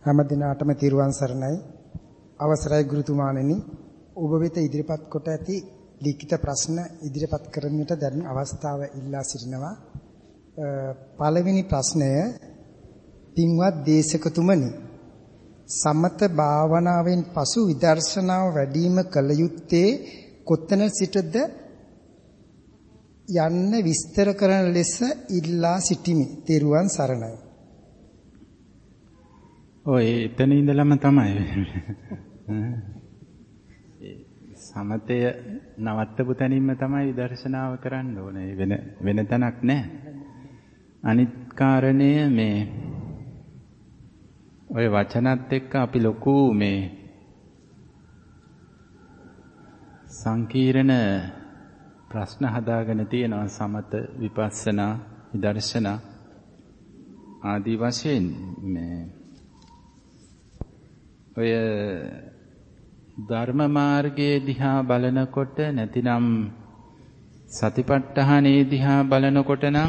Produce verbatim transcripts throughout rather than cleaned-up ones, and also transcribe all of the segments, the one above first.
හැම දිනාටම තිරුවන් සරණයි. අවසරයි ගුරුතුමාණෙනි. ඔබ වෙත ඉදිරිපත් කොට ඇති ලිඛිත ප්‍රශ්න ඉදිරිපත් කරන්නට දැන් අවස්ථාව ඉල්ලා සිටිනවා. පළවෙනි ප්‍රශ්නය පින්වත් දේශකතුමනි, සමත භාවනාවෙන් පසු විදර්ශනාව වැඩිම කළ යුත්තේ කොතන සිටද යන්න විස්තර කරන ලෙස ඉල්ලා සිටිමි. තෙරුවන් සරණයි. ඔය එතන ඉඳලම තමයි සමතය නවත්තපු තැනින්ම තමයි විදර්ශනාව කරන්න ඕනේ. වෙන වෙන තැනක් නැහැ. අනිත් කාරණය මේ ඔය වචනත් එක්ක අපි ලොකු මේ සංකීර්ණ ප්‍රශ්න හදාගෙන තියෙනවා. සමත විපස්සනා විදර්ශනා ආදී වශයෙන් මේ ඔය ධර්ම මාර්ගයේ දිහා බලනකොට නැතිනම් සතිපට්ඨානයේ දිහා බලනකොට නම්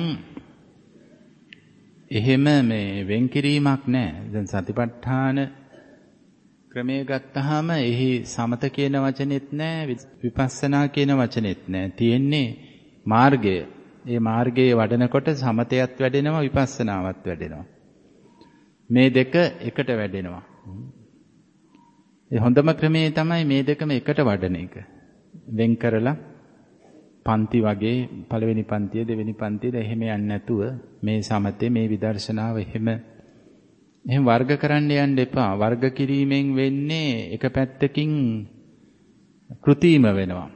එහෙම මේ වෙන්කිරීමක් නැහැ. දැන් සතිපට්ඨාන ක්‍රමයේ ගත්තාම එහි සමත කියන වචනේත් නැහැ, විපස්සනා කියන වචනේත් නැහැ. තියෙන්නේ මාර්ගය. ඒ මාර්ගයේ වඩනකොට සමතයත් වැඩෙනවා, විපස්සනාවත් වැඩෙනවා. මේ දෙක එකට වැඩෙනවා. ඒ හොඳම ක්‍රමේ තමයි මේ දෙකම එකට වඩන එක. වෙන් කරලා පන්ති වගේ පළවෙනි පන්තිය දෙවෙනි පන්තිය එහෙම යන්නේ නැතුව මේ සමතේ මේ විදර්ශනාව එහෙම එහෙම වර්ග කරන්න යන්න එපා. වර්ග කිරීමෙන් වෙන්නේ එක පැත්තකින් කෘතිම වෙනවා.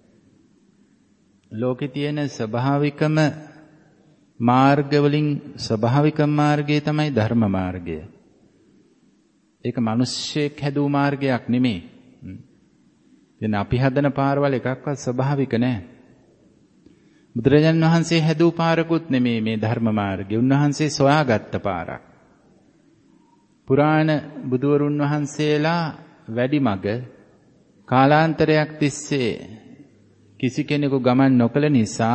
ලෝකේ තියෙන ස්වභාවිකම මාර්ග වලින් ස්වභාවිකම මාර්ගය තමයි ධර්ම මාර්ගය. ඒක මිනිස්සෙක් හැදූ මාර්ගයක් නෙමෙයි. දැන් අපි හදන පාරවල් එකක්වත් ස්වභාවික නැහැ. බුදුරජාණන් වහන්සේ හැදූ පාරකුත් නෙමෙයි මේ ධර්ම මාර්ගය. උන්වහන්සේ සොයාගත්ත පාරක්. පුරාණ බුදුවරුන් වහන්සේලා වැඩි මග කාලාන්තරයක් තිස්සේ කිසි කෙනෙකු ගමන් නොකළ නිසා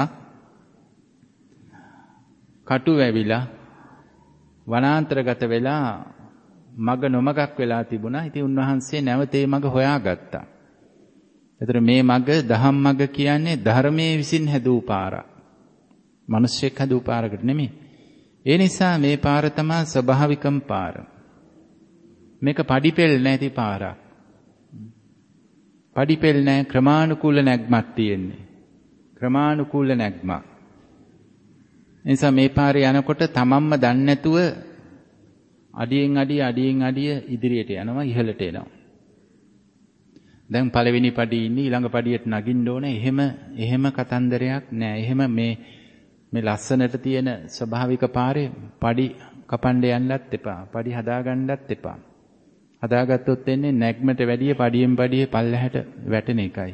කටු වැවිලා වනාන්තරගත වෙලා මග නොමගක් වෙලා තිබුණා. ඉතින් උන්වහන්සේ නැවතේ මග හොයාගත්තා. ඒතර මේ මග දහම් මග කියන්නේ ධර්මයේ විසින් හැදූ පාරක්. මිනිස්සෙක් හැදූ පාරකට නෙමෙයි. ඒ නිසා මේ පාර තමයි ස්වභාවිකම පාර. මේක පඩිපෙල් නැති පාරක්. පඩිපෙල් නැහැ, ක්‍රමානුකූල නැග්මක් තියෙන්නේ. ක්‍රමානුකූල නැග්මක්. ඒ නිසා මේ පාරේ යනකොට තමන්ම දන්නේ නැතුව අඩියෙන් අඩිය අඩියෙන් අඩිය ඉදිරියට යනවා, ඉහළට එනවා. දැන් පළවෙනි පඩියේ ඉන්නේ ඊළඟ පඩියට නගින්න ඕනේ. එහෙම එහෙම කතන්දරයක් නෑ. එහෙම මේ මේ ලස්සනට තියෙන ස්වභාවික පාරේ පඩි කපන්න යන්නත් එපා. පඩි හදාගන්නත් එපා. හදාගත්තොත් එන්නේ නැග්මට වැඩිය පඩියෙන් පඩියේ පල්ලහැට වැටෙන එකයි.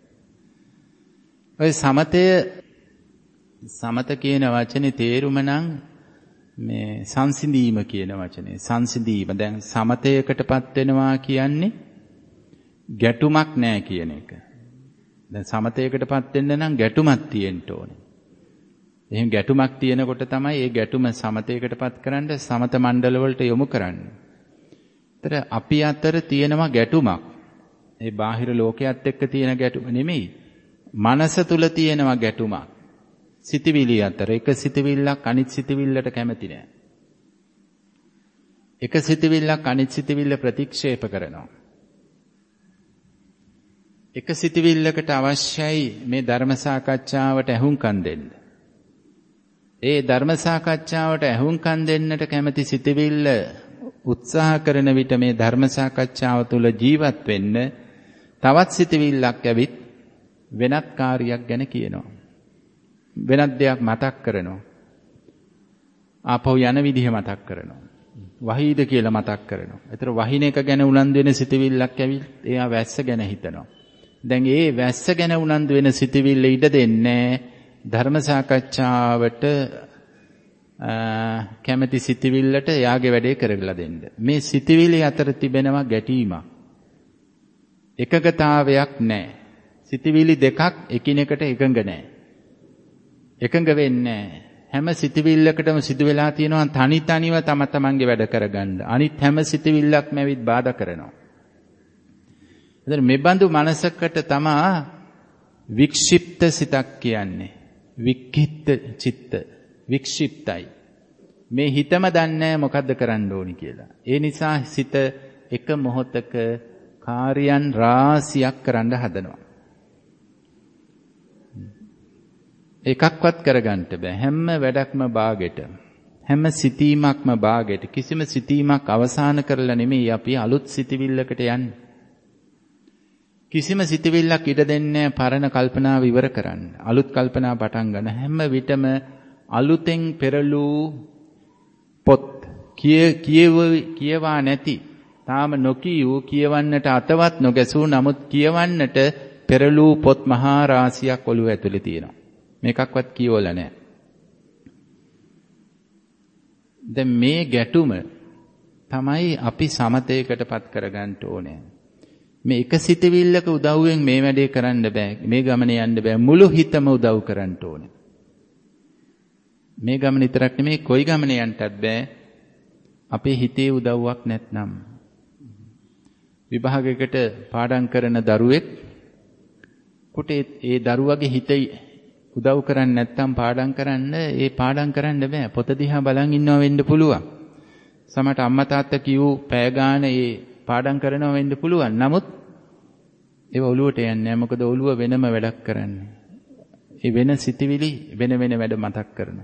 ඔය සමතය සමත කියන වචනේ තේරුම නම් මේ සංසිඳීම කියන වචනේ. සංසිඳීම. දැන් සමතයකටපත් වෙනවා කියන්නේ ගැටුමක් නැහැ කියන එක. දැන් සමතයකටපත් වෙන්න නම් ගැටුමක් තියෙන්න ඕනේ. එහෙනම් ගැටුමක් තියෙනකොට තමයි ඒ ගැටුම සමතයකටපත් කරන්න සමත මණ්ඩල වලට යොමු කරන්නේ. ඒතර අපි අතර තියෙනවා ගැටුමක්. ඒ බාහිර ලෝකයක් එක්ක තියෙන ගැටුම නෙමෙයි. මනස තුල තියෙනවා ගැටුමක්. සිතවිලි අතර එක සිතවිල්ලක් අනිත් සිතවිල්ලට කැමති නැහැ. එක සිතවිල්ලක් අනිත් සිතවිල්ල ප්‍රතික්ෂේප කරනවා. එක සිතවිල්ලකට අවශ්‍යයි මේ ධර්ම සාකච්ඡාවට ඇහුම්කන් දෙන්න. ඒ ධර්ම සාකච්ඡාවට ඇහුම්කන් දෙන්නට කැමති සිතවිල්ල උත්සාහ කරන විට මේ ධර්ම සාකච්ඡාව තුළ ජීවත් වෙන්න තවත් සිතවිල්ලක් ඇවිත් වෙනත් කාර්යයක් ගැන කියනවා. වෙනත් දෙයක් මතක් කරනවා. ආපහු යන විදිහ මතක් කරනවා. වහීද කියලා මතක් කරනවා. ඒතර වහින එක ගැන උනන්දු වෙන සිතවිල්ලක් ඇවිත් එයා වැස්ස ගැන හිතනවා. දැන් ඒ වැස්ස ගැන උනන්දු වෙන සිතවිල්ල ඉඩ දෙන්නේ ධර්ම සාකච්ඡාවට කැමැති සිතවිල්ලට යාගේ වැඩේ කරලා දෙන්න. මේ සිතවිලි අතර තිබෙනවා ගැටීමක්. එකගතාවයක් නැහැ. සිතවිලි දෙකක් එකිනෙකට එකඟ නැහැ. එකඟ වෙන්නේ හැම සිතවිල්ලකටම සිදු වෙලා තියෙනවා තනි තනිව තම තමන්ගේ වැඩ කරගන්න. අනිත් හැම සිතවිල්ලක්ම ඇවිත් බාධා කරනවා. එතන මේ බඳු මනසකට තමා වික්ෂිප්ත සිතක් කියන්නේ. වික්ඛිත චිත්ත වික්ෂිප්තයි. මේ හිතම දන්නේ මොකද්ද කරන්න ඕනි කියලා. ඒ නිසා සිත එක මොහොතක කාර්යයන් රාශියක් කරන්න හදනවා. එකක්වත් කරගන්න බෑ. හැම වැඩක්ම බාගෙට. හැම සිතීමක්ම බාගෙට. කිසිම සිතීමක් අවසන් කරලා නෙමෙයි අපි අලුත් සිතවිල්ලකට යන්නේ. කිසිම සිතවිල්ලක් ඉඩ දෙන්නේ පරණ කල්පනාව ඉවර කරන්න. අලුත් කල්පනා පටන් ගන්න. හැම විටම අලුතෙන් පෙරළූ පොත් කිය කියවා නැති තාම නොකියූ කියවන්නට අතවත් නොගැසූ නමුත් කියවන්නට පෙරළූ පොත් මහා රාශියක් ඔළුව ඇතුලේ තියෙනවා. මේකක්වත් කියවලා නැහැ. දැන් මේ ගැටුම තමයි අපි සමතේකටපත් කරගන්න ඕනේ. මේ එක සිතවිල්ලක උදව්වෙන් මේ වැඩේ කරන්න බෑ. මේ ගමනේ යන්න බෑ. මුළු හිතම උදව් කරන්න ඕනේ. මේ ගමන විතරක් නෙමෙයි කොයි ගමනේ යන්නත් බෑ. අපේ හිතේ උදව්වක් නැත්නම්. විභාගයකට පාඩම් කරන දරුවෙක් කුටේ ඒ දරුවගේ හිතේ උදව් කරන්නේ නැත්නම් පාඩම් කරන්න ඒ පාඩම් කරන්න බෑ. පොත දිහා බලන් ඉන්නවා වෙන්න පුළුවන්. සමහරට අම්මා තාත්තා කියූ පෑ ගාන ඒ පාඩම් කරනවා වෙන්න පුළුවන්. නමුත් ඒව ඔළුවට යන්නේ නැහැ. මොකද ඔළුව වෙනම වැඩක් කරන්නේ. ඒ වෙන සිතිවිලි වෙන වෙන වැඩ මතක් කරනවා.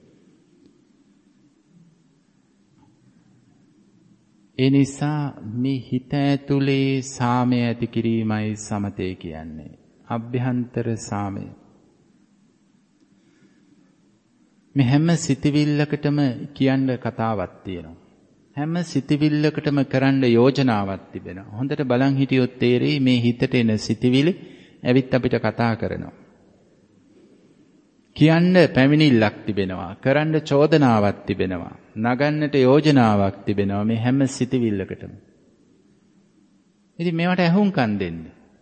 ඒ නිසා මේ හිත ඇතුලේ සාමය ඇති කිරීමයි සමතේ කියන්නේ. අභ්‍යන්තර සාමය. මේ හැම සිතවිල්ලකටම කියන්න කතාවක් තියෙනවා. හැම සිතවිල්ලකටම කරන්න යෝජනාවක් තිබෙනවා. හොඳට බලන් හිටියොත් තේරෙයි මේ හිතට එන සිතවිලි ඇවිත් අපිට කතා කරනවා. කියන්න පැමිණිල්ලක් තිබෙනවා. කරන්න චෝදනාවක් තිබෙනවා. නගන්නට යෝජනාවක් තිබෙනවා මේ හැම සිතවිල්ලකටම. ඉතින් මේවට ඇහුම්කන් දෙන්න.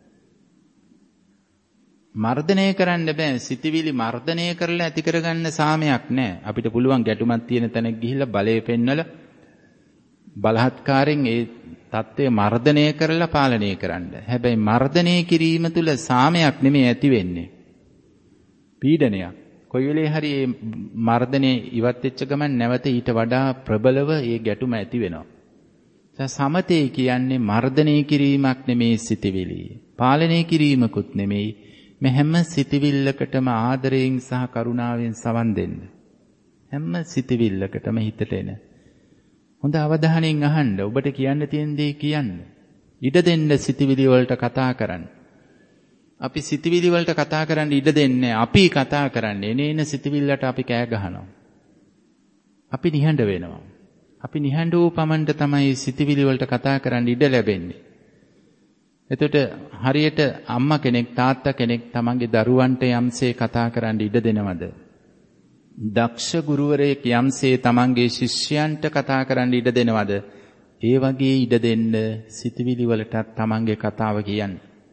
මර්ධනය කරන්න බෑ. සිතවිලි මර්ධනය කරලා ඇති කරගන්න සාමයක් නෑ. අපිට පුළුවන් ගැටුමක් තියෙන තැනක ගිහිල්ලා බලය පෙන්නලා බලහත්කාරයෙන් ඒ தත්ත්වය මර්ධනය කරලා පාලනය කරන්න. හැබැයි මර්ධනය කිරීම තුල සාමයක් නෙමෙයි ඇති වෙන්නේ. පීඩනයක්. කොයි වෙලේ හරි මේ මර්ධනය ඉවත් වෙච්ච ගමන් නැවත ඊට වඩා ප්‍රබලව මේ ගැටුම ඇති වෙනවා. සමතේ කියන්නේ මර්ධනය කිරීමක් නෙමෙයි සිතවිලි. පාලනය කිරීමකුත් නෙමෙයි. මේ හැම සිතවිල්ලකටම ආදරයෙන් සහ කරුණාවෙන් සවන් දෙන්න. හැම සිතවිල්ලකටම හිතට එන. හොඳ අවධානයෙන් අහන්න. ඔබට කියන්න තියෙන දේ කියන්න. ඉඩ දෙන්න සිතවිලි වලට කතා කරන්න. අපි සිතවිලි වලට කතා කරන්න ඉඩ දෙන්නේ. අපි කතා කරන්නේ එනේන සිතවිල්ලට අපි කෑ ගහනවා. අපි නිහඬ වෙනවා. අපි නිහඬ වූ පමණට තමයි සිතවිලි වලට කතා කරන්න ඉඩ ලැබෙන්නේ. එතකොට හරියට අම්මා කෙනෙක් තාත්තා කෙනෙක් තමන්ගේ දරුවන්ට යම්සේ කතා කරන්න ඉඩ දෙනවද? දක්ෂ ගුරුවරයෙක් යම්සේ තමන්ගේ ශිෂ්‍යයන්ට කතා කරන්න ඉඩ දෙනවද? ඒ වගේ ඉඩ දෙන්න සිතවිලි වලටත් තමන්ගේ කතාව කියන්න.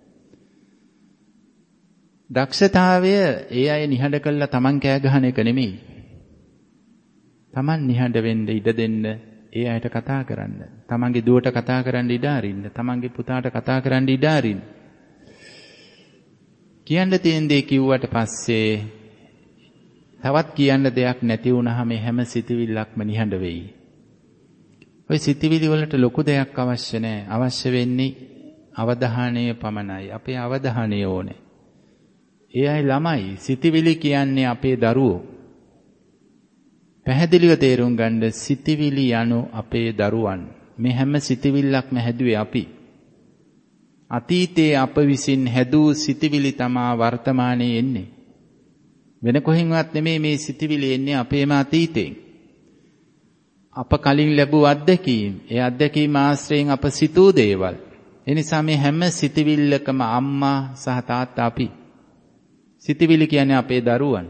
දක්ෂතාවය ඒ අය නිහඬ කළා තමන් කෑ ගහන එක නෙමෙයි. තමන් නිහඬ වෙන්න ඉඩ දෙන්න. ඒ අයට කතා කරන්න. තමන්ගේ දුවට කතා කරන්න ඉඩ අරින්න. තමන්ගේ පුතාට කතා කරන්න ඉඩ අරින්න. කියන්න තියෙන දේ කිව්වට පස්සේ තවත් කියන්න දෙයක් නැති වුණාම හැම සිතවිල්ලක්ම නිහඬ වෙයි. ওই සිතවිලි වලට ලොකු දෙයක් අවශ්‍ය නැහැ. අවශ්‍ය වෙන්නේ අවධානය පමණයි. අපේ අවධානය ඕනේ. ඒ අය ළමයි. සිතවිලි කියන්නේ අපේ දරුවෝ. පැහැදිලිව තේරුම් ගන්න සිතවිලි යනු අපේ දරුවන්. මේ හැම සිතවිල්ලක්ම හැදුවේ අපි. අතීතයේ අප විසින් හැදූ සිතවිලි තමා වර්තමානයේ එන්නේ. වෙන කොහෙන්වත් නෙමෙයි මේ සිතවිලි එන්නේ අපේම අතීතයෙන්. අප කලින් ලැබූ අත්දැකීම්, ඒ අත්දැකීම් ආශ්‍රයෙන් අප සිතූ දේවල්. ඒ නිසා මේ හැම සිතවිල්ලකම අම්මා සහ තාත්තා අපි. සිතවිලි කියන්නේ අපේ දරුවන්.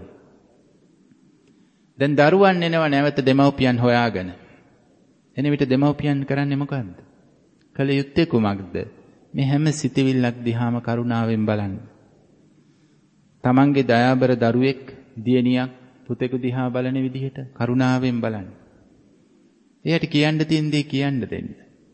දැන් දරුවන් එනවා නැවත දෙමව්පියන් හොයාගෙන. එන විට දෙමව්පියන් කරන්නේ මොකද්ද? කල යුත්තේ කුමක්ද? මේ හැම සිතවිල්ලක් දිහාම කරුණාවෙන් බලන්න. තමන්ගේ දයාබර දරුවෙක්, දියණියක්, පුතෙකු දිහා බලන විදිහට කරුණාවෙන් බලන්න. එයාට කියන්න තියෙන දේ කියන්න දෙන්න.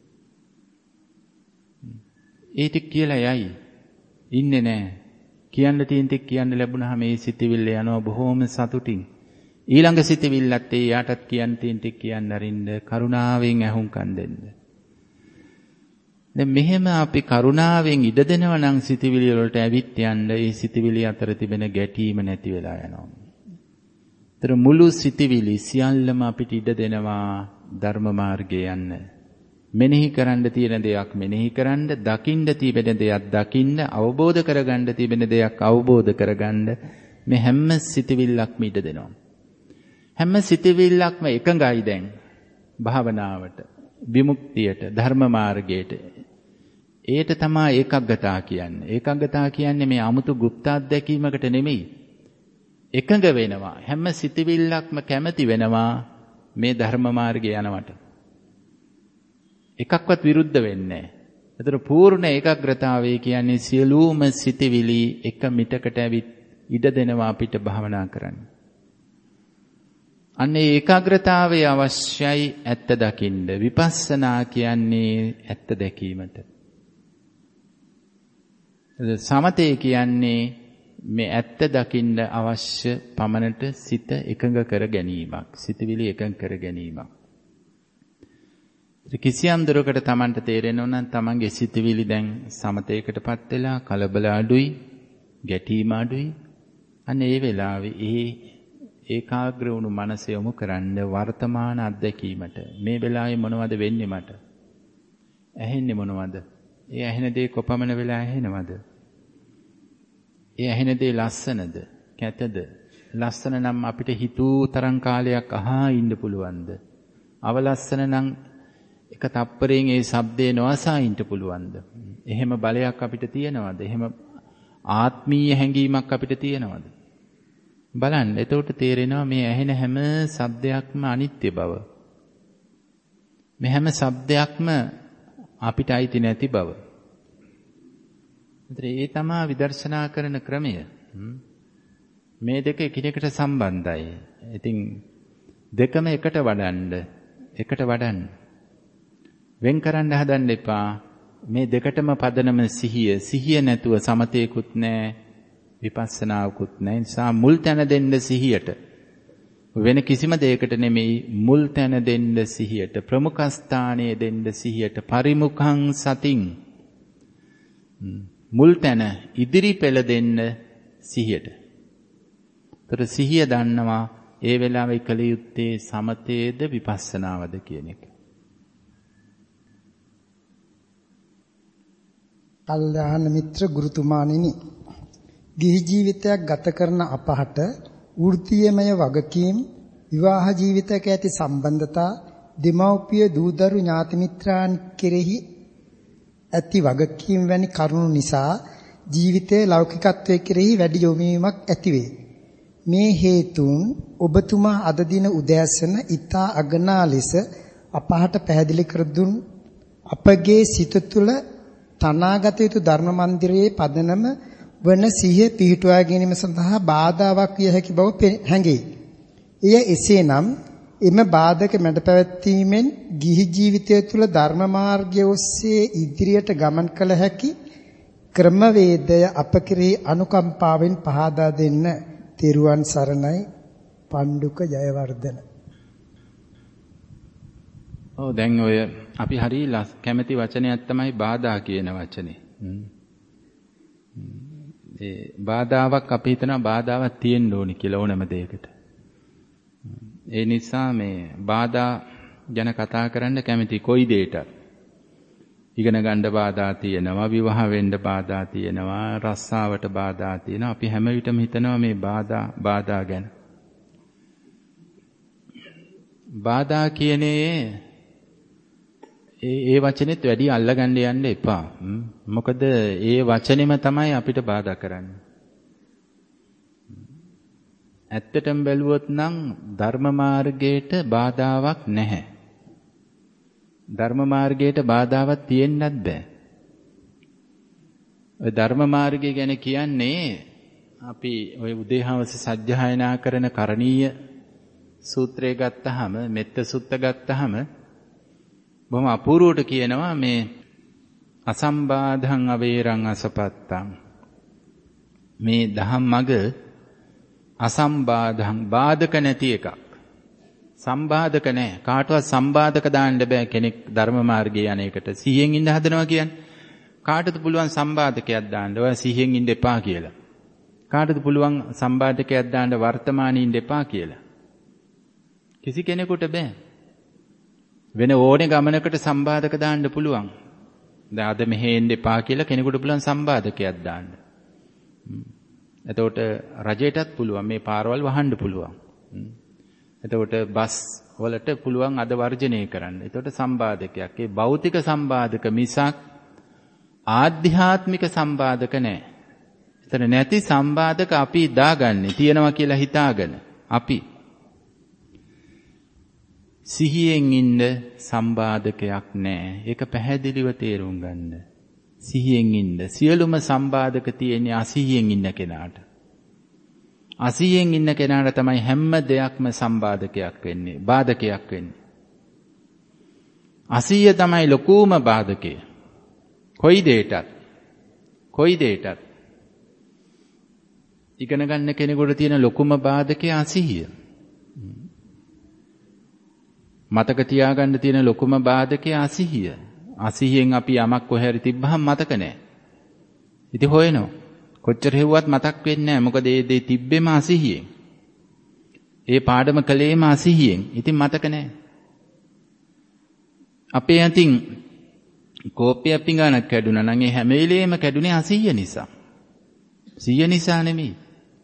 ඒ ටික කියලා යයි. ඉන්නේ නැහැ. කියන්න තියෙන ටික කියන්න ලැබුණාම මේ සිතවිල්ල යනවා බොහොම සතුටින්. ඊළඟ සිතවිල්ලත් ඒ යාටත් කියන්න තියෙන ටික කියන්න අරින්න කරුණාවෙන් ඇහුම්කන් දෙන්න. දැන් මෙහෙම අපි කරුණාවෙන් ඉඩ දෙනවා නම් සිතවිලි වලට ඇවිත් යන්න ඒ සිතවිලි අතර තිබෙන ගැටීම නැති වෙලා යනවා. ඒතර මුළු සිතවිලි සියල්ලම අපිට ඉඩ දෙනවා ධර්ම මාර්ගයේ යන්න. මෙනෙහි කරන්න තියෙන දෙයක් මෙනෙහි කරන්න, දකින්න තිබෙන දෙයක් දකින්න, අවබෝධ කරගන්න තිබෙන දෙයක් අවබෝධ කරගන්න මේ හැම සිතවිල්ලක්ම ඉඩ දෙනවා. හැම සිතවිල්ලක්ම එකඟයි දැන් භාවනාවට, විමුක්තියට, ධර්ම මාර්ගයට. ඒට තමයි ඒකග්ගතා කියන්නේ. ඒකග්ගතා කියන්නේ මේ 아무තු গুপ্ত අත්දැකීමකට නෙමෙයි. එකඟ වෙනවා. හැම සිතවිල්ලක්ම කැමති වෙනවා මේ ධර්ම මාර්ගය යනවට. එකක්වත් විරුද්ධ වෙන්නේ නැහැ. ඒතර පූර්ණ ඒකාග්‍රතාවය කියන්නේ සියලුම සිතවිලි එක මිටකට ඇවිත් ඉඩ දෙනවා අපිට භාවනා කරන්න. අන්නේ ඒකාග්‍රතාවය අවශ්‍යයි ඇත්ත දකින්න. විපස්සනා කියන්නේ ඇත්ත දැකීමට. සමතේ කියන්නේ මේ ඇත්ත දකින්න අවශ්‍ය පමණට සිත එකඟ කර ගැනීමක්. සිතවිලි එකඟ කර ගැනීමක්. කිසියම් දුරකට Tamanට තේරෙනවා නම් Tamanගේ සිතවිලි දැන් සමතේකටපත් වෙලා කලබල අඩුයි, ගැටීම අඩුයි. අන්න ඒ වෙලාවේ ඒ ඒකාග්‍ර වුණු මනස යොමු කරන්න වර්තමාන අත්දැකීමට. මේ වෙලාවේ මොනවද වෙන්නේ මට? ඇහෙන්නේ මොනවද? ඒ ඇහෙන දේ කොපමණ වෙලා ඇහෙනවද? ඒ ඇහෙන දේ ලස්සනද? කැතද? ලස්සන නම් අපිට හිතූ තරම් කාලයක් අහා ඉන්න පුළුවන්ද? අවලස්සන නම් එක තප්පරයෙන් ඒ ශබ්දේ නොඅසා ඉන්න පුළුවන්ද? එහෙම බලයක් අපිට තියෙනවද? එහෙම ආත්මීය හැඟීමක් අපිට තියෙනවද? බලන්න. එතකොට තේරෙනවා මේ ඇහෙන හැම ශබ්දයක්ම අනිත්‍ය බව. මේ හැම ශබ්දයක්ම අපිට අයිති නැති බව. ඒ තමයි විදර්ශනා කරන ක්‍රමය. මේ දෙක එකිනෙකට සම්බන්ධයි. ඉතින් දෙකම එකට වඩන්න, එකට වඩන්න. වෙන් කරන්න හදන්න එපා. මේ දෙකටම පදනම සිහිය. සිහිය නැතුව සමතේකුත් නැහැ, විපස්සනාවකුත් නැහැ. නිසා මුල් තැන දෙන්න සිහියට. වෙන කිසිම දෙයකට නෙමෙයි, මුල් තැන දෙන්න සිහියට. ප්‍රමුඛ ස්ථානයේ දෙන්න සිහියට. පරිමුඛං සතින්. මුල් තැන ඉදිරි පෙළ දෙන්න සිහියට. ତර සිහිය දන්නවා ඒ වෙලාවේ කල යුත්තේ සමතේද විපස්සනාවද කියන එක. කල්යාණ මිත්‍ර ගුරුතුමාණෙනි, ගිහි ජීවිතයක් ගත කරන අපහට වෘත්තීයමය වගකීම්, විවාහ ජීවිතයක ඇති සම්බන්ධතා, දෙමව්පිය දූදරු ඥාති මිත්‍රාන් කෙරෙහි ඇති වගකීම් වැනි කරුණු නිසා ජීවිතයේ ලෞකිකත්වයේ කෙරෙහි වැඩි යොමුවීමක් ඇතිවේ. මේ හේතුන් ඔබතුමා අද දින උදෑසන ඊතා අගනා ලෙස අපහට පැහැදිලි කර දුන් අපගේ සිත තුළ තනාගත යුතු ධර්ම මන්දිරයේ පදනම වන සිහිය පිහිටුවා ගැනීම සඳහා බාධාවක් විය හැකි බව හැඟේ. එය එසේනම් එම බාධක මැඩ පැවැත්වීමෙන් ගිහි ජීවිතය තුළ ධර්ම මාර්ගය ඔස්සේ ඉදිරියට ගමන් කළ හැකි ක්‍රමවේදය අප කෙරෙහි අනුකම්පාවෙන් පහදා දෙන්න. තෙරුවන් සරණයි. පණ්ඩුක ජයවර්ධන. ඔව් දැන් ඔය අපි හරි කැමැති වචනයක් තමයි බාධා කියන වචනේ. ඒ බාධාවක් අපි හිතනවා බාධාවක් තියෙන්න ඕනි කියලා ඕනම දෙයකට. ඒ නිසා මේ බාධා ගැන කතා කරන්න කැමති කොයි දෙයකට. ඉගෙන ගන්න බාධා තියෙනවා, විවාහ වෙන්න බාධා තියෙනවා, රස්සාවට බාධා තියෙනවා. අපි හැම විටම හිතනවා මේ බාධා බාධා ගැන. බාධා කියන්නේ ඒ ඒ වචනේත් වැඩි අල්ලගන්න යන්න එපා. මොකද ඒ වචනේම තමයි අපිට බාධා කරන්නේ. ඇත්තටම බැලුවොත් නම් ධර්ම මාර්ගයට බාධාවක් නැහැ. ධර්ම මාර්ගයට බාධාවක් තියෙන්නත් බෑ. ඔය ධර්ම මාර්ගය ගැන කියන්නේ අපි ওই උදේහවස සජ්ජායනා කරන කරණීය සූත්‍රය ගත්තාම මෙත්ත සුත්ත ගත්තාම බොහොම අපූර්වවට කියනවා මේ අසම්බාධං අවේරං අසපත්තං මේ දහම් මඟ අසම්බාධං බාධක නැති එකක්. සම්බාධක නැහැ. කාටවත් සම්බාධක දාන්න බෑ කෙනෙක් ධර්ම මාර්ගයේ යන්නේකට. සිහියෙන් ඉඳ හදනවා කියන්නේ. කාටද පුළුවන් සම්බාධකයක් දාන්න? ඔය සිහියෙන් ඉඳ එපා කියලා. කාටද පුළුවන් සම්බාධකයක් දාන්න වර්තමානයේ ඉඳ එපා කියලා? කිසි කෙනෙකුට බෑ. වෙන ඕනේ ගමනකට සම්බාධක දාන්න පුළුවන්. දැන් අද මෙහෙ එන්න එපා කියලා කෙනෙකුට පුළුවන් සම්බාධකයක් දාන්න. එතකොට රජයටත් පුළුවන් මේ පාරවල් වහන්න පුළුවන්. එතකොට බස් වලට පුළුවන් අද වර්ජනය කරන්න. එතකොට සම්බාධකයක්. ඒ භෞතික සම්බාධක මිසක් ආධ්‍යාත්මික සම්බාධක නැහැ. එතන නැති සම්බාධක අපි දාගන්නේ තියනවා කියලා හිතාගෙන. අපි සිහියෙන් ඉන්න සම්බාධකයක් නැහැ. ඒක පැහැදිලිව තේරුම් ගන්න. සිහියෙන් ඉන්න. සියලුම සම්බාධක තියෙන්නේ අසිහියෙන් ඉන්න කෙනාට. අසිහියෙන් ඉන්න කෙනාට තමයි හැම දෙයක්ම සම්බාධකයක් වෙන්නේ, බාධකයක් වෙන්නේ. අසිහිය තමයි ලොකුම බාධකය. කොයි දෙයකටත් කොයි දෙයකටත් ඉගෙන ගන්න කෙනෙකුට තියෙන ලොකුම බාධකය අසිහිය. මතක තියාගන්න තියෙන ලොකුම බාධකය අසිහිය. අසිහියෙන් අපි යමක් කොහේ හරි තිබ්බහම මතක නැහැ. ඉතින් හොයනවා. කොච්චර හෙව්වත් මතක් වෙන්නේ නැහැ. මොකද ඒ දේ තිබ්බෙම අසිහියෙන්. ඒ පාඩම කළේම අසිහියෙන්. ඉතින් මතක නැහැ. අපේ අතින් කෝප්පිය පිඟානක් කැඩුනා නම් ඒ හැම වෙලේම කැඩුනේ අසිහිය නිසා. සිහිය නිසා නෙමෙයි.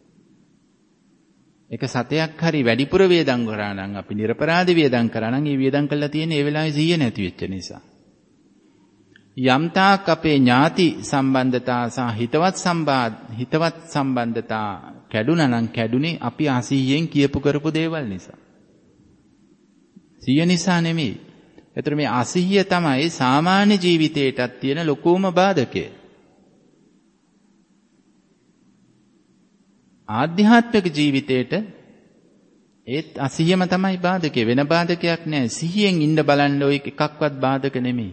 එක සතයක් හරි වැඩිපුර වේදම් කරා නම් අපි නිර්පරාධ වේදම් කරා නම් ඒ වේදම් කළා තියෙන්නේ ඒ වෙලාවේ සිහිය නැති වෙච්ච නිසා. යම්තාක් අපේ ඥාති සම්බන්ධතා සහ හිතවත් සම්බාධ හිතවත් සම්බන්ධතා කැඩුනා නම් කැඩුනේ අපි අසිහියෙන් කියපු කරපු දේවල් නිසා. සිහිය නිසා නෙමෙයි. ඒතර මේ අසිහිය තමයි සාමාන්‍ය ජීවිතේටත් තියෙන ලොකුම බාධකය. ආධ්‍යාත්මික ජීවිතේට ඒත් අසිහියම තමයි බාධකේ. වෙන බාධකයක් නැහැ. සිහියෙන් ඉන්න බලන්න ඔය එකක්වත් බාධක නෙමෙයි.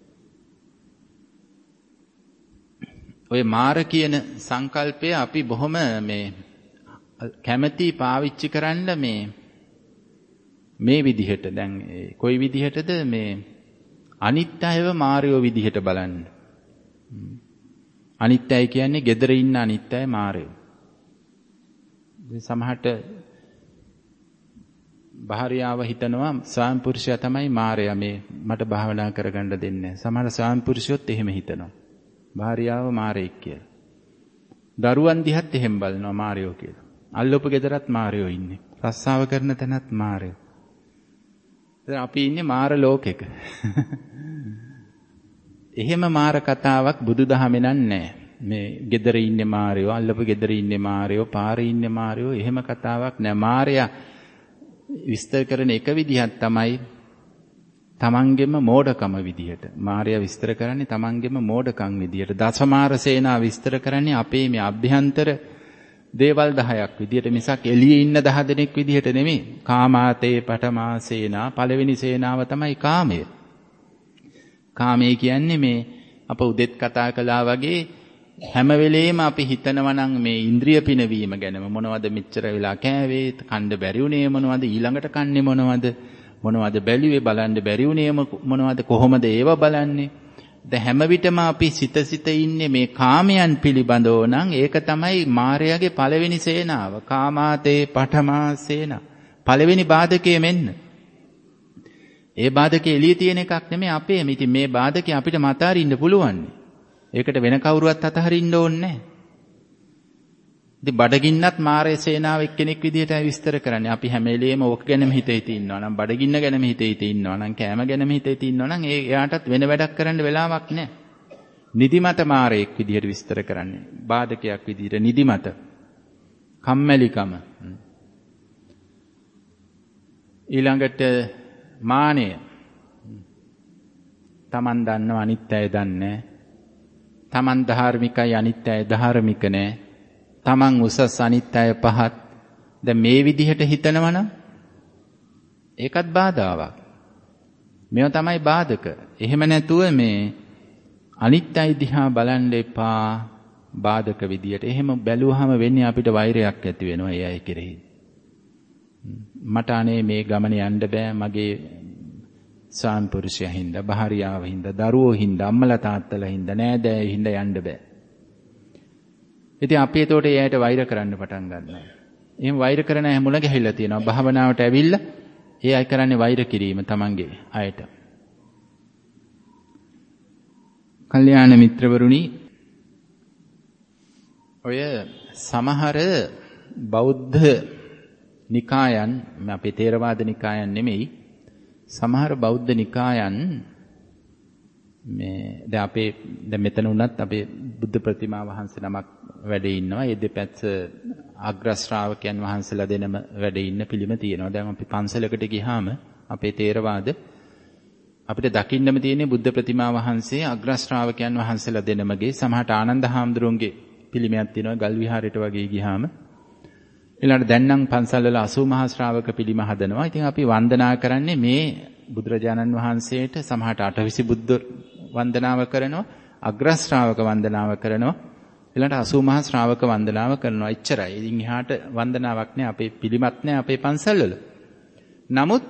ඔය මාර කියන සංකල්පය අපි බොහොම මේ කැමැති පාවිච්චි කරන්න මේ මේ විදිහට දැන් කොයි විදිහටද මේ අනිත්‍යව මාරයෝ විදිහට බලන්න. අනිත්‍යයි කියන්නේ gedara ඉන්න අනිත්‍යයි මාරයෝ. සමහරට භාර්යාව හිතනවා ස්වාමි පුරුෂයා තමයි මාරයා මේ මට භාවනා කරගන්න දෙන්නේ. සමහර ස්වාමි පුරුෂයොත් එහෙම හිතනවා. භාර්යාව මාරෙක් කියලා. දරුවන් දිහත් එහෙම බලනවා මාරයෝ කියලා. අල්ලපු ගෙදරත් මාරයෝ ඉන්නේ. රස්සාව කරන තැනත් මාරයෝ. දැන් අපි ඉන්නේ මාර ලෝකෙක. එහෙම මාර කතාවක් බුදුදහමේ නෑ. මේ ගෙදර ඉන්නේ මාරයෝ, අල්ලපු ගෙදර ඉන්නේ මාරයෝ, පාරේ ඉන්නේ මාරයෝ එහෙම කතාවක් නෑ. මාරයා විස්තර කරන එක විදිහක් තමයි තමන්ගෙම මෝඩකම විදිහට. මාරයා විස්තර කරන්නේ තමන්ගෙම මෝඩකම් විදිහට. දසමාර සේනා විස්තර කරන්නේ අපේ මේ අභ්‍යන්තර දේවල් දහයක් විදිහට මිසක් එළියේ ඉන්න දහ දෙනෙක් විදිහට නෙමෙයි. කාමාතේ පඨමා සේනා පළවෙනි සේනාව තමයි කාමය. කාමය කියන්නේ මේ අප උදෙත් කතා කළා වගේ හැම වෙලේම අපි හිතනවා නම් මේ ඉන්ද්‍රිය පිනවීම ගැනම මොනවද මෙච්චර වෙලා කෑවේ, කන්න බැරි උනේ මොනවද, ඊළඟට කන්නේ මොනවද, මොනවද බැලුවේ බලන්න බැරි උනේ මොනවද, කොහොමද ඒව බලන්නේ. දැන් හැම විටම අපි සිත සිත ඉන්නේ මේ කාමයන් පිළිබඳව නම් ඒක තමයි මායාවේ පළවෙනි සේනාව. කාමාතේ පඨමා සේනා. පළවෙනි බාධකයේ මෙන්න. ඒ බාධකේ එළියේ තියෙන එකක් නෙමෙයි අපේ. ඉතින් මේ බාධකේ අපිට මතාරින්න පුළුවන්. ඒකට වෙන කවුරුවත් අතහරින්න ඕනේ නැහැ. ඉතින් බඩගින්නත් මාරේ සේනාව එක්කෙනෙක් විදිහටයි විස්තර කරන්නේ. අපි හැම වෙලේම ඕක ගැනම හිත හිත ඉන්නවා නම්, බඩගින්න ගැනම හිත හිත ඉන්නවා නම්, කෑම ගැනම හිත හිත ඉන්නවා නම් ඒ එයාටත් වෙන වැඩක් කරන්න වෙලාවක් නැහැ. නිදිමත මාරේක් විදිහට විස්තර කරන්නේ. බාධකයක් විදිහට නිදිමත. කම්මැලිකම. ඊළඟට මානය. Taman දන්නව අනිත් අය දන්නේ. Taman ධාර්මිකයි අනිත් අය ධාර්මික නැහැ. තමන් උසස් අනිත් අය පහත්. දැන් මේ විදිහට හිතනවා නම් ඒකත් බාධාවක්. මේවා තමයි බාධක. එහෙම නැතුව මේ අනිත් අය දිහා බලන්න එපා බාධක විදියට. එහෙම බැලුවහම වෙන්නේ අපිට වෛරයක් ඇති වෙනවා ඒ අය කෙරෙහි. මට අනේ මේ ගමන යන්න බෑ මගේ සාම්පුරුෂයා හින්දා, භාර්යාව හින්දා, දරුවෝ හින්දා, අම්මලා තාත්තලා හින්දා, නෑදෑයෝ හින්දා යන්න බෑ. ඉතින් අපි ඒතකොට ඒ අයට වෛර කරන්න පටන් ගන්නවා. එහෙම වෛර කරන අය මුල ගැහිලා තියෙනවා. භාවනාවට ඇවිල්ලා ඒ අය කරන්නේ වෛර කිරීම තමන්ගේ අයට. කල්යාණ මිත්‍රවරුනි, ඔය සමහර බෞද්ධ නිකායන්, අපේ ථේරවාද නිකායන් නෙමෙයි, සමහර බෞද්ධ නිකායන් මේ දැන් අපේ දැන් මෙතන උනත් අපේ බුද්ධ ප්‍රතිමා වහන්සේ නමක් වැඩ ඉන්නවා. ඒ දෙපැත්ත අග්‍ර ශ්‍රාවකයන් වහන්සේලා දෙනම වැඩ ඉන්න පිළිම තියෙනවා. දැන් අපි පන්සලකට ගියාම අපේ ථේරවාද අපිට දකින්නම තියෙන්නේ බුද්ධ ප්‍රතිමා වහන්සේ අග්‍ර ශ්‍රාවකයන් වහන්සේලා දෙනමගේ. සමහරට ආනන්ද හාමුදුරුවන්ගේ පිළිමයක් තියෙනවා ගල් විහාරයට වගේ ගියාම. ඊළඟට දැන් නම් පන්සල් වල අසූ මහා ශ්‍රාවක පිළිම හදනවා. ඉතින් අපි වන්දනා කරන්නේ මේ බුදුරජාණන් වහන්සේට. සමහරට අටවිසි බුද්ධ වන්දනාව කරනවා, අග්‍ර ශ්‍රාවක වන්දනාව කරනවා, ඊළඟට අසූ මහා ශ්‍රාවක වන්දනාව කරනවා. එච්චරයි. ඉතින් එහාට වන්දනාවක් නෑ, අපේ පිළිමත් නෑ අපේ පන්සල් වල. නමුත්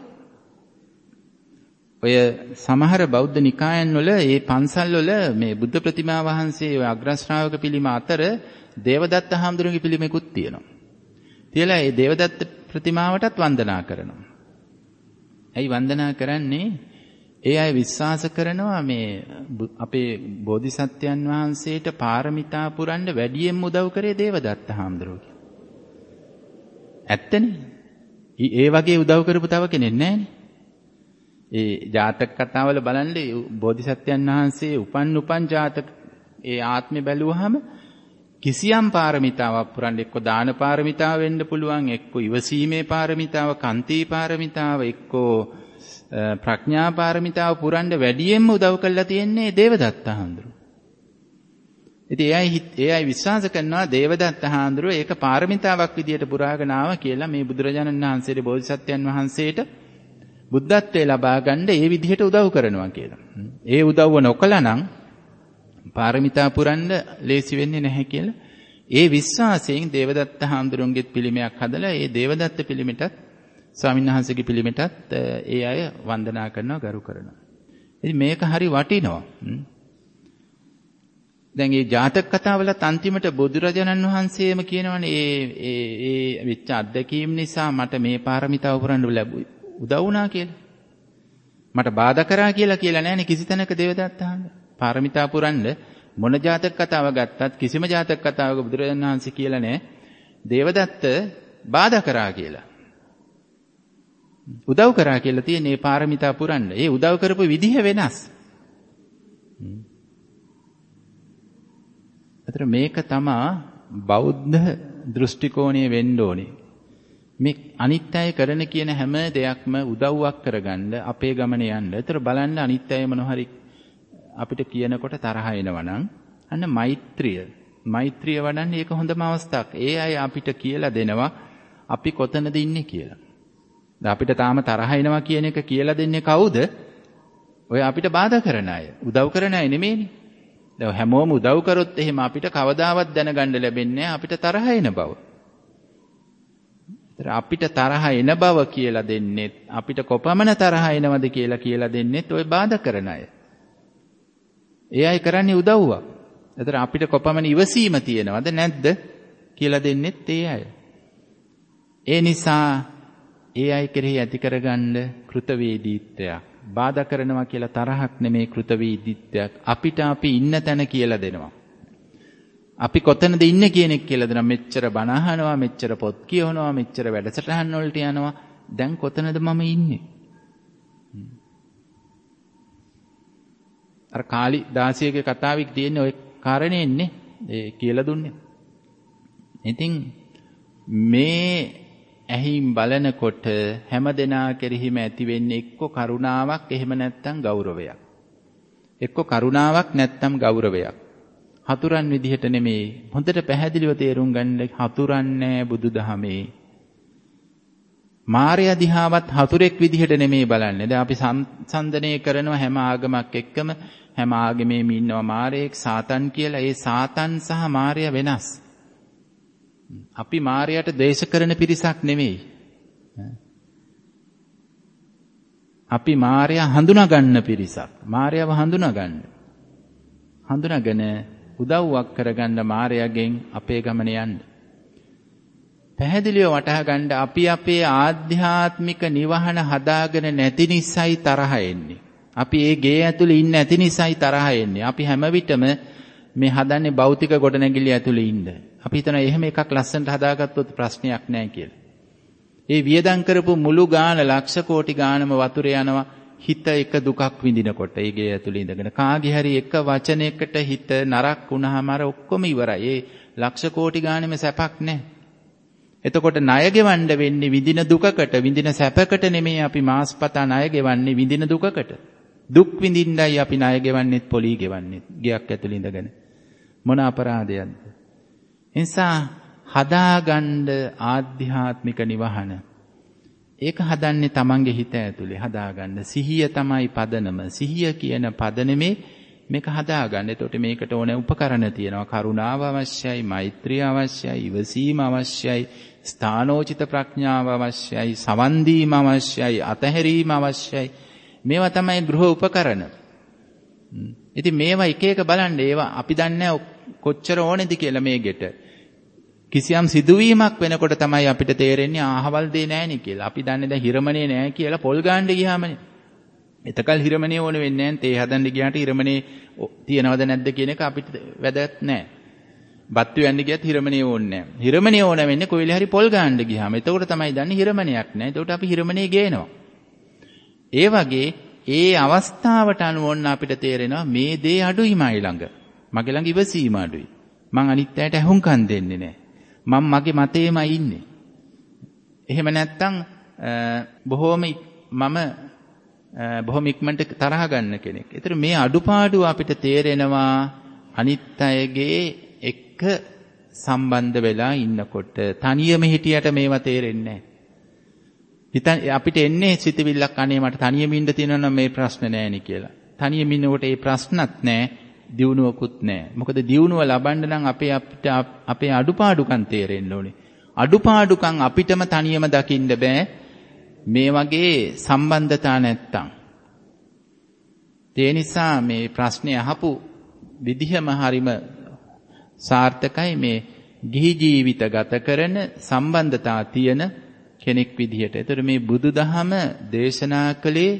ඔය සමහර බෞද්ධ නිකායන් වල මේ පන්සල් වල මේ බුද්ධ ප්‍රතිමා වහන්සේ ඔය අග්‍ර ශ්‍රාවක පිළිම අතර දේවදත්ත හාමුදුරුවන්ගේ පිළිමයකුත් තියෙනවා. තියලා ඒ දේවදත්ත ප්‍රතිමාවටත් වන්දනා කරනවා. ඇයි වන්දනා කරන්නේ? ඒ අය විශ්වාස කරනවා මේ අපේ බෝධිසත්වයන් වහන්සේට පාරමිතා පුරන්න වැඩියෙන් උදව් කරේ දේවදත්ත හාමුදුරුවෝ. ඇත්තනේ. ඒ වගේ උදව් කරපු තව කෙනෙක් නැහැනේ. ඒ ජාතක කතාවල බලන්න බෝධිසත්වයන් වහන්සේ උපන් උපන් ජාතක ඒ ආත්මේ බැලුවාම කිසියම් පාරමිතාවක් පුරන්න, එක්ක දාන පාරමිතාව වෙන්න පුළුවන්, එක්ක ඉවසීමේ පාරමිතාව, කන්ති පාරමිතාව, එක්ක ප්‍රඥා පාරමිතාව පුරන්න වැඩියෙන්ම උදව් කරලා තියෙන්නේ දේවදත්ත හාමුදුරුවෝ. ඉතින් ඒ අය ඒ අය විශ්වාස කරනවා දේවදත්ත හාමුදුරුවෝ ඒක පාරමිතාවක් විදියට පුරාගෙන ආවා කියලා මේ බුදුරජාණන් වහන්සේට බෝධිසත්වයන් වහන්සේට බුද්ධත්වයේ ලබා ගන්න ඒ විදිහට උදව් කරනවා කියලා. ඒ උදව්ව නොකළා නම් පාරමිතා පුරන්න ලේසි වෙන්නේ නැහැ කියලා ඒ විශ්වාසයෙන් දේවදත්ත හාමුදුරුවන්ගේ පිළිමයක් හදලා ඒ දේවදත්ත පිළිමෙටත් ස්වාමීන් වහන්සේගේ පිළිමෙටත් ඒ අය වන්දනා කරනවා, ගරු කරනවා. ඉතින් මේක හරි වටිනවා. දැන් මේ ජාතක කතාවලත් අන්තිමට බුදුරජාණන් වහන්සේම කියනවනේ ඒ ඒ ඒ විච්ච අත්දැකීම් නිසා මට මේ පාරමිතාව පුරන්න ලැබුයි උදව් වුණා කියලා. මට බාධා කරා කියලා කියලා නෑනේ කිසි තැනක දේවදත්ත හාමුදුරුවෝ. පාරමිතා පුරන්න මොන ජාතක කතාව ගත්තත් කිසිම ජාතක කතාවක බුදුරජාණන් වහන්සේ කියලා නෑ දේවදත්ත බාධා කරා කියලා. උදව් කරා කියලා තියෙන මේ පාරමිතා පුරන්න. ඒ උදව් කරපු විදිහ වෙනස්. අතර මේක තමයි බෞද්ධ දෘෂ්ටි කෝණය වෙන්න ඕනේ. මේ අනිත් අය කරන කියන හැම දෙයක්ම උදව්වක් කරගන්න අපේ ගමන යන්න. ඒතර බලන්න අනිත් අය මොන හරි අපිට කියනකොට තරහ එනවා නම් අන්න මෛත්‍රිය. මෛත්‍රිය වඩන්නේ ඒක හොඳම අවස්ථාවක්. ඒ අය අපිට කියලා දෙනවා අපි කොතනද ඉන්නේ කියලා. දැන් අපිට තාම තරහ එනවා කියන එක කියලා දෙන්නේ කවුද? ඔය අපිට බාධා කරන අය. උදව් කරන අය නෙමෙයිනේ. දැන් හැමෝම උදව් කරොත් එහෙම අපිට කවදාවත් දැනගන්න ලැබෙන්නේ අපිට තරහ එන බව. අපිට තරහ එන බව කියලා දෙන්නෙත් අපිට කොපමණ තරහ එනවද කියලා කියලා දෙන්නෙත් ওই බාධා කරන අය. ඒ අය කරන්නේ උදව්වක්. ඒතර අපිට කොපමණ ඉවසීම තියෙනවද නැද්ද කියලා දෙන්නෙත් ඒ අය. ඒ නිසා ඒ අය කෙරෙහි ඇති කරගන්න කෘතවේදීත්වයක්. බාධා කරනවා කියලා තරහක් නෙමේ කෘතවේදීත්වයක්. අපිට අපි ඉන්න තැන කියලා දෙනවා. අපි කොතනද ඉන්නේ කියන එක කියලා දෙනවා. මෙච්චර බණ අහනවා, මෙච්චර පොත් කියවනවා, මෙච්චර වැඩසටහන් වලට යනවා. දැන් කොතනද මම ඉන්නේ? අර කාලි දාසියගේ කතාවේ තියෙන ওই කාරණේ ඉන්නේ ඒ කියලා දුන්නේ. ඉතින් මේ ඇහිම් බලනකොට හැමදෙනා කෙරෙහිම ඇති වෙන්නේ එක්ක කරුණාවක් එහෙම නැත්නම් ගෞරවයක්. එක්ක කරුණාවක් නැත්නම් ගෞරවයක්. හතුරන් විදිහට නෙමෙයි. හොඳට පැහැදිලිව තේරුම් ගන්න හතුරන් නෑ බුදුදහමේ. මාර්යා දිහාවත් හතුරෙක් විදිහට නෙමෙයි බලන්නේ. දැන් අපි සංසන්දනය කරනවා හැම ආගමක් එක්කම හැම ආගමේම ඉන්නවා මාරයෙක් සාතන් කියලා. ඒ සාතන් සහ මාර්යා වෙනස්. අපි මාර්යාට ද්වේෂ කරන පිරිසක් නෙමෙයි. අපි මාර්යා හඳුනා ගන්න පිරිසක්. මාර්යාව හඳුනා ගන්න. හඳුනාගෙන උදව්වක් කරගන්න මාර්යාගෙන් අපේ ගමන යන්න. පැහැදිලිව වටහා ගන්න අපි අපේ ආධ්‍යාත්මික නිවහන හදාගෙන නැති නිසායි තරහ එන්නේ. අපි ඒ ගේ ඇතුලේ ඉන්න නැති නිසායි තරහ එන්නේ. අපි හැම විටම මේ හදන්නේ භෞතික ගොඩනැගිලි ඇතුලේ ඉන්න. අපි හිතනවා එහෙම එකක් ලස්සනට හදාගත්තොත් ප්‍රශ්නයක් නැහැ කියලා. ඒ වියදම් කරපු මුළු ගාන ලක්ෂ කෝටි ගානම වතුරේ යනවා හිත එක දුකක් විඳිනකොට ඒ ගේ ඇතුලේ ඉඳගෙන කාගේ හරි එක වචනයකට හිත නරක් වුණාම අර ඔක්කොම ඉවරයි. ඒ ලක්ෂ කෝටි ගානෙම සැපක් නැහැ. එතකොට ණය ගෙවන්න වෙන්නේ විඳින දුකකට විඳින සැපකට නෙමෙයි අපි මාස්පතා ණය ගෙවන්නේ විඳින දුකකට. දුක් විඳින්නයි අපි ණය ගෙවන්නේත් පොලී ගෙවන්නේත් ගියක් ඇතුළේ ඉඳගෙන. මොන අපරාධයක්ද? එනිසා හදාගන්න ආධ්‍යාත්මික නිවහන. ඒක හදන්නේ Tamange හිත ඇතුලේ හදාගන්න. සිහිය තමයි පදනම. සිහිය කියන පදනමේ මේක හදාගන්න. එතකොට මේකට ඕන උපකරණ තියෙනවා. කරුණාව අවශ්‍යයි, මෛත්‍රිය අවශ්‍යයි, ඉවසීම අවශ්‍යයි, ස්ථානෝචිත ප්‍රඥාව අවශ්‍යයි, සවන් දීම අවශ්‍යයි, අතහැරීම අවශ්‍යයි. මේවා තමයි ගෘහ උපකරණ. ඉතින් මේවා එක එක බලන්න. ඒවා අපි දන්නේ කොච්චර ඕනේද කියලා මේකට. කිසියම් සිදුවීමක් වෙනකොට තමයි අපිට තේරෙන්නේ ආහවල් දෙ නෑනේ කියලා. අපි දන්නේ දැන් හිරමනේ නෑ කියලා පොල් ගාන්න ගියාමනේ. එතකල් හිරමනේ ඕන වෙන්නේ නැහැ. තේ හදන්න ගියාට හිරමනේ තියනවද නැද්ද කියන එක අපිට වැදගත් නැහැ. බත්තු යන්න ගියත් හිරමනේ ඕනේ නැහැ. හිරමනේ ඕන වෙන්නේ කොයිලේ හරි පොල් ගාන්න ගියාම. එතකොට තමයි දන්නේ හිරමනයක් නැහැ. එතකොට අපි හිරමනේ ගේනවා. ඒ වගේ ඒ අවස්ථාවට අනුව ඔන්න අපිට තේරෙනවා මේ දේ අඩුයි මයි ළඟ. මගේ ළඟ ඉවසීම අඩුයි. මං අනිත් අයට අහුම්කම් දෙන්නේ නැහැ. මම මගේ මතේමයි ඉන්නේ. එහෙම නැත්තම් බොහොම මම බොහොම ඉක්මනට තරහ ගන්න කෙනෙක්. ඒතර මේ අඩුපාඩු අපිට තේරෙනවා අනිත් අයගේ එක්ක සම්බන්ධ වෙලා ඉන්නකොට. තනියම හිටියට මේවා තේරෙන්නේ නැහැ. අපිට එන්නේ සිතවිල්ලක් අනේ මට තනියම ඉන්න තියෙනවා නම් මේ ප්‍රශ්න නැහෙනි කියලා. තනියම ඉන්නකොට ඒ ප්‍රශ්නත් නැහැ, දියුණුවකුත් නැහැ. මොකද දියුණුව ලබන්න නම් අපේ අපිට අපේ අඩුපාඩුකම් තේරෙන්න ඕනේ. අඩුපාඩුකම් අපිටම තනියම දකින්න බෑ. මේ වගේ සම්බන්ධතා නැත්තම්. ඒ නිසා මේ ප්‍රශ්නේ අහපු විදිහම හරිම සාර්ථකයි. මේ ගිහි ජීවිත ගත කරන සම්බන්ධතා තියෙන කෙනෙක් විදිහට. ඒතර මේ බුදුදහම දේශනා කළේ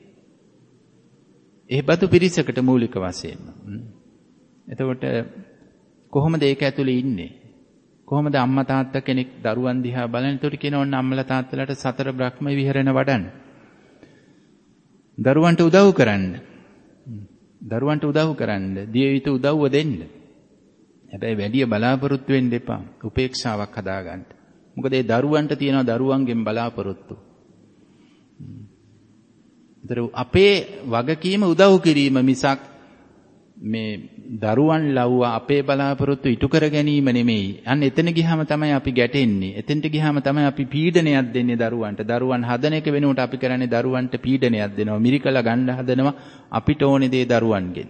එහෙබඳු පිරිසකට මූලික වශයෙන්. එතකොට කොහොමද ඒක ඇතුලේ ඉන්නේ? කොහොමද අම්මා තාත්තා කෙනෙක් දරුවන් දිහා බලන? ඒකට කියන ඕන අම්මලා තාත්තලාට සතර බ්‍රහ්ම විහරණ වඩන්න. දරුවන්ට උදව් කරන්න. දරුවන්ට උදව් කරන්න. දිය යුතු උදව්ව දෙන්න. හැබැයි වැඩි බලාපොරොත්තු වෙන්න එපා. උපේක්ෂාවක් හදාගන්න. මොකද ඒ දරුවන්ට තියෙනවා දරුවන්ගෙන් බලාපොරොත්තු. ඒතර අපේ වගකීම උදව් කිරීම මිසක් මේ දරුවන් ලව්ව අපේ බලාපොරොත්තු ඉටු කර ගැනීම නෙමෙයි. අන්න එතන ගියාම තමයි අපි ගැටෙන්නේ. එතෙන්ට ගියාම තමයි අපි පීඩනයක් දෙන්නේ දරුවන්ට. දරුවන් හදන එක වෙනුවට අපි කරන්නේ දරුවන්ට පීඩනයක් දෙනවා. මිරිකලා ගන්න හදනවා අපිට ඕනේ දේ දරුවන්ගෙන්.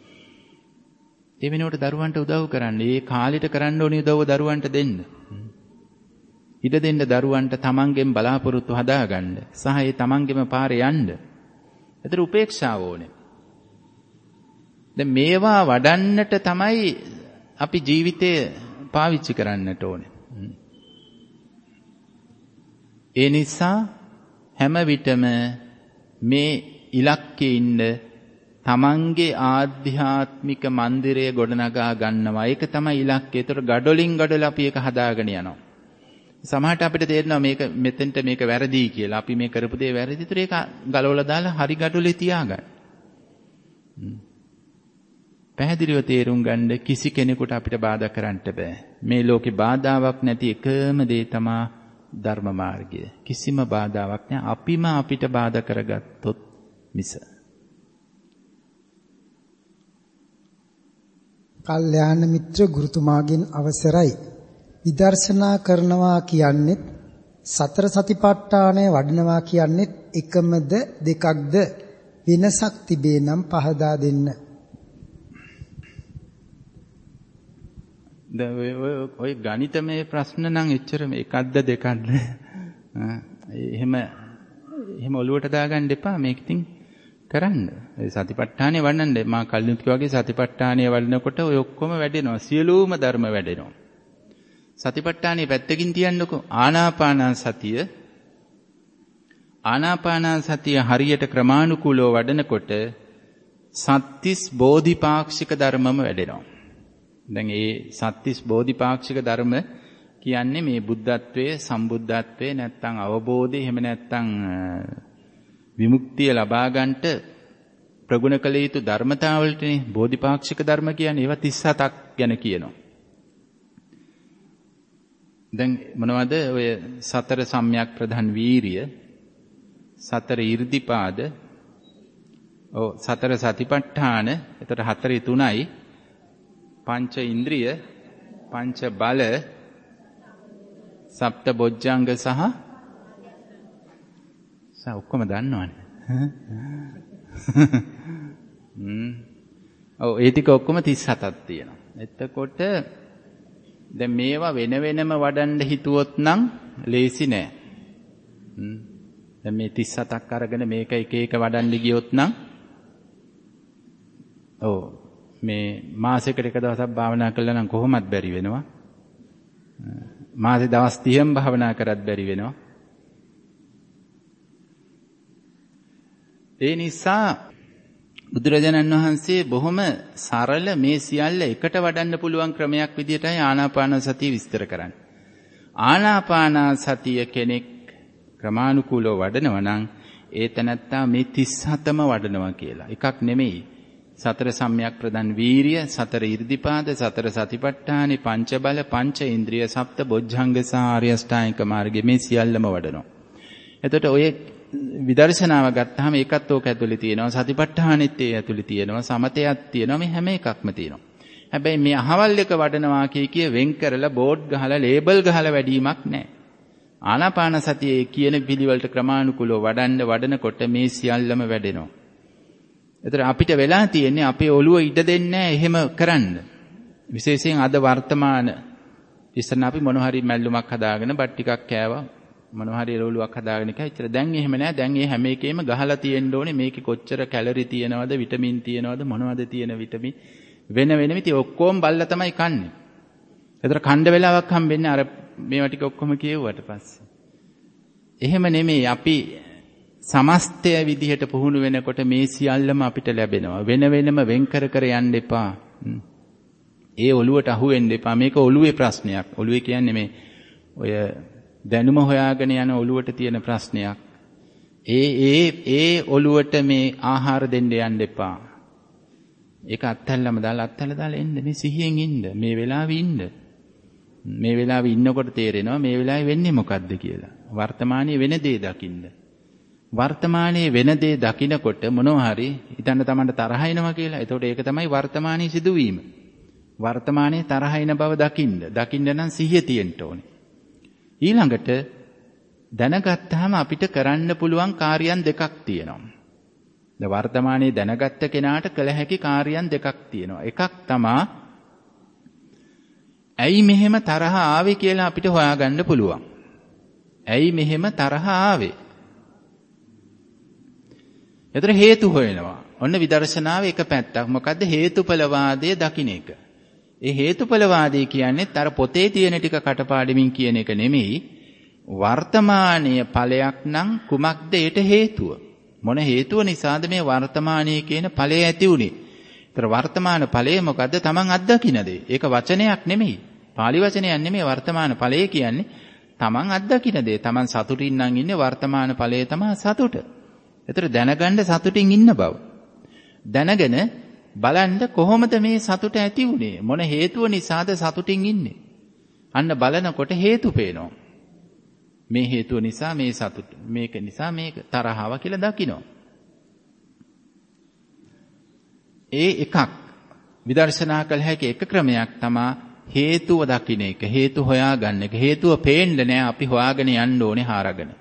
ඒ වෙනුවට දරුවන්ට උදව් කරන්න. ඒ කාලෙට කරන්න ඕනේ උදව්ව දරුවන්ට දෙන්න. ඉඩ දෙන්න දරුවන්ට තමන්ගෙන් බලාපොරොත්තු හදාගන්න. සහ ඒ තමන්ගෙම පාරේ යන්න. ඒතර උපේක්ෂාව ඕනේ. දැන් මේවා වඩන්නට තමයි අපි ජීවිතය පාවිච්චි කරන්නට ඕනේ. ඒ නිසා හැම විටම මේ ඉලක්කේ ඉන්න තමන්ගේ ආධ්‍යාත්මික මන්දිරය ගොඩනගා ගන්නවා. ඒක තමයි ඉලක්කය. ඒතර ගඩොලින් ගඩොල අපි ඒක හදාගෙන යනවා. සමහරට අපිට තේරෙනවා මේක මෙතෙන්ට මේක වැරදි කියලා. අපි මේ කරපු දේ වැරදි. ඒතර ඒක ගලවලා දාලා හරි ගඩොලේ තියාගන්න. පැහැදිලිව තේරුම් ගන්න කිසි කෙනෙකුට අපිට බාධා කරන්න බෑ. මේ ලෝකේ බාධාවක් නැති එකම දේ තමයි ධර්ම මාර්ගය. කිසිම බාධාවක් නැහැ. අපිම අපිට බාධා කරගත්තොත් මිස. කල්යාණ මිත්‍ර ගුරුතුමාගෙන් අවසරයි. විදර්ශනා කරනවා කියන්නේ සතර සතිපට්ඨානය වඩනවා කියන්නේ එකමද දෙකක්ද වෙනසක් තිබේ නම් පහදා දෙන්න. දැන් ඔය ගණිතමය ප්‍රශ්න නම් එච්චරම එකක්ද දෙකක්ද එහෙම එහෙම ඔලුවට දාගන්න එපා. මේක ඉතින් කරන්න. ඒ සතිපට්ඨානය වඩන්න මා කලිනුත් වගේ සතිපට්ඨානය වඩනකොට ඔය ඔක්කොම වැඩෙනවා. සියලුම ධර්ම වැඩෙනවා. සතිපට්ඨානය පැත්තකින් තියන්නකෝ. ආනාපාන සතිය ආනාපාන සතිය හරියට ක්‍රමානුකූලව වඩනකොට සත්‍තිස් බෝධිපාක්ෂික ධර්මම වැඩෙනවා. දැන් ඒ සත්‍තිස් බෝධිපාක්ෂික ධර්ම කියන්නේ මේ බුද්ධත්වයේ සම්බුද්ධත්වයේ නැත්තම් අවබෝධය එහෙම නැත්තම් විමුක්තිය ලබා ගන්නට ප්‍රගුණ කළ යුතු ධර්මතාවලටනේ බෝධිපාක්ෂික ධර්ම කියන්නේ. ඒවා තිස් හතක් ගැන කියනවා. දැන් මොනවද ඔය සතර සම්‍යක් ප්‍රධාන වීරිය, සතර ඊර්ධිපාද, ඔව් සතර සතිපට්ඨාන, එතකොට හතරේ තුනයි, පංච ඉන්ද්‍රිය, පංච බල, සප්ත බොජ්ජංග සහ සා ඔක්කොම දන්නවනේ. හ්ම්. ඔව් ඒ ටික ඔක්කොම තිස් හතක් තියෙනවා. එතකොට දැන් මේවා වෙන වෙනම වඩන්න හිතුවොත් නම් ලේසි නෑ. හ්ම්. දැන් මේ තිස් හතක් අරගෙන මේක එක එක වඩන්න ගියොත් නම් ඔව් මේ මාසෙකට එක දවසක් භාවනා කළා නම් කොහොමත් බැරි වෙනවා. මාසේ දවස් තිහම භාවනා කරත් බැරි වෙනවා. ඒ නිසා බුදුරජාණන් වහන්සේ බොහොම සරල මේ සියල්ල එකට වඩන්න පුළුවන් ක්‍රමයක් විදිහටයි ආනාපාන සතිය විස්තර කරන්නේ. ආනාපාන සතිය කෙනෙක් ක්‍රමානුකූලව වඩනවා නම් ඒ තැනත්තා මේ තිස් හතම වඩනවා කියලා. එකක් නෙමෙයි. සතර සම්‍යක් ප්‍රදාන් වීරිය, සතර ඉර්ධිපාද, සතර සතිපට්ඨාන, පංච බල, පංච ඉන්ද්‍රිය, සප්ත බොජ්ජංග සහ ආර්ය අෂ්ටාංගික මාර්ගයේ මේ සියල්ලම වඩනවා. එතකොට ඔය විදර්ශනාව ගත්තාම ඒකත් ඕක ඇතුලේ තියෙනවා. සතිපට්ඨානෙත් ඒ ඇතුලේ තියෙනවා. සමතයක් තියෙනවා. මේ හැම එකක්ම තියෙනවා. හැබැයි මේ අහවල් එක වඩනවා කිය කිය වෙන් කරලා බෝඩ් ගහලා ලේබල් ගහලා වැඩිමක් නැහැ. ආනාපාන සතියේ කියන පිළිවෙලට ක්‍රමානුකූලව වඩන්න වඩනකොට මේ සියල්ලම වැඩෙනවා. එතන අපිට වෙලා තියෙන්නේ අපේ ඔළුව ඉඩ දෙන්නේ එහෙම කරන්න. විශේෂයෙන් අද වර්තමාන ඉස්සන අපි මොන හරි මැල්ලුමක් හදාගෙන බත් ටිකක් කෑවා. මොන හරි එළවලුවක් හදාගෙන කෑච්චර. දැන් එහෙම නෑ. දැන් මේ හැම එකේම ගහලා තියෙන්න ඕනේ මේකේ කොච්චර කැලරි තියෙනවද, විටමින් තියෙනවද, මොනවද තියෙන විටමින් වෙන වෙනම ඉතින් ඔක්කොම බල්ලා තමයි කන්නේ. ඒතර කණ්ඩ වෙලාවක් හම්බෙන්නේ අර මේවා ටික ඔක්කොම කියෙව්වට පස්සේ. එහෙම නෙමෙයි අපි සමස්තය විදිහට පුහුණු වෙනකොට මේ සියල්ලම අපිට ලැබෙනවා. වෙන වෙනම වෙන් කර කර යන්න එපා. ඒ ඔළුවට අහු වෙන්න එපා. මේක ඔළුවේ ප්‍රශ්නයක්. ඔළුවේ කියන්නේ මේ ඔය දැනුම හොයාගෙන යන ඔළුවට තියෙන ප්‍රශ්නයක්. ඒ ඒ ඒ ඔළුවට මේ ආහාර දෙන්න යන්න එපා. ඒක අත්හැල්ලම දාලා අත්හැල්ලා දාලා එන්න. මේ සිහියෙන් ඉන්න. මේ වෙලාවේ ඉන්න. මේ වෙලාවේ ඉන්නකොට තේරෙනවා මේ වෙලාවේ වෙන්නේ මොකද්ද කියලා. වර්තමානයේ වෙන දේ දකින්න. වර්තමානයේ වෙන දේ දකිනකොට මොනවා හරි හිතන්න තමන්ට තරහ එනවා කියලා. එතකොට ඒක තමයි වර්තමානයේ සිදුවීම. වර්තමානයේ තරහ එන බව දකින්න. දකින්න නම් සිහිය තියෙන්න ඕනේ. ඊළඟට දැනගත්තාම අපිට කරන්න පුළුවන් කාර්යයන් දෙකක් තියෙනවා. දැන් වර්තමානයේ දැනගත්ත කෙනාට කළ හැකි කාර්යයන් දෙකක් තියෙනවා. එකක් තමා ඇයි මෙහෙම තරහ ආවේ කියලා අපිට හොයාගන්න පුළුවන්. ඇයි මෙහෙම තරහ ආවේ? ඒතර හේතු හොයනවා. ඔන්න විදර්ශනාවේ එක පැත්තක්. මොකද්ද හේතුඵලවාදයේ දකින්න එක. ඒ හේතුඵලවාදී කියන්නේ අර පොතේ තියෙන ටික කටපාඩමින් කියන එක නෙමෙයි. වර්තමානීය ඵලයක් නම් කුමක්ද ඒට හේතුව? මොන හේතුව නිසාද මේ වර්තමානීය කියන ඵලය ඇති උනේ? ඒතර වර්තමාන ඵලය මොකද්ද? Taman අත්දකින්න දේ. ඒක වචනයක් නෙමෙයි. පාලි වචනයක් නෙමෙයි වර්තමාන ඵලය කියන්නේ. Taman අත්දකින්න දේ. Taman සතුටින් නම් ඉන්නේ වර්තමාන ඵලය තමයි සතුට. ඒතර දැනගන්න සතුටින් ඉන්න බව. දැනගෙන බලන්න කොහොමද මේ සතුට ඇති වුනේ? මොන හේතුව නිසාද සතුටින් ඉන්නේ? අන්න බලනකොට හේතු පේනවා. මේ හේතුව නිසා මේ සතුට, මේක නිසා මේක තරහව කියලා දකිනවා. ඒ එකක් විදර්ශනා කළ හැකි එක ක්‍රමයක් තමයි හේතුව දකින්න එක. හේතු හොයාගන්න එක. හේතුව පේන්නේ නැහැ. අපි හොයාගෙන යන්න ඕනේ හාරගෙන.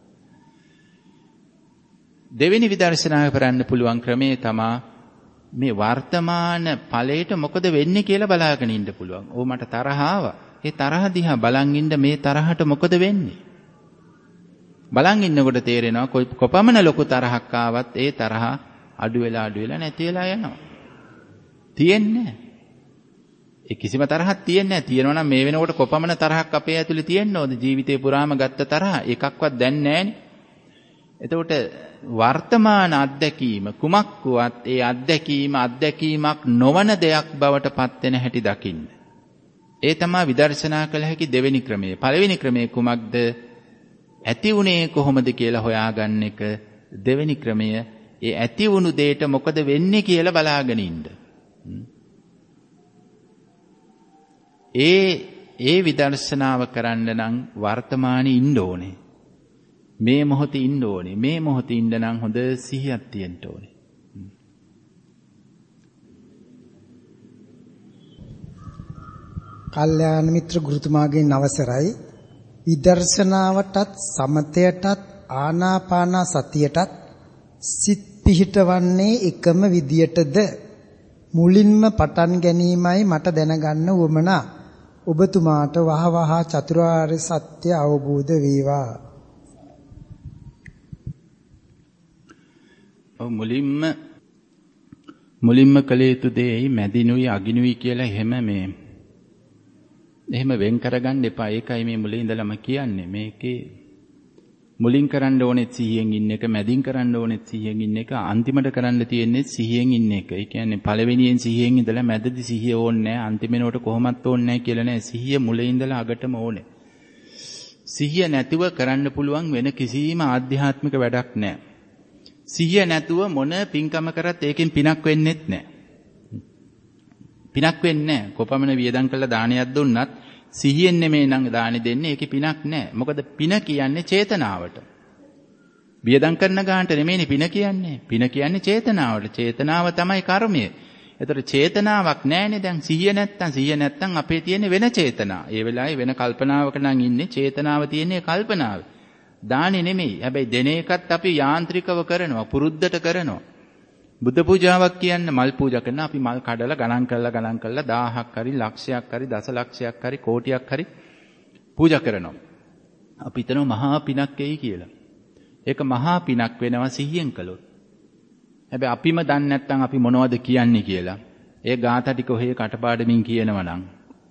දෙවෙනි විදර්ශනා කරන්න පුළුවන් ක්‍රමේ තමයි මේ වර්තමාන ඵලයට මොකද වෙන්නේ කියලා බලාගෙන ඉන්න පුළුවන්. ඕ මට තරහ ආවා. ඒ තරහ දිහා බලන් ඉන්න මේ තරහට මොකද වෙන්නේ? බලන් ඉන්නකොට තේරෙනවා කොපමණ ලොකු තරහක් ආවත් ඒ තරහ අඩු වෙලා අඩු වෙලා නැති වෙලා යනවා. තියෙන්නේ ඒ කිසිම තරහක් තියෙන්නේ නැහැ. තියෙනවා නම් මේ වෙනකොට කොපමණ තරහක් අපේ ඇතුලේ තියෙන්න ඕද? ජීවිතේ පුරාම ගත්ත තරහ එකක්වත් දැන් නැහැනේ. එතකොට වර්තමාන අත්දැකීම කුමක් වුවත් ඒ අත්දැකීම අත්දැකීමක් නොවන දෙයක් බවට පත් වෙන හැටි දකින්න. ඒ තමයි විදර්ශනා කළ හැකි දෙවෙනි ක්‍රමය. පළවෙනි ක්‍රමය කුමක්ද? ඇති වුණේ කොහොමද කියලා හොයාගන්න එක. දෙවෙනි ක්‍රමය ඒ ඇති වුණු දෙයට මොකද වෙන්නේ කියලා බලාගෙන ඉන්න. ඒ ඒ විදර්ශනාව කරන්න නම් වර්තමානයේ ඉන්න ඕනේ. මේ මොහොතේ ඉන්න ඕනේ. මේ මොහොතේ ඉන්න නම් හොඳ සිහියක් තියෙන්න ඕනේ. කල්යාණ මිත්‍ර ගුරුතුමාගෙන් අවසරයි. විදර්ශනාවටත් සමතයටත් ආනාපාන සතියටත් සිත් පිහිටවන්නේ එකම විදියටද? මුලින්ම පටන් ගැනීමයි මට දැනගන්න උවමනා. ඔබතුමාට වහවහ චතුරාර්ය සත්‍ය අවබෝධ වේවා. ඔව් මුලින්ම මුලින්ම කළ යුතු දෙයි මැදිනුයි අගිනුයි කියලා එහෙම මේ එහෙම වෙන් කරගන්න එපා. ඒකයි මේ මුලින් ඉඳලම කියන්නේ. මේකේ මුලින් කරන්න ඕනෙත් සිහියෙන් ඉන්න එක, මැදින් කරන්න ඕනෙත් සිහියෙන් ඉන්න එක, අන්තිමට කරන්න තියෙන්නේ සිහියෙන් ඉන්න එක. ඒ කියන්නේ පළවෙනියෙන් සිහියෙන් ඉඳලා මැදදී සිහිය ඕනේ නැහැ, අන්තිමේනට කොහොමත් ඕනේ නැහැ කියලා නෑ. සිහිය මුලින් ඉඳලා අගටම ඕනේ. සිහිය නැතුව කරන්න පුළුවන් වෙන කිසිම ආධ්‍යාත්මික වැඩක් නෑ. සිහිය නැතුව මොන පින්කම කරත් ඒකෙන් පිනක් වෙන්නේත් නැහැ. පිනක් වෙන්නේ නැහැ. කොපමණ වියදම් කළා දානයක් දුන්නත් සිහියෙන් නෙමෙයි නම් දානි දෙන්නේ. ඒකේ පිනක් නැහැ. මොකද පින කියන්නේ චේතනාවට. වියදම් කරන ගානට නෙමෙයිනේ පින කියන්නේ. පින කියන්නේ චේතනාවට. චේතනාව තමයි කර්මය. ඒතර චේතනාවක් නැහැනේ දැන් සිහිය නැත්තම් සිහිය නැත්තම් අපේ තියෙන වෙන චේතනා. ඒ වෙලාවේ වෙන කල්පනාවක නම් ඉන්නේ. චේතනාව තියෙන්නේ කල්පනාවේ. දානි නෙමෙයි. හැබැයි දෙන එකත් අපි යාන්ත්‍රිකව කරනවා, පුරුද්දට කරනවා. බුද්ධ පූජාවක් කියන්නේ මල් පූජා කරන අපි මල් කඩලා ගණන් කරලා ගණන් කරලා දහයක් හරි ලක්ෂයක් හරි දසලක්ෂයක් හරි කෝටියක් හරි පූජා කරනවා. අපි හිතනවා මහා පිනක් එයි කියලා. ඒක මහා පිනක් වෙනවා සිහියෙන් කළොත්. හැබැයි අපිම දන්නේ නැත්නම් අපි මොනවද කියන්නේ කියලා. ඒ ગાථා ටික ඔහේ කටපාඩමින් කියනවා නම්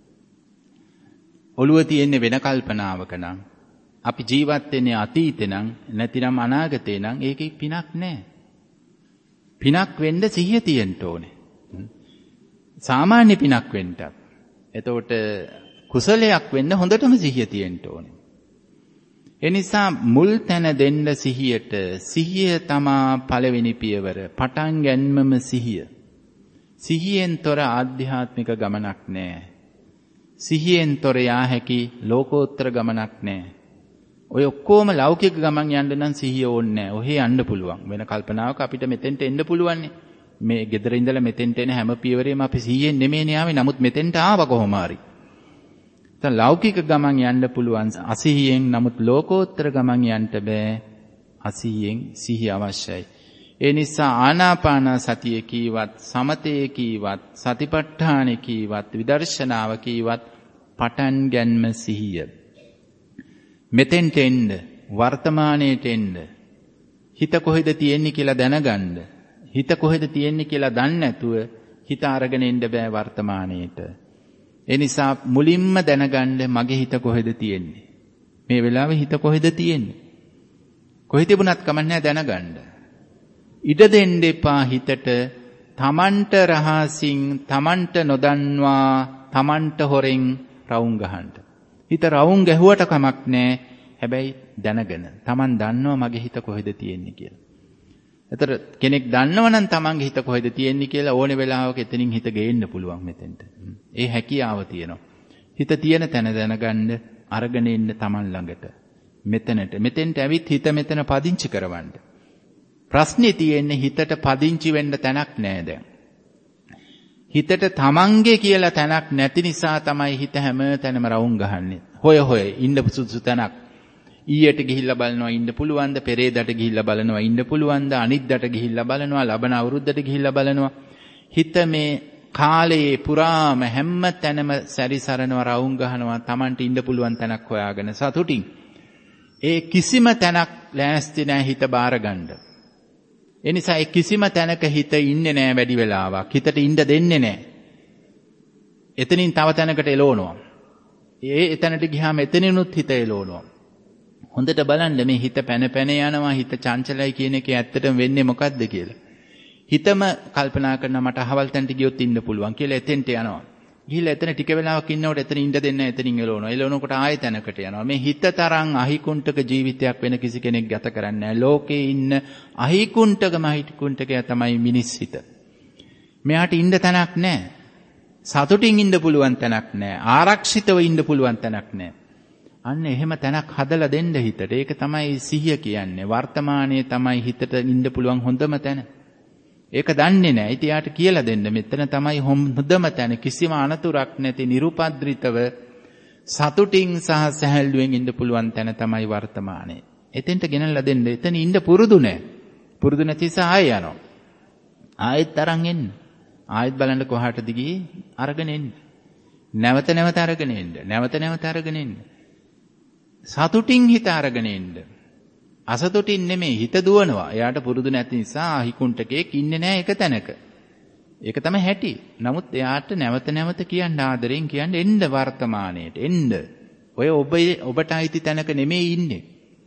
ඔළුව තියෙන්නේ වෙන කල්පනාවක නම් අපි ජීවත් වෙන්නේ අතීතේ නම් නැතිනම් අනාගතේ නම් ඒකේ පිනක් නැහැ. පිනක් වෙන්න සිහිය තියෙන්න ඕනේ. සාමාන්‍ය පිනක් වෙන්නත්. එතකොට කුසලයක් වෙන්න හොඳටම සිහිය තියෙන්න ඕනේ. ඒ නිසා මුල් තැන දෙන්න සිහියට. සිහිය තමා පළවෙනි පියවර. පටන් ගැනීමම සිහිය. සිහියෙන් තොර ආධ්‍යාත්මික ගමනක් නැහැ. සිහියෙන් තොර යා හැකි ලෝකෝත්තර ගමනක් නැහැ. ඔය ඔක්කොම ලෞකික ගමන් යන්න නම් සිහිය ඕනේ නැහැ. ඔහේ යන්න පුළුවන්. වෙන කල්පනාවක අපිට මෙතෙන්ට එන්න පුළුවන්. මේ ගෙදර ඉඳලා මෙතෙන්ට එන හැම පියවරේම අපි සිහියෙන් නෙමෙයිනේ ආවේ. නමුත් මෙතෙන්ට ආව කොහොම හරි. දැන් ලෞකික ගමන් යන්න පුළුවන් අසිහියෙන්. නමුත් ලෝකෝත්තර ගමන් යන්න බෑ. අසිහියෙන් සිහිය අවශ්‍යයි. ඒ නිසා ආනාපාන සතිය කීවත්, සමතේ කීවත්, සතිපට්ඨාන කීවත්, විදර්ශනාව කීවත් පටන් ගැනීම සිහිය. මෙතෙන්ට එන්න, වර්තමානයේට එන්න. හිත කොහෙද තියෙන්නේ කියලා දැනගන්න. හිත කොහෙද තියෙන්නේ කියලා දන්නේ නැතුව හිත අරගෙන එන්න බෑ වර්තමානයේට. ඒ නිසා මුලින්ම දැනගන්න මගේ හිත කොහෙද තියෙන්නේ. මේ වෙලාවේ හිත කොහෙද තියෙන්නේ. කොහෙ තිබුණත් කමන්නේ දැනගන්න. ඉඩ දෙන්න එපා හිතට තමන්ට රහසින් තමන්ට නොදන්වා තමන්ට හොරෙන් රවුම් ගහන්න. හිත රවුම් ගැහුවට කමක් නැහැ. හැබැයි දැනගෙන තමන් දන්නවා මගේ හිත කොහෙද තියෙන්නේ කියලා. ඒතර කෙනෙක් දන්නවනම් තමන්ගේ හිත කොහෙද තියෙන්නේ කියලා ඕනේ වෙලාවක එතනින් හිත ගේන්න පුළුවන් මෙතෙන්ට. ඒ හැකියාව තියෙනවා. හිත තියෙන තැන දැනගන්න අරගෙන ඉන්න තමන් ළඟට. මෙතනට මෙතෙන්ට ඇවිත් හිත මෙතන පදිංචි කරවන්න. ප්‍රශ්නේ තියෙන්නේ හිතට පදිංචි වෙන්න තැනක් නැහැ දැන්. හිතට තමන්ගේ කියලා තැනක් නැති නිසා තමයි හිත හැම තැනම රවුම් ගහන්නේ. හොය හොය ඉන්න සුදුසු තැනක්. ඊයට ගිහිල්ලා බලනවා ඉන්න පුළුවන්ද? පෙරේදට ගිහිල්ලා බලනවා ඉන්න පුළුවන්ද? අනිද්දාට ගිහිල්ලා බලනවා, ලබන අවුරුද්දට ගිහිල්ලා බලනවා. හිත මේ කාලයේ පුරාම හැම තැනම සැරිසරනවා, රවුම් ගහනවා, තමන්ට ඉන්න පුළුවන් තැනක් හොයාගෙන සතුටින්. ඒ කිසිම තැනක් ලෑස්ති නැහැ හිත බාරගන්න. ඒ නිසා ඒ කිසිම තැනක හිත ඉන්නේ නැහැ වැඩි වෙලාවක්. හිතට ඉන්න දෙන්නේ නැහැ. එතනින් තව තැනකට එලවනවා. ඒ එතනට ගියාම එතනිනුත් හිත එලවනවා. හොඳට බලන්න මේ හිත පැන පැන යනවා, හිත චංචලයි කියන එකේ ඇත්තටම වෙන්නේ මොකද්ද කියලා. හිතම කල්පනා කරනවා මට අහවල් තැනට ගියොත් ඉන්න පුළුවන් කියලා එතෙන්ට යනවා. ගිහිල්ලා එතන ටික වෙලාවක් ඉන්නකොට එතන ඉන්න දෙන්නේ නැහැ, එතනින් එලවනවා. එලවනකොට ආයෙ තැනකට යනවා. මේ හිත තරම් අහිකුන්ටක ජීවිතයක් වෙන කිසි කෙනෙක් ගත කරන්නේ නැහැ. ලෝකේ ඉන්න අහිකුන්ටකම අහිකුන්ටකය තමයි මිනිස් හිත. මෙයාට ඉන්න තැනක් නැහැ. සතුටින් ඉන්න පුළුවන් තැනක් නැහැ. ආරක්ෂිතව ඉන්න පුළුවන් තැනක් නැහැ. අන්න එහෙම තැනක් හදලා දෙන්න හිතට. ඒක තමයි සිහිය කියන්නේ. වර්තමානයේ තමයි හිතට ඉන්න පුළුවන් හොඳම තැන. ඒක දන්නේ නැහැ. ඉතින් යාට කියලා දෙන්න මෙතන තමයි හොඳම තැන. කිසිම අනතුරක් නැති නිරුපද්‍රිතව සතුටින් සහ සැහැල්ලුවෙන් ඉන්න පුළුවන් තැන තමයි වර්තමානයේ. එතෙන්ට ගෙනල්ලා දෙන්න. එතන ඉන්න පුරුදු නැහැ. පුරුදු නැති නිසා ආයෙ යනවා. ආයෙත් තරන් එන්න. ආයෙත් බලන්න කොහාටද ගියේ? අරගෙන එන්න. නැවත නැවත අරගෙන එන්න. නැවත නැවත අරගෙන එන්න. සතුටින් හිත අරගෙන එන්න. අසතුටින් නෙමෙයි හිත දුවනවා. එයාට පුරුදු නැති නිසා අහිකුන්ටකේක් ඉන්නේ නැහැ එක තැනක. ඒක තමයි හැටි. නමුත් එයාට නැවත නැවත කියන්න ආදරෙන් කියන්න එන්න වර්තමානයට එන්න. ඔය ඔබ ඔබට අයිති තැනක නෙමෙයි ඉන්නේ.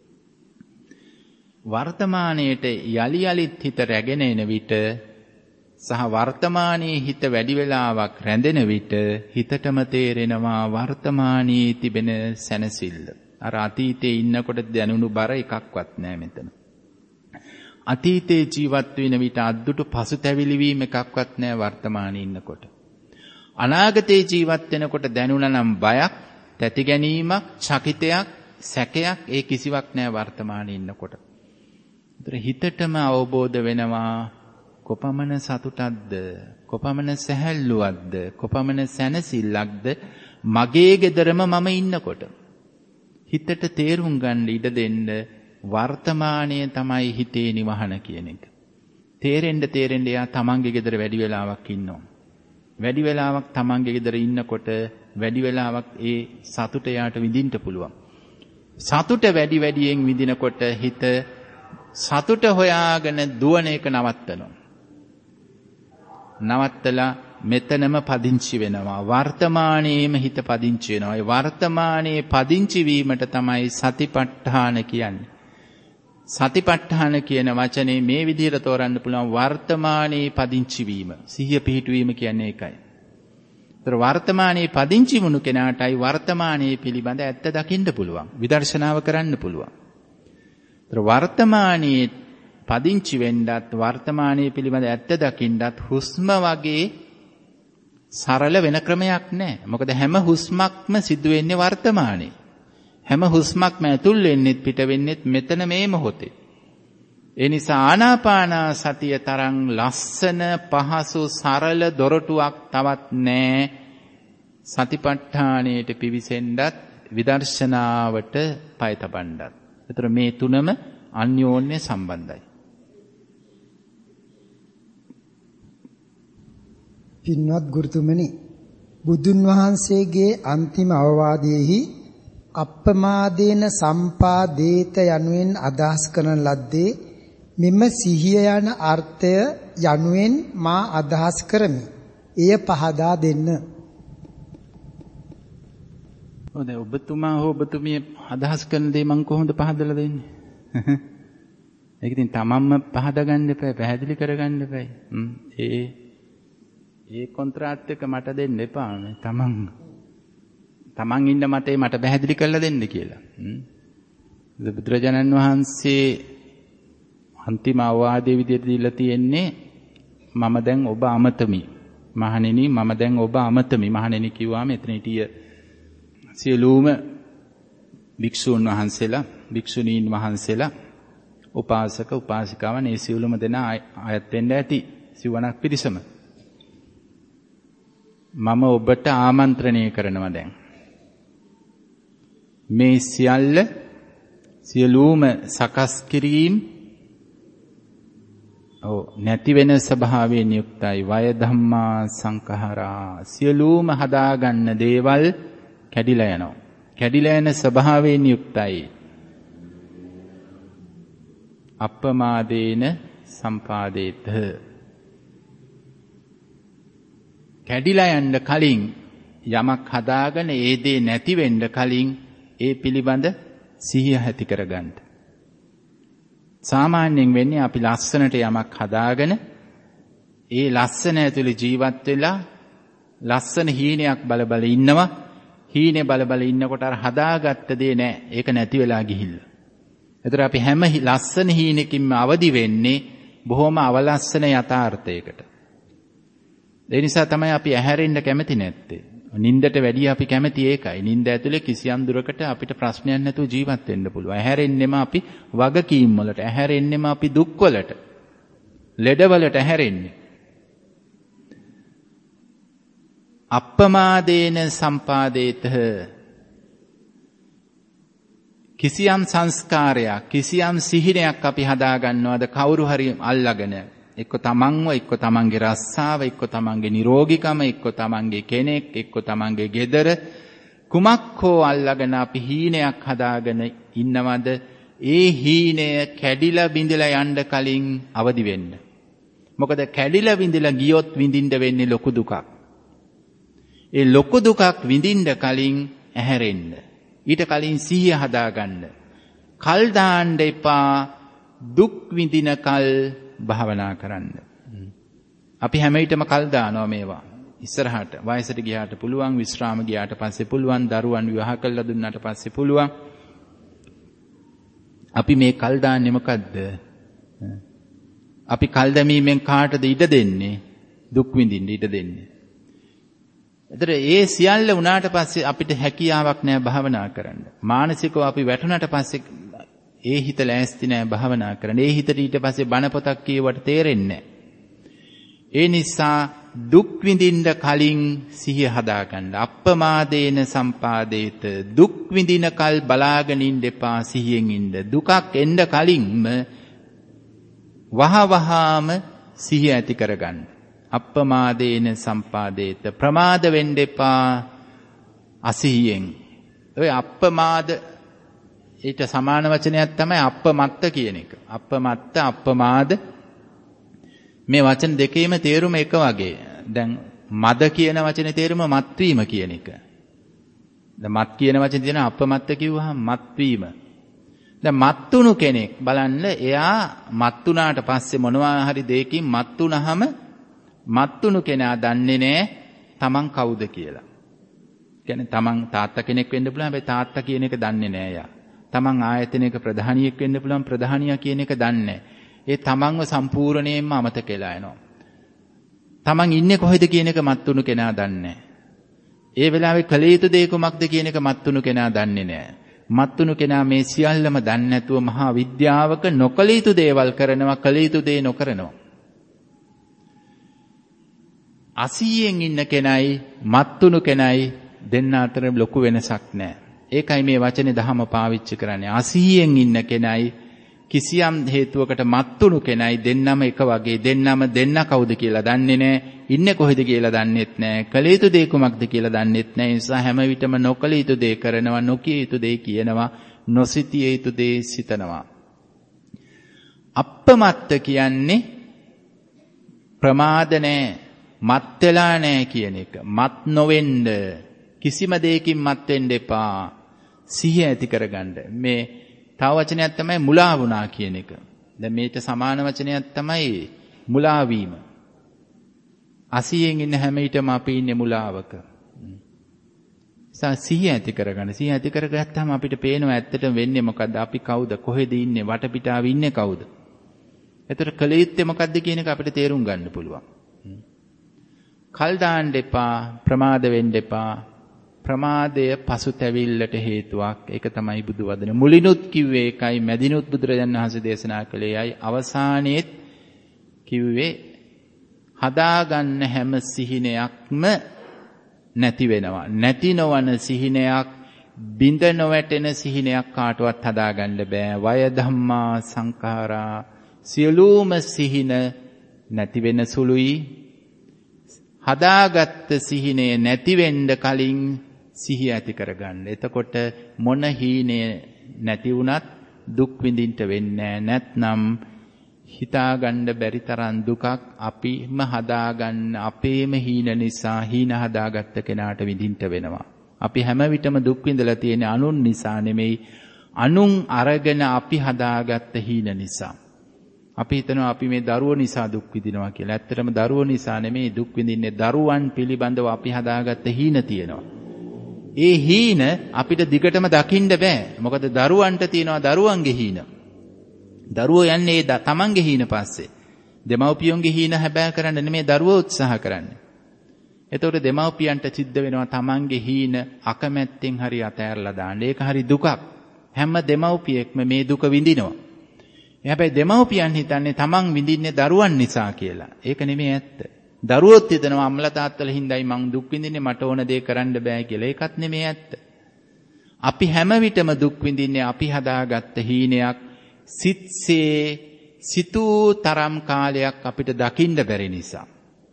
වර්තමානයට යලි යලිත් හිත රැගෙන එන විට සහ වර්තමානයේ හිත වැඩි වෙලාවක් රැඳෙන විට හිතටම තේරෙනවා වර්තමානයේ තිබෙන සැනසෙල්ල. අර අතීතයේ ඉන්නකොට දැනුණු බර එකක්වත් නැහැ මෙතන. අතීතයේ ජීවත් වෙන විට අද්දුටු පසුතැවිලි වීම එකක්වත් නැහැ වර්තමානයේ ඉන්නකොට. අනාගතයේ ජීවත් වෙනකොට දැනුණා නම් බයක්, තැති ගැනීමක්, චකිතයක්, සැකයක් ඒ කිසිවක් නැහැ වර්තමානයේ ඉන්නකොට. ඒතර හිතටම අවබෝධ වෙනවා කොපමණ සතුටක්ද, කොපමණ සැහැල්ලුවක්ද, කොපමණ සැනසෙල්ලක්ද මගේ ගෙදරම මම ඉන්නකොට. හිතට තේරුම් ගන්න ඉඩ දෙන්න වර්තමානයේ තමයි හිතේ නිවහන කියන එක. තේරෙන්න තේරෙන්න යා තමන්ගේ ගෙදර වැඩි වෙලාවක් ඉන්නවා. වැඩි වෙලාවක් තමන්ගේ ගෙදර ඉන්නකොට වැඩි වෙලාවක් ඒ සතුට යාට විඳින්න පුළුවන්. සතුට වැඩි වැඩියෙන් විඳිනකොට හිත සතුට හොයාගෙන දුවන එක නවත්තනවා. නවත්තලා මෙතනම පදිංචි වෙනවා. වර්තමානයේම හිත පදිංචි වෙනවා. ඒ වර්තමානයේ පදිංචි වීමට තමයි සතිපට්ඨාන කියන්නේ. සතිපට්ඨාන කියන වචනේ මේ විදිහට තෝරන්න පුළුවන් වර්තමානයේ පදිංචි වීම. සිහිය පිහිටුවීම කියන්නේ ඒකයි. ඒතර වර්තමානයේ පදිංචි වුණු කෙනාටයි වර්තමානයේ පිළිබඳ ඇත්ත දකින්න පුළුවන්. විදර්ශනාව කරන්න පුළුවන්. ඒතර වර්තමානයේ පදිංචි වෙන්නත් වර්තමානයේ පිළිබඳ ඇත්ත දකින්නත් හුස්ම වගේ සරල වෙන ක්‍රමයක් නැහැ. මොකද හැම හුස්මක්ම සිදු වෙන්නේ වර්තමානයේ. හැම හුස්මක්ම ඇතුල් වෙන්නෙත් පිට වෙන්නෙත් මෙතන මේ මොහොතේ. ඒ නිසා ආනාපාන සතිය තරම් ලස්සන පහසු සරල දොරටුවක් තවත් නැහැ. සතිපට්ඨානයට පිවිසෙන්නත් විදර්ශනාවට පය තබන්නත්. ඒතර මේ තුනම අන්‍යෝන්‍ය සම්බන්ධයි. පින්වත් ගුරුතුමනි, බුදුන් වහන්සේගේ අන්තිම අවවාදයේහි අප්පමාදේන සම්පාදේත යනුවෙන් අදහස් කරන ලද්දේ මෙම සිහිය යන අර්ථය යනුවෙන් මා අදහස් කරමි. එය පහදා දෙන්න. ඔද ඔබතුමා හෝ ඔබතුමිය අදහස් කරන දේ මම කොහොමද පහදලා දෙන්නේ? ඒක ඉතින් තමන්ම පහදා ගන්න එපා, පැහැදිලි කරගන්න එපා. ඒ ඒ කොන්ත්‍රාත් එක මට දෙන්න එපා. තමන් තමන් ඉන්න මතේ මට පැහැදිලි කරලා දෙන්න කියලා. බුදුරජාණන් වහන්සේ අන්තිම අවවාදයේ විදිහට දීලා තියෙන්නේ මම දැන් ඔබ අමතමි. මහණෙනි මම දැන් ඔබ අමතමි. මහණෙනි කිව්වාම එතන හිටිය සියලුම භික්ෂුන් වහන්සේලා, භික්ෂුණීන් වහන්සේලා, උපාසක උපාසිකාවන් ඒ සියලුම දෙනා අයත් වෙන්න ඇති සිවණක් පිරිසම. මම ඔබට ආමන්ත්‍රණය කරනවා දැන්. මේ සියල්ල සියලුම සකස් කිරීම ඔව් නැති වෙන ස්වභාවයෙන් යුක්තයි. වය ධම්මා සංඛාරා සියලුම හදාගන්න දේවල් කැඩිලා යනවා. කැඩිලා යන ස්වභාවයෙන් යුක්තයි. අප්පමාදේන සම්පාදේත කැඩිලා යන්න කලින් යමක් හදාගෙන ඒ දේ නැති වෙන්න කලින් ඒ පිළිබඳ සිහිය ඇති කරගන්න. සාමාන්‍යයෙන් වෙන්නේ අපි ලස්සනට යමක් හදාගෙන ඒ ලස්සන ඇතුලේ ජීවත් වෙලා ලස්සන හීනයක් බල බල ඉන්නවා. හීනේ බල බල ඉන්නකොට අර හදාගත්ත දේ නෑ. ඒක නැති වෙලා ගිහිල්ලා. ඒතර අපි හැම ලස්සන හීනකින්ම අවදි වෙන්නේ බොහොම අවලස්සන යථාර්ථයකට. ඒ නිසා තමයි අපි ඇහැරෙන්න කැමති නැත්තේ. නින්දට වැඩිය අපි කැමති ඒකයි. නින්ද ඇතුලේ කිසියම් දුරකට අපිට ප්‍රශ්නයක් නැතුව ජීවත් වෙන්න පුළුවන්. ඇහැරෙන්නෙම අපි වගකීම් වලට, ඇහැරෙන්නෙම අපි දුක් වලට, ලෙඩ වලට ඇහැරෙන්නේ. අප්පමාදේන සම්පාදේත කිසියම් සංස්කාරයක්, කිසියම් සිහිනයක් අපි හදා ගන්නවද කවුරු හරි අල්ලගෙන එක්ක තමන්ව, එක්ක තමන්ගේ රස්සාව, එක්ක තමන්ගේ නිරෝගීකම, එක්ක තමන්ගේ කෙනෙක්, එක්ක තමන්ගේ ගෙදර කුමක් හෝ අල්ලගෙන අපි හීනයක් හදාගෙන ඉන්නවද? ඒ හීනය කැඩිලා බිඳලා යන්න කලින් අවදි වෙන්න. මොකද කැඩිලා බිඳලා ගියොත් විඳින්න වෙන්නේ ලොකු දුකක්. ඒ ලොකු දුකක් විඳින්න කලින් ඇහැරෙන්න. ඊට කලින් සිහිය හදාගන්න. කල් දාන්න එපා. දුක් විඳින කල් භාවනා කරන්න. අපි හැම විටම කල් දානවා මේවා. ඉස්සරහට වයසට ගියාට පුළුවන්, විශ්‍රාම ගියාට පස්සේ පුළුවන්, දරුවන් විවාහ කළා දුන්නාට පස්සේ පුළුවන්. අපි මේ කල් දාන්නේ මොකද්ද? අපි කල් දැමීමෙන් කාටද ඉඩ දෙන්නේ? දුක් විඳින්න ඉඩ දෙන්නේ. ඒතර ඒ සියල්ල වුණාට පස්සේ අපිට හැකියාවක් නැහැ භාවනා කරන්න. මානසිකව අපි වැටුණාට පස්සේ ඒ හිත ලෑස්ති නැහැ භාවනා කරන්න. ඒ හිතට ඊට පස්සේ බණ පොතක් කියවට තේරෙන්නේ නැහැ. ඒ නිසා දුක් විඳින්න කලින් සිහිය හදාගන්න. අප්පමාදේන සම්පාදේත දුක් විඳින කල් බලාගෙන ඉන්න එපා, සිහියෙන් ඉන්න. දුකක් එන්න කලින්ම වහවහාම සිහිය ඇති කරගන්න. අප්පමාදේන සම්පාදේත ප්‍රමාද වෙන්න එපා අසිහියෙන්. ඔය අප්පමාද ඊට සමාන වචනයක් තමයි අප්පමත්ත කියන එක. අප්පමත්ත අප්පමාද මේ වචන දෙකේම තේරුම එක වගේ. දැන් මද කියන වචනේ තේරුම මත්වීම කියන එක. දැන් මත් කියන වචනේ තියෙන අප්පමත්ත කිව්වහම මත්වීම. දැන් මත්තුණු කෙනෙක් බලන්න එයා මත්තුණාට පස්සේ මොනවා හරි දෙයකින් මත්තුණාම මත්තුණු කෙනා දන්නේ නැහැ තමන් කවුද කියලා. කියන්නේ තමන් තාත්තා කෙනෙක් වෙන්න පුළුවන්, හැබැයි තාත්තා කියන එක දන්නේ නැහැ යා. තමන් ආයතනයක ප්‍රධානියෙක් වෙන්න පුළුවන්, ප්‍රධානියා කියන එක දන්නේ නැහැ. ඒ තමන්ව සම්පූර්ණයෙන්ම අමතක වෙලා යනවා. තමන් ඉන්නේ කොහෙද කියන එක මත්තුණු කෙනා දන්නේ නැහැ. ඒ වෙලාවේ කල යුතු දේ කුමක්ද කියන එක මත්තුණු කෙනා දන්නේ නැහැ. මත්තුණු කෙනා මේ සියල්ලම දන්නේ නැතුව මහා විද්‍යාවක නොකල යුතු දේවල් කරනවා, කල යුතු දේ නොකරනවා. අසීයෙන් ඉන්න කෙනයි මත්තුණු කෙනයි දෙන්න අතර ලොකු වෙනසක් නැහැ. ඒකයි මේ වචනේ දහම පාවිච්චි කරන්නේ. අසීයෙන් ඉන්න කෙනයි කිසියම් හේතුවකට මත්තුණු කෙනයි දෙන්නම එක වගේ. දෙන්නම දෙන්න කවුද කියලා දන්නේ නැහැ. ඉන්නේ කොහෙද කියලා දන්නෙත් නැහැ. කල යුතු දේ කුමක්ද කියලා දන්නෙත් නැහැ. ඒ නිසා හැම විටම නොකල යුතු දේ කරනවා, නොකිය යුතු දේ කියනවා, නොසිතිය යුතු දේ සිතනවා. අප්පමත්ත කියන්නේ ප්‍රමාද නැහැ, මත් වෙලා නැහැ කියන එක. මත් නොවෙන්න, කිසිම දෙයකින් මත් වෙන්න එපා. සිහිය ඇති කරගන්න. මේ තව වචනයක් තමයි මුලා වුණා කියන එක. දැන් මේට සමාන වචනයක් තමයි මුලා වීම. අසියෙන් ඉන්න හැම විටම අපි ඉන්නේ මුලාවක. සිහිය ඇති කරගන්න. සිහිය ඇති කරගත්තාම අපිට පේනවා ඇත්තටම වෙන්නේ මොකද්ද? අපි කවුද? කොහෙද ඉන්නේ? වටපිටාවේ ඉන්නේ කවුද? එතකොට කල යුත්තේ මොකද්ද කියන එක අපිට තේරුම් ගන්න පුළුවන්. කල් දාන්න එපා, ප්‍රමාද වෙන්න එපා. ප්‍රමාදය පසුතැවිල්ලට හේතුවක්. ඒක තමයි බුදු වදන. මුලිනුත් කිව්වේ ඒකයි, මැදිනුත් බුදුරජාණන් වහන්සේ දේශනා කළේයි, අවසානයේත් කිව්වේ හදාගන්න හැම සිහිනයක්ම නැති වෙනවා. නැති නොවන සිහිනයක්, බිඳ නොවැටෙන සිහිනයක් කාටවත් හදාගන්න බෑ. වය ධම්මා සංඛාරා, සියලුම සිහින නැති වෙන සුළුයි. හදාගත්ත සිහිනේ නැති වෙන්න කලින් සිහිය ඇති කරගන්න. එතකොට මොන හීනේ නැති වුණත් දුක් විඳින්න වෙන්නේ නැත්නම් හිතාගන්න බැරි තරම් දුකක් අපිම හදාගන්න අපේම හීන නිසා හීන හදාගත්ත කෙනාට විඳින්න වෙනවා. අපි හැම විටම දුක් විඳලා තියෙන අනුන් නිසා නෙමෙයි, අනුන් අරගෙන අපි හදාගත්ත හීන නිසා. අපි හිතනවා අපි මේ දරුවෝ නිසා දුක් විඳිනවා කියලා. ඇත්තටම දරුවෝ නිසා නෙමෙයි දුක් විඳින්නේ, දරුවන් පිළිබඳව අපි හදාගත්ත හීන තියෙනවා. ඒ හීන අපිට දිගටම දකින්න බෑ. මොකද දරුවන්ට තියෙනවා දරුවන්ගේ හීන. දරුවෝ යන්නේ තමන්ගේ හීන පස්සේ. දෙමව්පියන්ගේ හීන හැබෑ කරන්න නෙමෙයි දරුවෝ උත්සාහ කරන්නේ. එතකොට දෙමව්පියන්ට සිද්ධ වෙනවා තමන්ගේ හීන අකමැත්තෙන් හරි අතහැරලා දාන්න. ඒක හරි දුකක්. හැම දෙමව්පියෙක්ම මේ දුක විඳිනවා. හැබැයි දෙමව්පියන් හිතන්නේ තමන් විඳින්නේ දරුවන් නිසා කියලා. ඒක නෙමෙයි ඇත්ත. දරුවොත් හිතනවා අම්මලා තාත්තලා හින්දායි මං දුක් විඳින්නේ, මට ඕන දේ කරන්න බෑ කියලා. ඒකත් නෙමෙයි ඇත්ත. අපි හැම විටම දුක් විඳින්නේ අපි හදාගත්ත හීනයක්. සිත්සේ සිතූ තරම් කාලයක් අපිට දකින්න බැරි නිසා.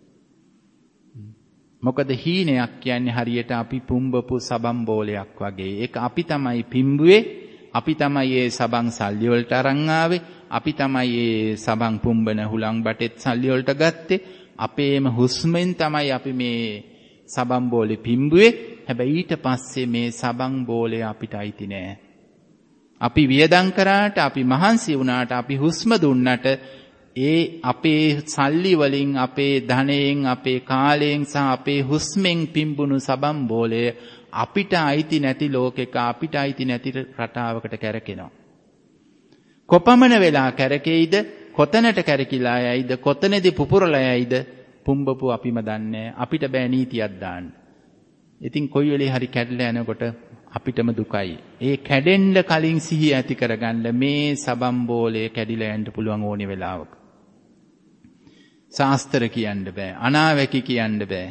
මොකද හීනයක් කියන්නේ හරියට අපි පුම්බපු සබන් බෝලයක් වගේ. ඒක අපි තමයි පිම්බුවේ, අපි තමයි ඒ සබන් සල්ලි වලට අරන් ආවේ, අපි තමයි ඒ සබන් පුම්බන හුලං බටෙත් සල්ලි වලට ගත්තේ. අපේම හුස්මෙන් තමයි අපි මේ සබන් බෝලේ පිම්බුවේ. හැබැයි ඊට පස්සේ මේ සබන් බෝලේ අපිට අයිති නෑ. අපි වියදම් කරාට, අපි මහන්සි වුණාට, අපි හුස්ම දුන්නට ඒ අපේ සල්ලි වලින්, අපේ ධනයෙන්, අපේ කාලයෙන් සහ අපේ හුස්මෙන් පිම්බුණු සබන් බෝලය අපිට අයිති නැති ලෝකෙක, අපිට අයිති නැති රටාවකට කැරකෙනවා. කොපමණ වෙලා කැරකෙයිද, කොතැනට කැරකිලා යයිද, කොතැනදී පුපුරලා යයිද පුම්බපු අපිම දන්නේ. අපිට බෑ නීතියක් දාන්න. ඉතින් කොයි වෙලේ හරි කැඩලා යනකොට අපිටම දුකයි. ඒ කැඩෙන්න කලින් සිහිය ඇති කරගන්න මේ සබන් බෝලේ කැඩිලා යන්න පුළුවන් ඕනේ වෙලාවක. ශාස්ත්‍ර කියන්න බෑ, අනාවැකි කියන්න බෑ.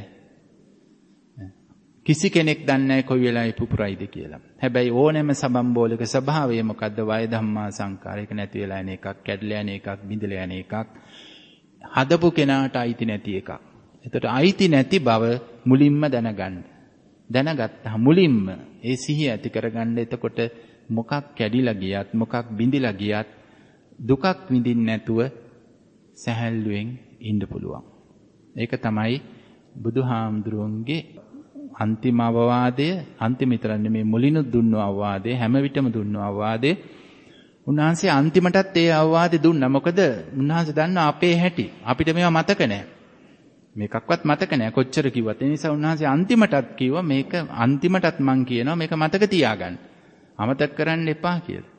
කිසි කෙනෙක් දන්නේ නැහැ කොයි වෙලාවෙ පුපුරයිද කියලා. හැබැයි ඕනෑම සබන් බෝලක ස්වභාවය මොකද්ද? වය ධම්මා සංඛාර. ඒක නැති වෙලා යන එකක්, කැඩලා යන එකක්, බිඳලා යන එකක්. හදපු කෙනාට අයිති නැති එකක්. එතකොට අයිති නැති බව මුලින්ම දැනගන්න. දැනගත්තා මුලින්ම ඒ සිහිය ඇති කරගන්න. එතකොට මොකක් කැඩිලා ගියත්, මොකක් බිඳිලා ගියත් දුකක් විඳින්න නැතුව සැහැල්ලුවෙන් ඉන්න පුළුවන්. ඒක තමයි බුදුහාමුදුරුවන්ගේ අන්තිම අවවාදය. අන්තිම විතර නෙමෙයි, මුලිනුත් දුන්නු අවවාදය, හැම විටම දුන්නු අවවාදය. උන්වහන්සේ අන්තිමටත් ඒ අවවාදය දුන්නා. මොකද උන්වහන්සේ දන්නා අපේ හැටි. අපිට මේවා මතක නැහැ. මේකක්වත් මතක නැහැ කොච්චර කිව්වත්. ඒ නිසා උන්වහන්සේ අන්තිමටත් කිව්වා මේක අන්තිමටත් මං කියනවා මේක මතක තියාගන්න. අමතක කරන්න එපා කියලා.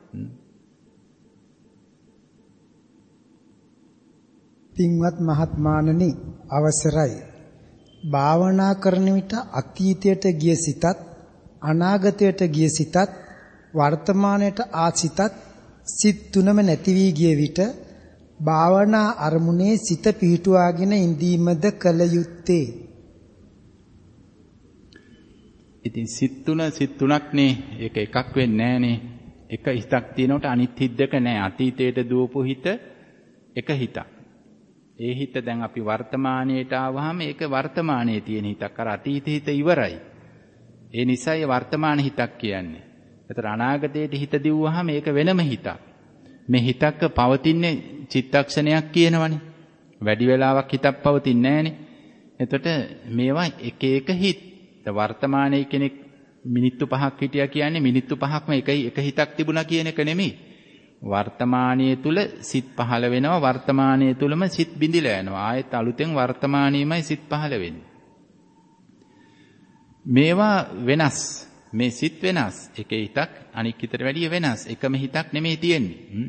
පින්වත් මහත්මාණනි, අවසරයි. භාවනා කරන විට අතීතයට ගිය සිතත්, අනාගතයට ගිය සිතත්, වර්තමානයට ආසිතත් සිත් තුනම නැති වී ගිය විට භාවනා අරමුණේ සිත පිහිටුවාගෙන ඉඳීමද කල යුත්තේ. ඉතින් සිත් තුන සිත් තුනක්නේ. ඒක එකක් වෙන්නේ නැහනේ. එක හිතක් තියෙනකොට අනිත් හිත දෙක නැහැ. අතීතයට දුවපු හිත එක හිතක්. ඒ හිත දැන් අපි වර්තමානයට ආවහම ඒක වර්තමානයේ තියෙන හිතක්. අර අතීත හිත ඉවරයි. ඒ නිසායි වර්තමාන හිතක් කියන්නේ. ඒතර අනාගතයට හිත දිව්වහම ඒක වෙනම හිතක්. මේ හිතක් පවතින්නේ චිත්තක්ෂණයක් කියනවනේ. වැඩි වෙලාවක් හිතක් පවතින්නේ නැහනේ. එතකොට මේවා එක එක හිත. වර්තමානයේ කෙනෙක් මිනිත්තු පහක් හිටියා කියන්නේ මිනිත්තු පහක්ම එක එක හිතක් තිබුණා කියන එක නෙමෙයි. වර්තමානයේ තුල සිත් පහළ වෙනවා, වර්තමානයේ තුලම සිත් බිඳිලා යනවා. ආයෙත් අලුතෙන් වර්තමානීයමයි සිත් පහළ වෙන්නේ. මේවා වෙනස්. මේ සිත් වෙනස්. එක හිතක් අනික් හිතට වැඩිය වෙනස්. එකම හිතක් නෙමෙයි තියෙන්නේ.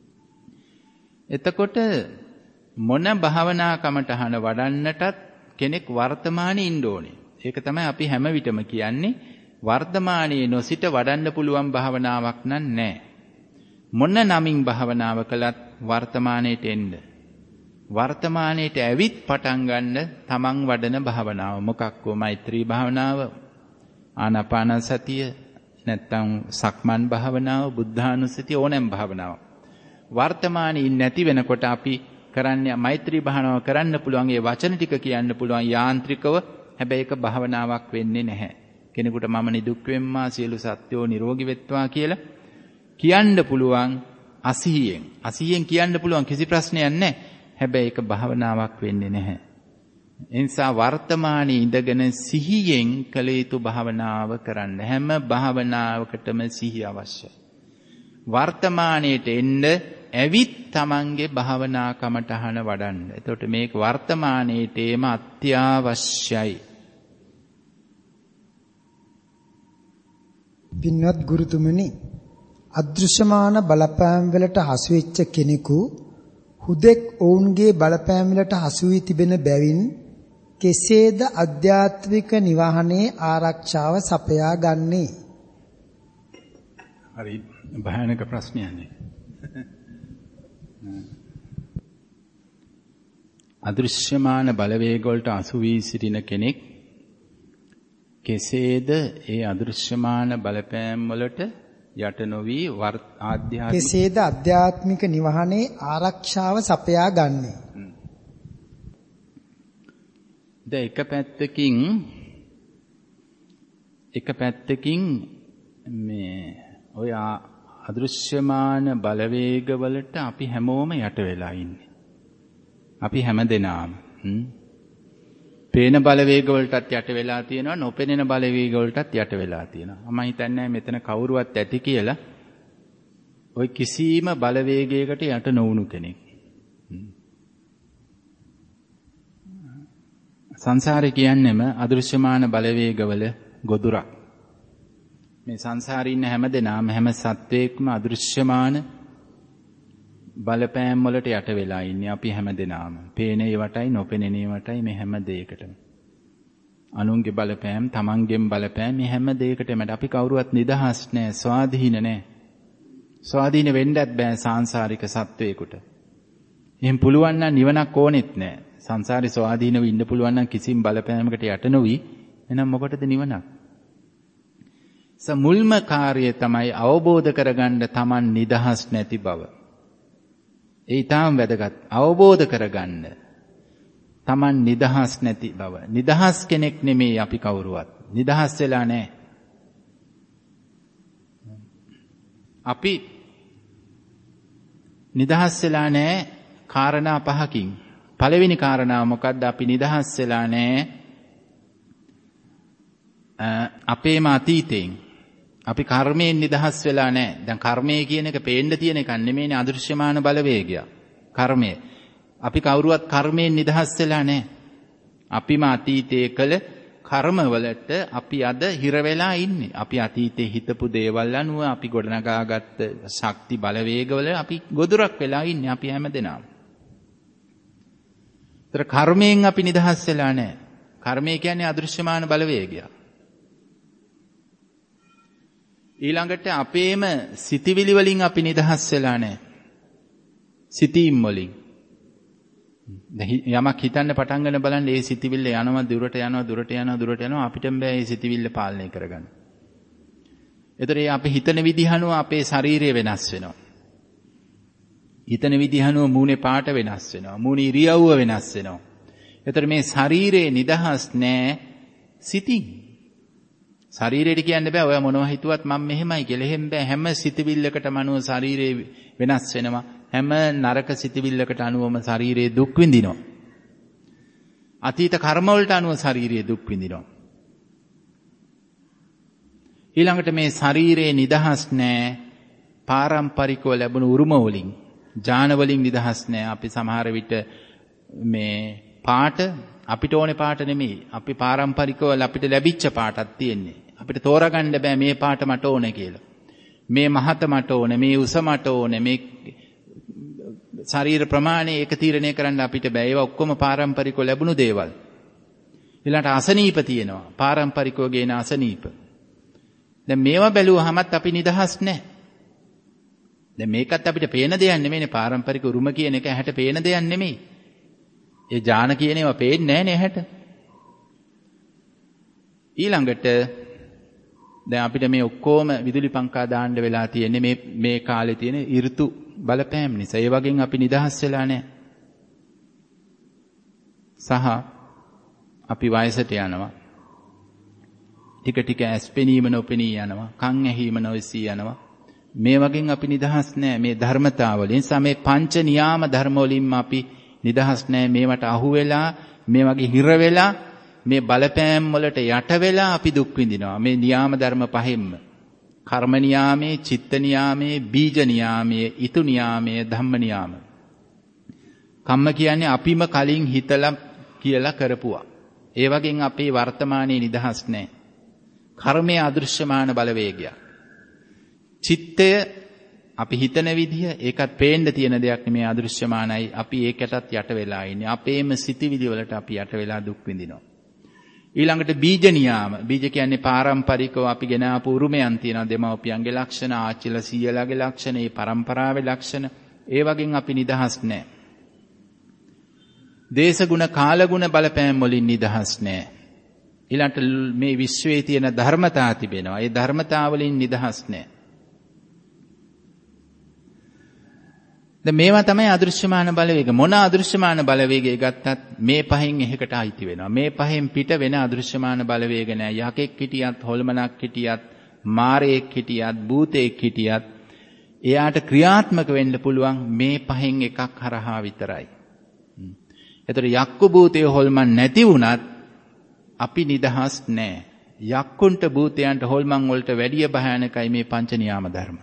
එතකොට මොන භාවනා කමටහන වඩන්නටත් කෙනෙක් වර්තමානයේ ඉන්න ඕනේ. ඒක තමයි අපි හැම විටම කියන්නේ. වර්තමානයේ නොසිට වඩන්න පුළුවන් භාවනාවක් නැහැ. මොන නමින් භාවනාව කළත් වර්තමානයට එන්න. වර්තමානයේට ඇවිත් පටන් ගන්න තමන් වඩන භාවනාව මොකක්කෝ මෛත්‍රී භාවනාව ආනාපාන සතිය නැත්නම් සක්මන් භාවනාව බුද්ධානුස්සතිය ඕනෑම භාවනාවක් වර්තමානයේ නැති වෙනකොට අපි කරන්නේ මෛත්‍රී භාවනාව කරන්න පුළුවන් ඒ වචන ටික කියන්න පුළුවන් යාන්ත්‍රිකව හැබැයි ඒක භාවනාවක් වෙන්නේ නැහැ කෙනෙකුට මම නිදුක් වෙම්මා සියලු සත්වෝ නිරෝගී වෙත්වා කියලා කියන්න පුළුවන් අසීයෙන් අසීයෙන් කියන්න පුළුවන් කිසි ප්‍රශ්නයක් නැහැ හැබැයි ඒක භාවනාවක් වෙන්නේ නැහැ ඒ නිසා වර්තමානයේ ඉඳගෙන සිහියෙන් කළ යුතු භාවනාව කරන්න හැම භාවනාවකටම සිහිය අවශ්‍යයි වර්තමානයේට එන්න ඇවිත් තමන්ගේ භාවනා කමටහන වඩන්න. එතකොට මේක වර්තමානයේටම අත්‍යවශ්‍යයි. පින්වත් ගුරුතුමනි අදෘශ්‍යමාන බලපෑම් වලට හසු වෙච්ච කෙනෙකු හුදෙක් ඔවුන්ගේ බලපෑම් වලට හසු වී තිබෙන බැවින් කෙසේද අධ්‍යාත්මික නිවහනේ ආරක්ෂාව සපයා ගන්නේ? හරි භයානක ප්‍රශ්නයක්නේ. අදෘශ්‍යමාන බලවේග වලට අසු වී සිටින කෙනෙක් කෙසේද ඒ අදෘශ්‍යමාන බලපෑම් වලට යට නොවි ආධ්‍යාත්මික කෙසේද අධ්‍යාත්මික නිවහනේ ආරක්ෂාව සපයා ගන්නේ? ද එක පැත්තකින් එක පැත්තකින් මේ ඔය අදෘශ්‍යමාන බලවේග වලට අපි හැමෝම යට වෙලා ඉන්නේ. අපි හැමදෙනාම පේන බලවේග වලටත් යට වෙලා තියෙනවා නොපෙනෙන බලවේග වලටත් යට වෙලා තියෙනවා. මම හිතන්නේ මෙතන කවුරුවත් ඇති කියලා ওই කිසිම බලවේගයකට යට නොවුණු කෙනෙක්. සංසාරේ කියන්නේම අදෘශ්‍යමාන බලවේගවල ගොදුරක්. මේ සංසාරේ ඉන්න හැමදෙනාම හැම සත්වයක්ම අදෘශ්‍යමාන බලපෑම් වලට යට වෙලා ඉන්නේ අපි හැමදෙනාම. පේන ඒවටයි නොපෙනෙන ඒවටයි මේ හැම දෙයකටම. අනුන්ගේ බලපෑම්, තමන්ගේම බලපෑම් මේ හැම දෙයකටම අපි කවුරුවත් නිදහස් නැහැ, ස්වාධීන නැහැ. ස්වාධීන වෙන්නත් බෑ සාංශාරික සත්වයකට. එහෙන් පුළුවන් නම් නිවනක් ඕනෙත් නැහැ. සංසාරේ ස්වාධීනව ඉන්න පුළුවන් නම් කිසිම බලපෑමකට යට නොවි එහෙනම් මොකටද නිවනක්? මුල්ම කාර්යය තමයි අවබෝධ කරගන්න තමන් නිදහස් නැති බව. ඒ ඊටාම් වැදගත්. අවබෝධ කරගන්න තමන් නිදහස් නැති බව. නිදහස් කෙනෙක් නෙමෙයි අපි කවුරුවත්. නිදහස් වෙලා නැහැ. අපි නිදහස් වෙලා නැහැ කාරණා පහකින්. පළවෙනි කාරණාව මොකද්ද? අපි නිදහස් වෙලා නැහැ අපේම අතීතයෙන්. අපි කර්මයෙන් නිදහස් වෙලා නැහැ. දැන් කර්මය කියන එක පේන්න තියෙන එකක් නෙමෙයිනේ අදෘශ්‍යමාන බලවේගය. කර්මය. අපි කවුරුවත් කර්මයෙන් නිදහස් වෙලා නැහැ. අපිම අතීතයේ කළ කර්මවලට අපි අද හිර වෙලා ඉන්නේ. අපි අතීතයේ හිතපු දේවල් අනුව අපි ගොඩනගාගත්ත ශක්ති බලවේගවල අපි ගොදුරක් වෙලා ඉන්නේ අපි හැමදෙනාම. ඒතර කර්මයෙන් අපි නිදහස් වෙලා නැහැ. කර්මය කියන්නේ අදෘශ්‍යමාන බලවේගය. ඊළඟට අපේම සිතිවිලි වලින් අපි නිදහස් වෙලා නැහැ. සිතීම් වලින්. යමක් හිතන්න පටන් ගන්න බලන්න ඒ සිතිවිල්ල යනවා දුරට යනවා දුරට යනවා දුරට යනවා අපිටම බෑ ඒ සිතිවිල්ල පාලනය කරගන්න. ඒතර ඒ අපි හිතන විදිහ අනුව අපේ ශරීරය වෙනස් වෙනවා. හිතන විදිහ අනුව මූණේ පාට වෙනස් වෙනවා. මූණේ ඉරියව්ව වෙනස් වෙනවා. ඒතර මේ ශරීරයේ නිදහස් නැහැ සිතින්. ශරීරයට කියන්න බෑ ඔයා මොනවා හිතුවත් මම මෙහෙමයි කියලා. එහෙම බෑ. හැම සිතවිල්ලකටම අනුව ශරීරය වෙනස් වෙනවා. හැම නරක සිතවිල්ලකට අනුවම ශරීරයේ දුක් විඳිනවා. අතීත කර්ම වලට අනුව ශරීරයේ දුක් විඳිනවා. ඊළඟට මේ ශරීරයේ නිදහස් නැහැ පාරම්පරිකව ලැබුණු උරුම වලින්, ඥාන වලින් නිදහස් නැහැ. අපි සමහර විට මේ පාට අපිට ඕනේ පාට නෙමෙයි. අපි පාරම්පරිකව අපිට ලැබිච්ච පාටක් තියෙන්නේ. අපිට තෝරගන්න බෑ මේ පාට මට ඕනේ කියලා. මේ මහත මට ඕනේ, මේ උස මට ඕනේ, මේ ශරීර ප්‍රමාණය ඒක තීරණය කරන්න අපිට බෑ. ඒවා ඔක්කොම පාරම්පරිකව ලැබුණු දේවල්. ඊළඟට අසනීප තියෙනවා. පාරම්පරිකව ගේන අසනීප. දැන් මේවා බැලුවහමත් අපි නිදහස් නැහැ. දැන් මේකත් අපිට පේන දෙයක් නෙමෙයිනේ. පාරම්පරික උරුම කියන එක ඇහැට පේන දෙයක් නෙමෙයි. ඒ ඥාන කියන ඒවා පේන්නේ නැහැ නේ ඇහැට. ඊළඟට දැන් අපිට මේ ඔක්කොම විදුලි පංකා දාන්න වෙලා තියෙන්නේ මේ මේ කාලේ තියෙන ඍතු බලපෑම් නිසා. ඒ වගේන් අපි නිදහස් වෙලා නැහැ. සහ අපි වයසට යනවා. ටික ටික ඇස් පෙනීම නොපෙනී යනවා. කන් ඇහිම නොවිසී යනවා. මේ වගේන් අපි නිදහස් නැහැ මේ ධර්මතාවලින්. නිසා මේ පංච නියාම ධර්ම වලින්ම අපි නිදහස් නැහැ. මේවට අහු වෙලා මේ වගේ හිර වෙලා මේ බලපෑම් වලට යට වෙලා අපි දුක් විඳිනවා. මේ නියාම ධර්ම පහෙන්ම. කර්ම නියාමයේ, චිත්ත නියාමයේ, බීජ නියාමයේ, ඊතු නියාමයේ, ධම්ම නියාම. කම්ම කියන්නේ අපිම කලින් හිතලා කියලා කරපුවා. ඒ වගේන් අපේ වර්තමානයේ නිදහස් නැහැ. කර්මයේ අදෘශ්‍යමාන බලවේගයක්. චිත්තය අපි හිතන විදිහ ඒකත් පේන්න තියෙන දෙයක් නෙමේ අදෘශ්‍යමානයි. අපි ඒකටත් යට වෙලා ඉන්නේ. අපේම සිතිවිලි වලට අපි යට වෙලා දුක් විඳිනවා. ඊළඟට බීජ නියාම. බීජ කියන්නේ පාරම්පරිකව අපි ගෙන ආපු උරුමයන් තියෙනවා. දෙමව්පියන්ගේ ලක්ෂණ, ආච්චිලා සීයලාගේ ලක්ෂණ, ඒ පරම්පරාවේ ලක්ෂණ. ඒ වගේන් අපි නිදහස් නැහැ. දේශගුණ, කාලගුණ බලපෑම් වලින් නිදහස් නැහැ. ඊළඟට මේ විශ්වයේ තියෙන ධර්මතා තිබෙනවා. ඒ ධර්මතා වලින් නිදහස් නැහැ. දැන් මේවා තමයි අදෘශ්‍යමාන බලවේග. මොන අදෘශ්‍යමාන බලවේගය ගත්තත් මේ පහෙන් එකකට අයිති වෙනවා. මේ පහෙන් පිට වෙන අදෘශ්‍යමාන බලවේග නැහැ. යකෙක් හිටියත්, හොල්මනක් හිටියත්, මාරයෙක් හිටියත්, භූතයෙක් හිටියත් එයාට ක්‍රියාත්මක වෙන්න පුළුවන් මේ පහෙන් එකක් හරහා විතරයි. ඒතර යක්කු භූතය හොල්මන් නැති වුණත් අපි නිදහස් නැහැ. යක්කුන්ට භූතයන්ට හොල්මන් වලට වැඩිය භයානකයි මේ පංච නියාම ධර්ම.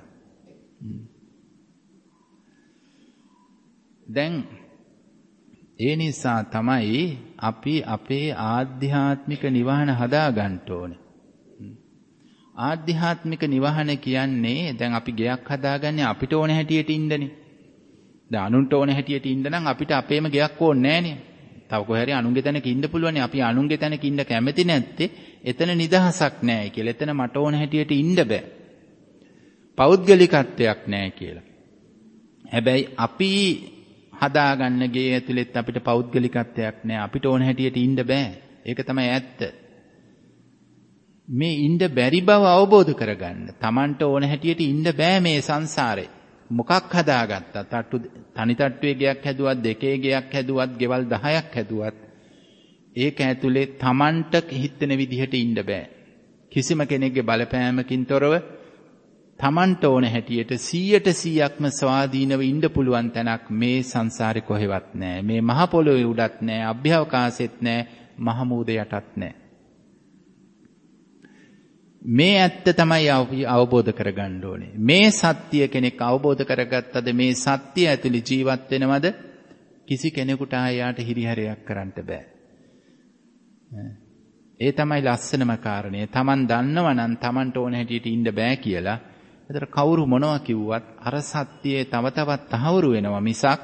දැන් ඒ නිසා තමයි අපි අපේ ආධ්‍යාත්මික නිවහන හදා ගන්න ඕනේ. ආධ්‍යාත්මික නිවහන කියන්නේ දැන් අපි ගෙයක් හදාගන්නේ අපිට ඕන හැටියට ඉන්නනේ. දැන් අනුන්ට ඕන හැටියට ඉන්න නම් අපිට අපේම ගෙයක් ඕනේ නැහනේ. තව කොහේ හරි අනුන්ගේ තැනක ඉන්න පුළුවන්. අපි අනුන්ගේ තැනක ඉන්න කැමති නැත්තේ එතන නිදහසක් නැහැ කියලා. එතන මට ඕන හැටියට ඉන්න බෑ. පෞද්ගලිකත්වයක් නැහැ කියලා. හැබැයි අපි හදාගන්න ගේ ඇතුළෙත් අපිට පෞද්ගලිකත්වයක් නැහැ. අපිට ඕන හැටියට ඉන්න බෑ. ඒක තමයි ඇත්ත. මේ ඉන්න බැරි බව අවබෝධ කරගන්න. Tamanට ඕන හැටියට ඉන්න බෑ මේ සංසාරේ. මොකක් හදාගත්තත් තට්ටු තනි තට්ටුවේ ගයක් හැදුවත්, දෙකේ ගයක් හැදුවත්, ගෙවල් දහයක් හැදුවත් ඒක ඇතුලේ Tamanට හිතෙන විදිහට ඉන්න බෑ. කිසිම කෙනෙක්ගේ බලපෑමකින් තොරව Tamanට ඕන හැටියට සීයට සීයක්ම ස්වාධීනව ඉන්න පුළුවන් තැනක් මේ සංසාරේ කොහෙවත් නැහැ. මේ මහ පොළොවේ උඩත් නැහැ, අභ්‍යවකාශෙත් නැහැ, මහ මූද යටත් නැහැ. මේ ඇත්ත තමයි අවබෝධ කරගන්න ඕනේ. මේ සත්‍ය කෙනෙක් අවබෝධ කරගත්තද මේ සත්‍ය ඇතුළේ ජීවත් වෙනවද කිසි කෙනෙකුට ආයාට හිරිහැරයක් කරන්න බෑ. ඒ තමයි ලස්සනම කාරණය. Taman දන්නවා නම් Tamanට ඕන හැටියට ඉන්න බෑ කියලා. ඒතර කවුරු මොනවා කිව්වත් අර සත්‍යයේ තව තවත් තහවුරු වෙනවා මිසක්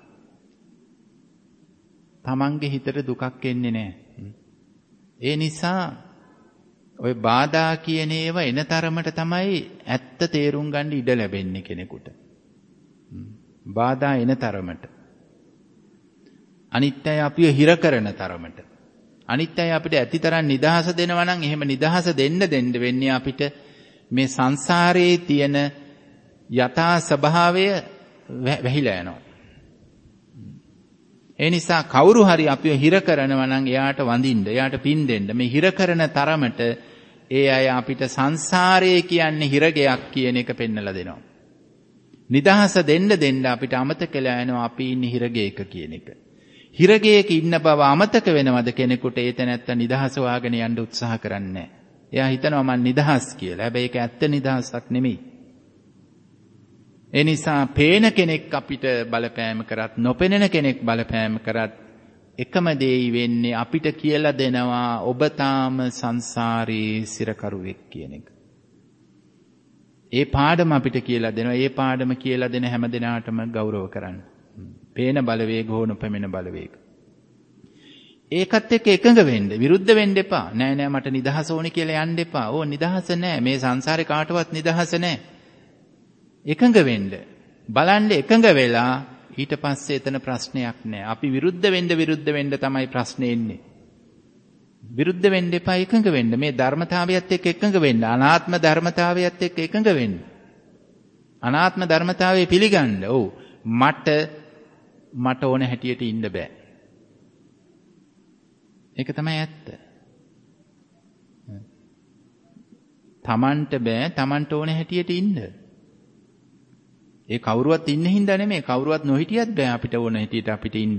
Tamanගේ හිතට දුකක් එන්නේ නැහැ. ඒ නිසා ඔය බාධා කියන ඒවා එන තරමට තමයි ඇත්ත තේරුම් ගන්න ඉඩ ලැබෙන්නේ කෙනෙකුට. බාධා එන තරමට. අනිත්‍යය අපිව හිර කරන තරමට. අනිත්‍යය අපිට ඇතිතරම් නිදහස දෙනවා නම් එහෙම නිදහස දෙන්න දෙන්න වෙන්නේ අපිට මේ සංසාරයේ තියෙන යථා ස්වභාවය වැහිලා යනවා. ඒ නිසා කවුරු හරි අපිව හිර කරනවා නම් එයාට වඳින්න, එයාට පින් දෙන්න. මේ හිර කරන තරමට ඒ අය අපිට සංසාරයේ කියන්නේ හිරගයක් කියන එක පෙන්නලා දෙනවා. නිදහස දෙන්න දෙන්න අපිට අමතක වෙලා යනවා අපි ඉන්නේ හිරගයක කියන එක. හිරගයක ඉන්න බව අමතක වෙනවද කෙනෙකුට? ඒ තැනත්ත නිදහස වාගෙන යන්න උත්සාහ කරන්නේ නැහැ. එයා හිතනවා මම නිදහස් කියලා. හැබැයි ඒක ඇත්ත නිදහසක් නෙමෙයි. ඒ නිසා පේන කෙනෙක් අපිට බලපෑම කරත්, නොපෙනෙන කෙනෙක් බලපෑම කරත් එකම දෙයි වෙන්නේ අපිට කියලා දෙනවා ඔබ තාම සංසාරේ සිරකරුවෙක් කියන එක. ඒ පාඩම අපිට කියලා දෙනවා. ඒ පාඩම කියලා දෙන හැම දිනාටම ගෞරව කරන්න. පේන බලවේග හෝ නොපෙනෙන බලවේග. ඒකත් එක්ක එකඟ වෙන්න, විරුද්ධ වෙන්න එපා. නෑ නෑ මට නිදහස ඕනේ කියලා යන්න එපා. ඕ නිදහස නෑ. මේ සංසාරේ කාටවත් නිදහස නෑ. එකඟ වෙන්න. බලන්න එකඟ වෙලා ඊට පස්සේ එතන ප්‍රශ්නයක් නැහැ. අපි විරුද්ධ වෙන්න විරුද්ධ වෙන්න තමයි ප්‍රශ්නේ එන්නේ. විරුද්ධ වෙන්න එපා, එකඟ වෙන්න. මේ ධර්මතාවයත් එක්ක එකඟ වෙන්න. අනාත්ම ධර්මතාවයත් එක්ක එකඟ වෙන්න. අනාත්ම ධර්මතාවය පිළිගන්න. ඔව්. මට මට ඕන හැටියට ඉන්න බෑ. ඒක තමයි ඇත්ත. තමන්ට බෑ තමන්ට ඕන හැටියට ඉන්න. ඒ කවුරුවත් ඉන්න හින්දා නෙමෙයි, කවුරුවත් නොහිටියත් බෑ අපිට ඕන හැටියට අපිට ඉන්න.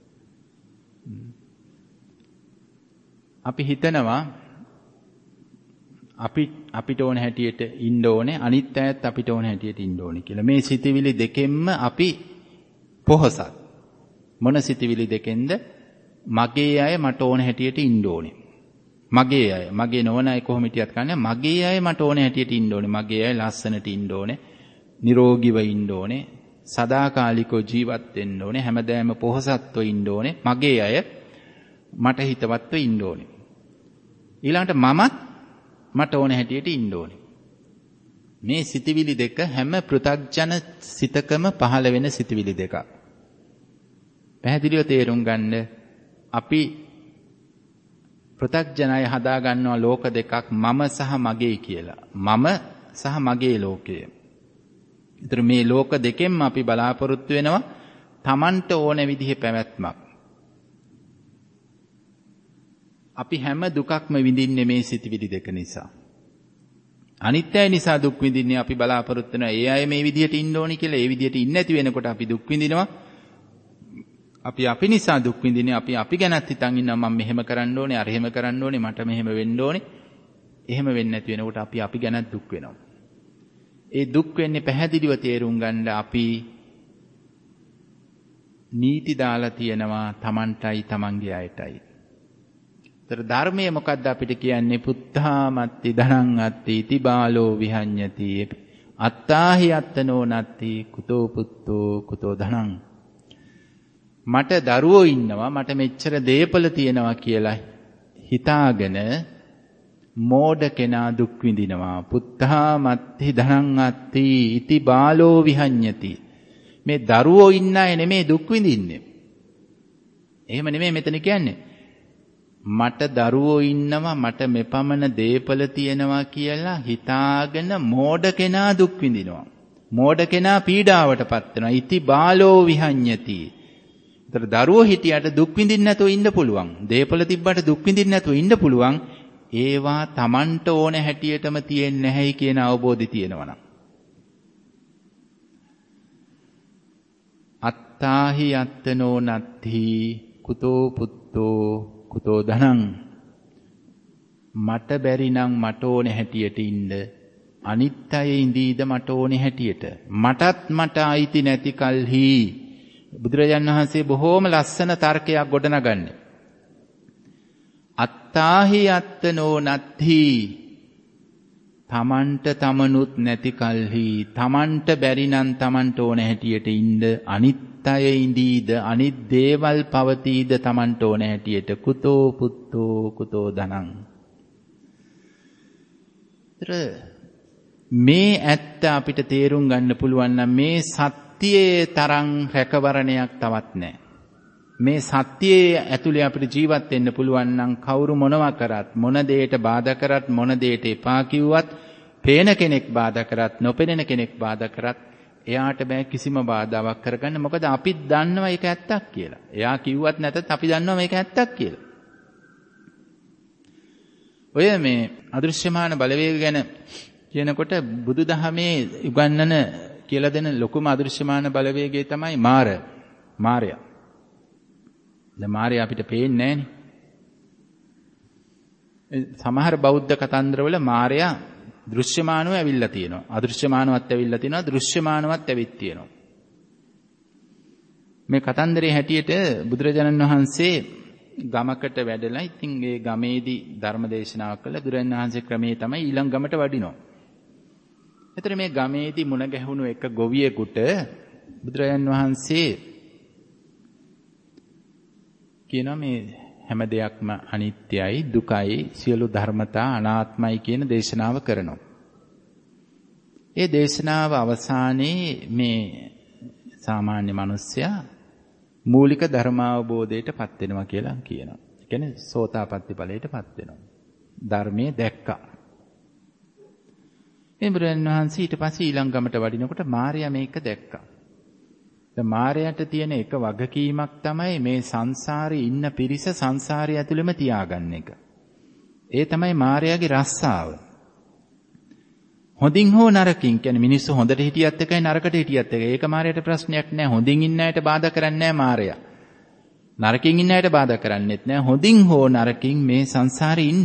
අපි හිතනවා අපි අපිට ඕන හැටියට ඉන්න ඕනේ, අනිත් අයත් අපිට ඕන හැටියට ඉන්න ඕනේ කියලා. මේ සිතිවිලි දෙකෙන්ම අපි පොහසත්. මොන සිතිවිලි දෙකෙන්ද? මගේ අය මට ඕන හැටියට ඉන්න ඕනේ. මගේ අය, මගේ නොවන අය කොහොම හිටියත් කන්නේ මගේ අය මට ඕන හැටියට ඉන්න ඕනේ. මගේ අය ලස්සනට ඉන්න ඕනේ, නිරෝගීව ඉන්න ඕනේ, සදාකාලිකව ජීවත් වෙන්න ඕනේ, හැමදාම පොහසත්ව ඉන්න ඕනේ. මගේ අය මට හිතවත්ව ඉන්න ඕනේ. ඊළඟට මමත් මට ඕන හැටියට ඉන්න ඕනේ. මේ සිතිවිලි දෙක හැම පෘථග්ජන සිතකම පහළ වෙන සිතිවිලි දෙකක්. පැහැදිලිව තේරුම් ගන්න. අපි පෘථග්ජනය හදා ගන්නවා ලෝක දෙකක්, මම සහ මගේ කියලා. මම සහ මගේ ලෝකය. ඒතර මේ ලෝක දෙකෙන්ම අපි බලාපොරොත්තු වෙනවා Tamanට ඕන විදිහේ පැවැත්මක්. අපි හැම දුකක්ම විඳින්නේ මේ සිතිවිලි දෙක නිසා. අනිත්‍යය නිසා දුක් විඳින්නේ අපි බලාපොරොත්තු වෙනවා ඒ අය මේ විදිහට ඉන්න ඕනි කියලා. ඒ විදිහට ඉන්නේ නැති වෙනකොට අපි දුක් විඳිනවා. අපි අපි නිසා දුක් විඳින්නේ අපි අපි ගැනත් හිතන් ඉන්නවා මම මෙහෙම කරන්න ඕනේ, අර එහෙම කරන්න ඕනේ, මට මෙහෙම වෙන්න ඕනේ. එහෙම වෙන්නේ නැති වෙනකොට අපි අපි ගැනත් දුක් වෙනවා. ඒ දුක් වෙන්නේ පැහැදිලිව තේරුම් ගන්න අපි නීති දාලා තියෙනවා Tamanටයි Tamanගේ අයටයි. ඒතර ධර්මයේ මොකද්ද අපිට කියන්නේ? පුත්තාමත්ති ධනං අත්ති ඉතිබාලෝ විහඤ්ඤති අත්තාහි අත්තනෝ නත්ති කුතෝ පුත්තෝ කුතෝ ධනං. මට දරුවෝ ඉන්නවා, මට මෙච්චර දේපල තියෙනවා කියලා හිතාගෙන මෝඩ කෙනා දුක් විඳිනවා. පුත්තාමත්ති ධනං අත්ති ඉතිබාලෝ විහඤ්ඤති. මේ දරුවෝ ඉන්න අය නෙමේ දුක් විඳින්නේ. එහෙම නෙමෙයි මෙතන කියන්නේ. මට දරුවෝ ඉන්නවා, මට මෙපමණ දේපල තියෙනවා කියලා හිතාගෙන මෝඩ කෙනා දුක් විඳිනවා. මෝඩ කෙනා පීඩාවටපත් වෙනවා. ඉති බාලෝ විහඤ්ඤති. ඒතර දරුවෝ හිටියට දුක් විඳින්න නැතුව ඉන්න පුළුවන්. දේපල තිබ්බට දුක් විඳින්න නැතුව ඉන්න පුළුවන්. ඒවා Tamanට ඕන හැටියටම තියෙන්නේ නැහැයි කියන අවබෝධය තියෙනවා. අත්තාහි අත්තනෝ නත්ති කුතෝ පුත්තෝ කුතෝ ධනං. මට බැරි නම් මට ඕනේ හැටියට ඉන්න, අනිත් අය ඉඳීද මට ඕනේ හැටියට. මටත් මට අයිති නැති කල්හි බුදුරජාණන් වහන්සේ බොහෝම ලස්සන තර්කයක් ගොඩනගන්නේ. අත්තාහි අත්තනෝ නත්ති. තමන්ට තමනුත් නැති කල්හි තමන්ට බැරි නම් තමන්ට ඕනේ හැටියට ඉන්න, අනිත් අය ඉඳීද අනිත් දේවල් පවතීද තමන්ට ඕන හැටියට. කුතෝ පුත්තෝ කුතෝ ධනං. මේ ඇත්ත අපිට තේරුම් ගන්න පුළුවන් නම් මේ සත්‍යයේ තරම් රැකවරණයක් තවත් නැහැ. මේ සත්‍යයේ ඇතුලේ අපිට ජීවත් වෙන්න පුළුවන් නම් කවුරු මොනවා කරත්, මොන දෙයට බාධා කරත්, මොන දෙයට එපා කිව්වත්, පේන කෙනෙක් බාධා කරත්, නොපෙනෙන කෙනෙක් බාධා කරත් එයාට බෑ කිසිම බාධාවක් කරගන්න. මොකද අපි දන්නවා ඒක ඇත්තක් කියලා. එයා කිව්වත් නැතත් අපි දන්නවා මේක ඇත්තක් කියලා. ඔය මේ අදෘශ්‍යමාන බලවේග ගැන කියනකොට බුදුදහමේ උගන්වන කියලා දෙන ලොකුම අදෘශ්‍යමාන බලවේගය තමයි මාර. මාරයා. දැන් මාරයා අපිට පේන්නේ නැහනේ. සමහර බෞද්ධ කතන්දරවල මාරයා දෘශ්‍යමානව ඇවිල්ලා තියෙනවා. අදෘශ්‍යමානවත් ඇවිල්ලා තියෙනවා, දෘශ්‍යමානවත් ඇවිත් තියෙනවා. මේ කතන්දරේ හැටියට බුදුරජාණන් වහන්සේ ගමකට වැඩලා, ඉතින් ඒ ගමේදී ධර්ම දේශනාවක් කළා. බුදුරජාණන් වහන්සේ ක්‍රමයේ තමයි ඊළඟ ගමට වඩිනවා. එතන මේ ගමේදී මුණ ගැහුණු එක ගොවියෙකුට බුදුරජාණන් වහන්සේ කියනවා මේ හැම දෙයක්ම අනිත්‍යයි, දුකයි, සියලු ධර්මතා අනාත්මයි කියන දේශනාව කරනවා. ඒ දේශනාව අවසානයේ මේ සාමාන්‍ය මිනිස්සයා මූලික ධර්මාවබෝධයටපත් වෙනවා කියලා කියනවා. ඒ කියන්නේ සෝතාපට්ටි ඵලයටපත් වෙනවා. ධර්මයේ දැක්කා. එම්බුරන් වහන්සේ ඊට පස්සේ ඊළඟ ගමට වඩිනකොට මාර්යා මේක දැක්කා. දැන් මාර්යාට තියෙන එක වගකීමක් තමයි මේ සංසාරේ ඉන්න පිරිස සංසාරය ඇතුළෙම තියාගන්න එක. ඒ තමයි මාර්යාගේ රස්සාව. හොඳින් හෝ නරකින් කියන්නේ මිනිස්සු හොඳට හිටියත් එකයි නරකට හිටියත් එකයි. ඒක මාර්යාට ප්‍රශ්නයක් නෑ. හොඳින් ඉන්න අයට බාධා කරන්නේ නෑ මාර්යා. නරකින් ඉන්න අයට බාධා කරන්නේත් නෑ. හොඳින් හෝ නරකින් මේ සංසාරේ ඉන්න.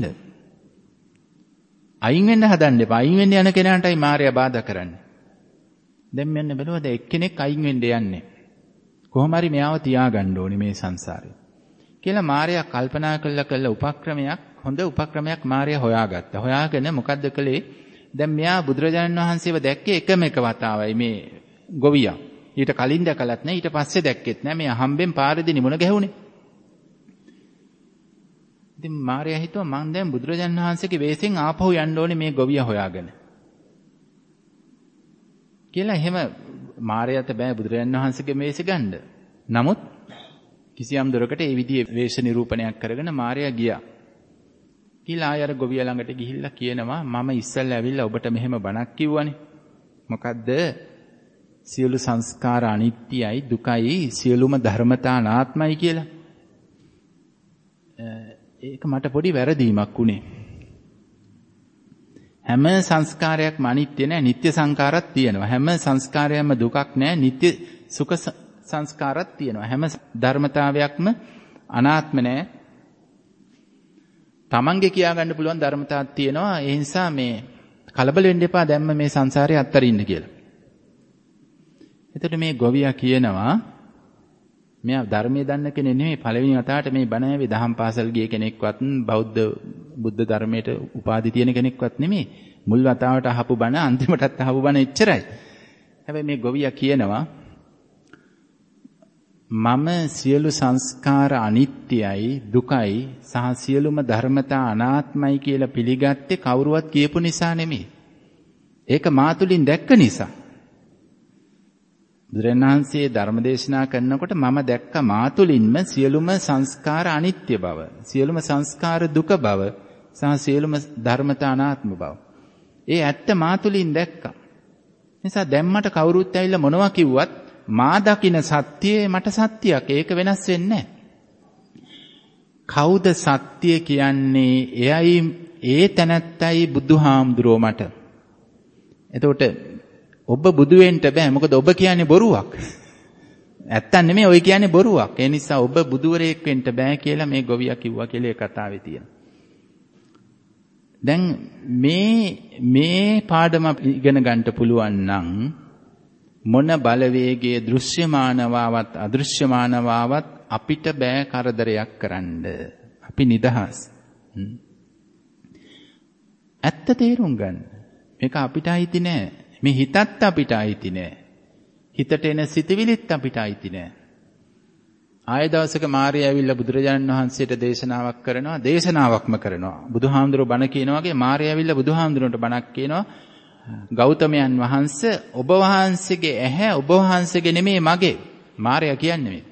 අයින් වෙන්න හදන්න එපා. අයින් වෙන්න යන කෙනාටයි මාර්යා බාධා කරන්නේ. දැන් මෙන්න බලුවද එක්කෙනෙක් අයින් වෙන්න යන්නේ. කොහොම හරි මෙයාව තියාගන්න ඕනේ මේ සංසාරේ. කියලා මාර්යා කල්පනා කළා කළ උපක්‍රමයක් හොඳ උපක්‍රමයක් මාර්යා හොයාගත්තා. හොයාගෙන මොකද්ද කළේ? දැන් මෙයා බුදුරජාණන් වහන්සේව දැක්කේ එකම එක වතාවයි මේ ගොවියා. ඊට කලින් දැකලත් නැහැ. ඊට පස්සේ දැක්කෙත් නැහැ. මෙයා හම්බෙන් පාරේදී නිමුණ ගැහුනේ. ඉතින් මාර්යා හිතුවා මං දැන් බුදුරජාණන් වහන්සේගේ වෙස්ෙන් ආපහු යන්න ඕනේ මේ ගොවියා හොයාගෙන. කියලා එහෙම මාර්යාට බෑ බුදුරජාණන් වහන්සේගේ වෙස් ගන්න. නමුත් කිසියම් දොරකට ඒ විදිහේ වේශ නිරූපණයක් කරගෙන මාර්යා ගියා. කියලා ආය අර ගොවියා ළඟට ගිහිල්ලා කියනවා මම ඉස්සෙල්ලා ඇවිල්ලා ඔබට මෙහෙම බණක් කිව්වනේ. මොකද්ද? සියලු සංස්කාර අනිත්‍යයි දුකයි සියලුම ධර්මතා අනාත්මයි කියලා. ඒක මට පොඩි වැරදීමක් වුණේ. හැම සංස්කාරයක්ම අනිත්‍ය නෑ, නිට්ටය සංකාරات තියෙනවා. හැම සංස්කාරයක්ම දුකක් නෑ, නිට්ටය සුඛ සංස්කාරات තියෙනවා. හැම ධර්මතාවයක්ම අනාත්ම නෑ. තමන්ගේ කියා ගන්න පුළුවන් ධර්මතාවක් තියෙනවා. ඒ නිසා මේ කලබල වෙන්න එපා දැම්ම මේ සංසාරේ අත්තරින්න කියලා. එතකොට මේ ගොවියා කියනවා මෙයා ධර්මයේ දන්න කෙනෙක් නෙමෙයි. පළවෙනි වතාවට මේ බණ ඇවේ දහම් පාසල් ගිය කෙනෙක්වත් බෞද්ධ බුද්ධ ධර්මයට උපාධි තියෙන කෙනෙක්වත් නෙමෙයි. මුල් වතාවට අහපු බණ අන්තිමටත් අහපු බණ එච්චරයි. හැබැයි මේ ගොවියා කියනවා මම සියලු සංස්කාර අනිත්‍යයි දුකයි සහ සියලුම ධර්මතා අනාත්මයි කියලා පිළිගත්තේ කවුරුවත් කියපු නිසා නෙමෙයි. ඒක මා තුලින් දැක්ක නිසා. බුදුරණාහන්සේ ධර්මදේශනා කරනකොට මම දැක්ක මා තුලින්ම සියලුම සංස්කාර අනිත්‍ය බව, සියලුම සංස්කාර දුක බව සහ සියලුම ධර්මතා අනාත්ම බව. ඒ ඇත්ත මා තුලින් දැක්කා. නිසා දැම්මට කවුරුත් ඇවිල්ලා මොනවා කිව්වත් මා දකින සත්‍යය මට සත්‍යයක්. ඒක වෙනස් වෙන්නේ නැහැ. කවුද සත්‍ය කියන්නේ? එයයි ඒ තැනැත්තයි බුදුහාමුදුරුවෝ මට. එතකොට ඔබ බුදු වෙන්න බෑ. මොකද ඔබ කියන්නේ බොරුවක්. ඇත්තක් නෙමෙයි ඔය කියන්නේ බොරුවක්. ඒ නිසා ඔබ බුදුවරයෙක් වෙන්න බෑ කියලා මේ ගොවියා කිව්වා කියලා ඒ කතාවේ තියෙනවා. දැන් මේ මේ පාඩම ඉගෙන ගන්න පුළුවන් නම් මොන බලවේගයේ දෘශ්‍යමානවවත් අදෘශ්‍යමානවවත් අපිට බෑ කරදරයක් කරන්න. අපි නිදහස්. ඇත්ත තේරුම් ගන්න. මේක අපිට අයිති නෑ. මේ හිතත් අපිට අයිති නෑ. හිතට එන සිතවිලිත් අපිට අයිති නෑ. ආය දවසක මාර්යා ඇවිල්ලා බුදුරජාණන් වහන්සේට දේශනාවක් කරනවා. දේශනාවක්ම කරනවා. බුදුහාමුදුරුවෝ බණ කියනවා වගේ මාර්යා ඇවිල්ලා බුදුහාමුදුරුවන්ට බණක් කියනවා. ගෞතමයන් වහන්සේ ඔබ වහන්සේගේ ඇහැ ඔබ වහන්සේගේ නෙමෙයි මගේ. මාර්යා කියන්නේ මේ.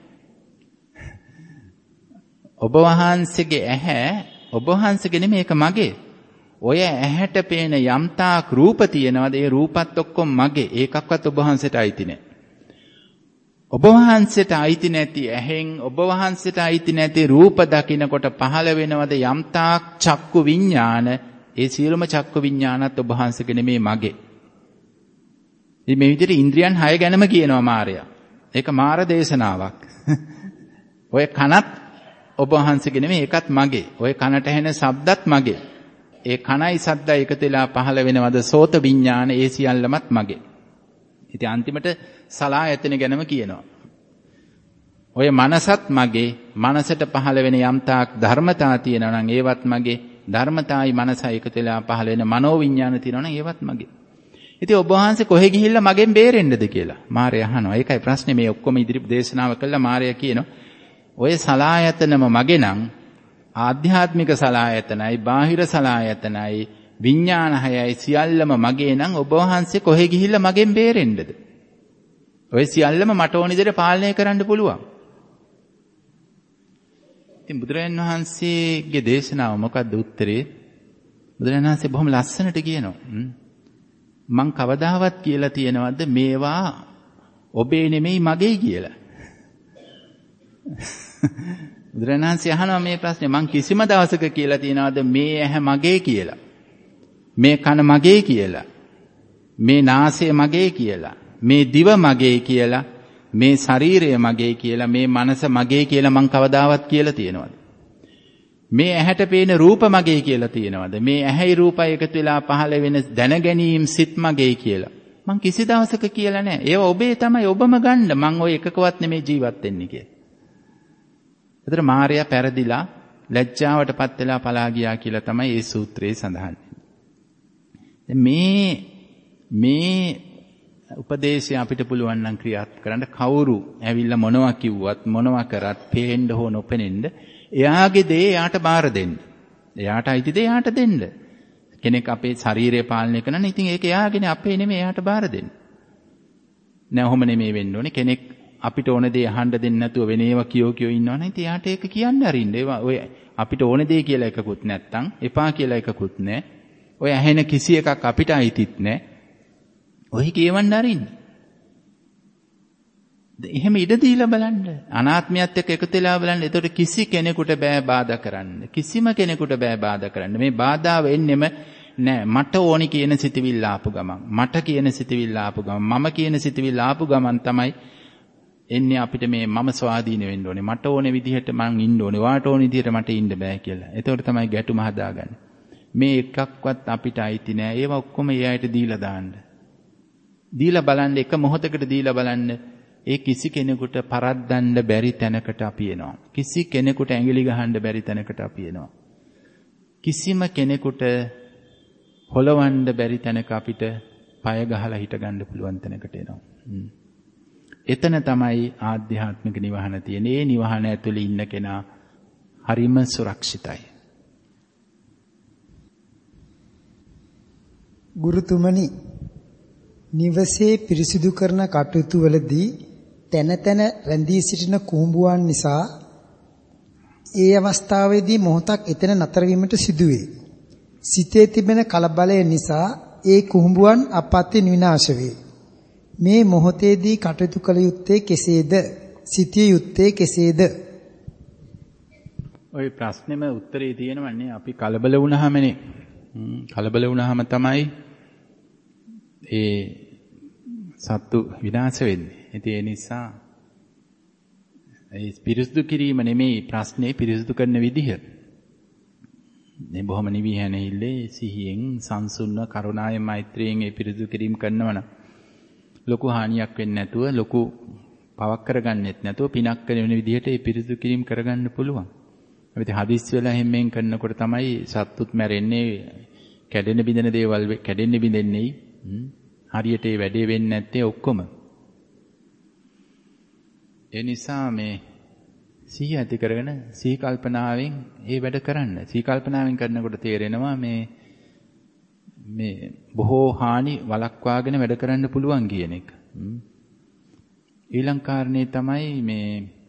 ඔබ වහන්සේගේ ඇහැ ඔබ වහන්සේගේ නෙමෙයි ඒක මගේ. ඔය ඇහැට පේන යම්තාක් රූප තියෙනවාද ඒ රූපත් ඔක්කොම මගේ. ඒකක්වත් ඔබ වහන්සේට අයිති නෑ. ඔබ වහන්සේට අයිති නැති ඇහෙන් ඔබ වහන්සේට අයිති නැති රූප දකිනකොට පහළ වෙනවද යම්තාක් චක්කු විඥාන ඒ සියලුම චක්කු විඥානත් ඔබ වහන්සේගේ නෙමෙයි මගේ. ඉතින් මේ විදිහට ඉන්ද්‍රියන් හය ගැනම කියනවා මාර්යා. ඒක මාර දේශනාවක්. ඔය කනත් ඔබ වහන්සේගේ නෙමෙයි ඒකත් මගේ. ඔය කනට ඇහෙන ශබ්දත් මගේ. ඒ කනයි ශබ්දයි එකතු වෙලා පහළ වෙනවද සෝත විඥාන ඒ සියල්ලමත් මගේ. ඉතින් අන්තිමට සලායතන ගැනම කියනවා. ඔය මනසත් මගේ. මනසට පහළ වෙන යම්තාක් ධර්මතා තියෙනවා නම් ඒවත් මගේ. ධර්මතායි මනසයි එකතු වෙලා පහළ වෙන මනෝ විඥාන තියෙනවා නම් ඒවත් මගේ. ඉතින් ඔබ වහන්සේ කොහෙ ගිහිල්ලා මගෙන් බේරෙන්නද කියලා මාර්යා අහනවා. ඒකයි ප්‍රශ්නේ. මේ ඔක්කොම ඉදිරි දේශනාව කළා මාර්යා කියනවා ඔය සලායතනම මගේ නම් ආධ්‍යාත්මික සලායතනයි බාහිර සලායතනයි විඥාන හයයි සියල්ලම මගේ නම් ඔබ වහන්සේ කොහෙ ගිහිල්ලා මගෙන් බේරෙන්නද? ඔය සියල්ලම මට ඕන විදිහට පාලනය කරන්න පුළුවන්. ඉතින් බුදුරජාණන් වහන්සේගේ දේශනාව මොකක්ද උත්තරේ? බුදුරජාණන් වහන්සේ බොහොම ලස්සනට කියනවා. මං කවදාවත් කියලා තියෙනවද මේවා ඔබේ නෙමෙයි මගේ කියලා? බුදුරජාණන් වහන්සේ අහනවා මේ ප්‍රශ්නේ. මං කිසිම දවසක කියලා තියෙනවද මේ ඇහැ මගේ කියලා? මේ කන මගේ කියලා? මේ නාසය මගේ කියලා? මේ දිව මගේ කියලා? මේ ශරීරය මගේ කියලා? මේ මනස මගේ කියලා මං කවදාවත් කියලා තියෙනවද? මේ ඇහැට පේන රූප මගේ කියලා තියෙනවද? මේ ඇහැයි රූපය එකතු වෙලා පහළ වෙන දැනගැනීම් සිත් මගේ කියලා මං කිසි දවසක කියලා නැහැ. ඒවා ඔබේ තමයි, ඔබම ගන්න. මං ඔය එකකවත් නෙමේ ජීවත් වෙන්නේ කියලා. ඒතර මාර්යා පෙරදිලා ලැජ්ජාවටපත් වෙලා පලා ගියා කියලා තමයි මේ සූත්‍රයේ සඳහන්. මේ මේ උපදේශය අපිට පුළුවන් නම් ක්‍රියාත්මක කරන්න. කවුරු ඇවිල්ලා මොනවා කිව්වත් මොනවා කරත් පේන්න හෝ නොපෙනෙන්න එයාගේ දේ එයාට බාර දෙන්න. එයාට අයිති දේ එයාට දෙන්න. කෙනෙක් අපේ ශරීරය පාලනය කරනවා. ඉතින් ඒක එයාගේනේ, අපේ නෙමෙයි, එයාට බාර දෙන්න. නෑ ඔහොම නෙමෙයි වෙන්න ඕනේ. කෙනෙක් අපිට ඕන දේ අහන්න දෙන්නේ නැතුව වෙන ඒවා කියෝ කියෝ ඉන්නවනේ. ඉතින් එයාට ඒක කියන්න අරින්න. ඒවා ඔය අපිට ඕන දේ කියලා එකකුත් නැත්තම්, එපා කියලා එකකුත් නැහැ. ඔය ඇහෙන කිසි එකක් අපිට අයිතිත් නැහැ. ඔහි කියවන්න අරින්න. එහෙම ඉඩ දීලා බලන්න. අනාත්මයත් එක්ක එකතු වෙලා බලන්න. එතකොට කිසි කෙනෙකුට බෑ බාධා කරන්න. කිසිම කෙනෙකුට බෑ බාධා කරන්න. මේ බාධාව එන්නෙම නෑ මට ඕනි කියන සිතවිල්ල ආපු ගමන්. මට කියන සිතවිල්ල ආපු ගමන්. මම කියන සිතවිල්ල ආපු ගමන් තමයි එන්නේ අපිට මේ මම ස්වාධීන වෙන්න ඕනේ. මට ඕනේ විදිහට මං ඉන්න ඕනේ. වාට ඕනේ විදිහට මට ඉන්න බෑ කියලා. එතකොට තමයි ගැටුම හදාගන්නේ. මේ එකක්වත් අපිට අයිති නෑ. ඒවා ඔක්කොම ඒ අයට දීලා දාන්න. දීලා බලන්න, එක මොහොතකට දීලා බලන්න. ඒ කිසි කෙනෙකුට පරද්දන්න බැරි තැනකට අපි එනවා. කිසි කෙනෙකුට ඇඟිලි ගහන්න බැරි තැනකට අපි එනවා. කිසිම කෙනෙකුට හොලවන්න බැරි තැනක අපිට පය ගහලා හිට ගන්න පුළුවන් තැනකට එනවා. එතන තමයි ආධ්‍යාත්මික නිවහන තියෙන්නේ. ඒ නිවහන ඇතුලේ ඉන්න කෙනා හරිම සුරක්ෂිතයි. ගුරුතුමනි, නිවසේ පිරිසිදු කරන කටයුතු වලදී තැන තැන රැඳී සිටින කුඹුවන් නිසා ඒ අවස්ථාවේදී මොහොතක් එතන නතර වීමට සිදුවේ. සිතේ තිබෙන කලබලය නිසා ඒ කුඹුවන් අපත්‍යෙන් විනාශ වේ. මේ මොහොතේදී කටයුතු කළ යුත්තේ කෙසේද? සිටිය යුත්තේ කෙසේද? ওই ප්‍රශ්නෙම උත්තරේ තියෙනවන්නේ අපි කලබල වුණාමනේ. කලබල වුණාම තමයි ඒ සත්තු විනාශ වෙන්නේ. ඉතින් ඒ නිසා ඒ පිරිසුදු කිරීම නෙමෙයි ප්‍රශ්නේ, පිරිසුදු කරන විදිහ. මේ බොහොම නිවිහැනෙහිල්ලේ සිහියෙන් සංසුන්ව කරුණාවෙන් මෛත්‍රියෙන් ඒ පිරිසුදු කිරීම කරනවනම් ලොකු හානියක් වෙන්නේ නැතුව, ලොකු පවක් කරගන්නෙත් නැතුව පිනක් කරන විදිහට ඒ පිරිසුදු කිරීම කරගන්න පුළුවන්. අපිට හදිස්සි වෙලා හැම්මෙන් කරනකොට තමයි සත්තුත් මැරෙන්නේ, කැඩෙන බිඳෙන දේවල් කැඩෙන්නේ බිඳෙන්නේ. හරියට ඒ වැඩේ වෙන්නේ නැත්තේ ඔක්කොම. ඒ නිසා මේ සිහිය ඇති කරගෙන සිහි කල්පනාවෙන් ඒ වැඩ කරන්න. සිහි කල්පනාවෙන් කරනකොට තේරෙනවා මේ මේ බොහෝ හානි වළක්වාගෙන වැඩ කරන්න පුළුවන් කියන එක. ඊළඟ කාරණේ තමයි මේ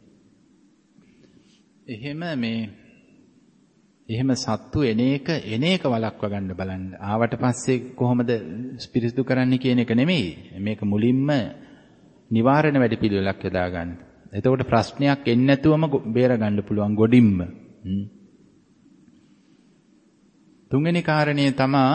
එහෙම මේ එහෙම සත්තු එන එක එන එක වළක්වා ගන්න බලන්න. ආවට පස්සේ කොහොමද පිරිසිදු කරන්න කියන එක නෙමෙයි. මේක මුලින්ම නිවාරණ වැඩ පිළිවෙලක් යොදා ගන්න. එතකොට ප්‍රශ්නයක් එන්නේ නැතුවම බේර ගන්න පුළුවන් ගොඩින්ම. තුන්වෙනි කාරණේ තමයි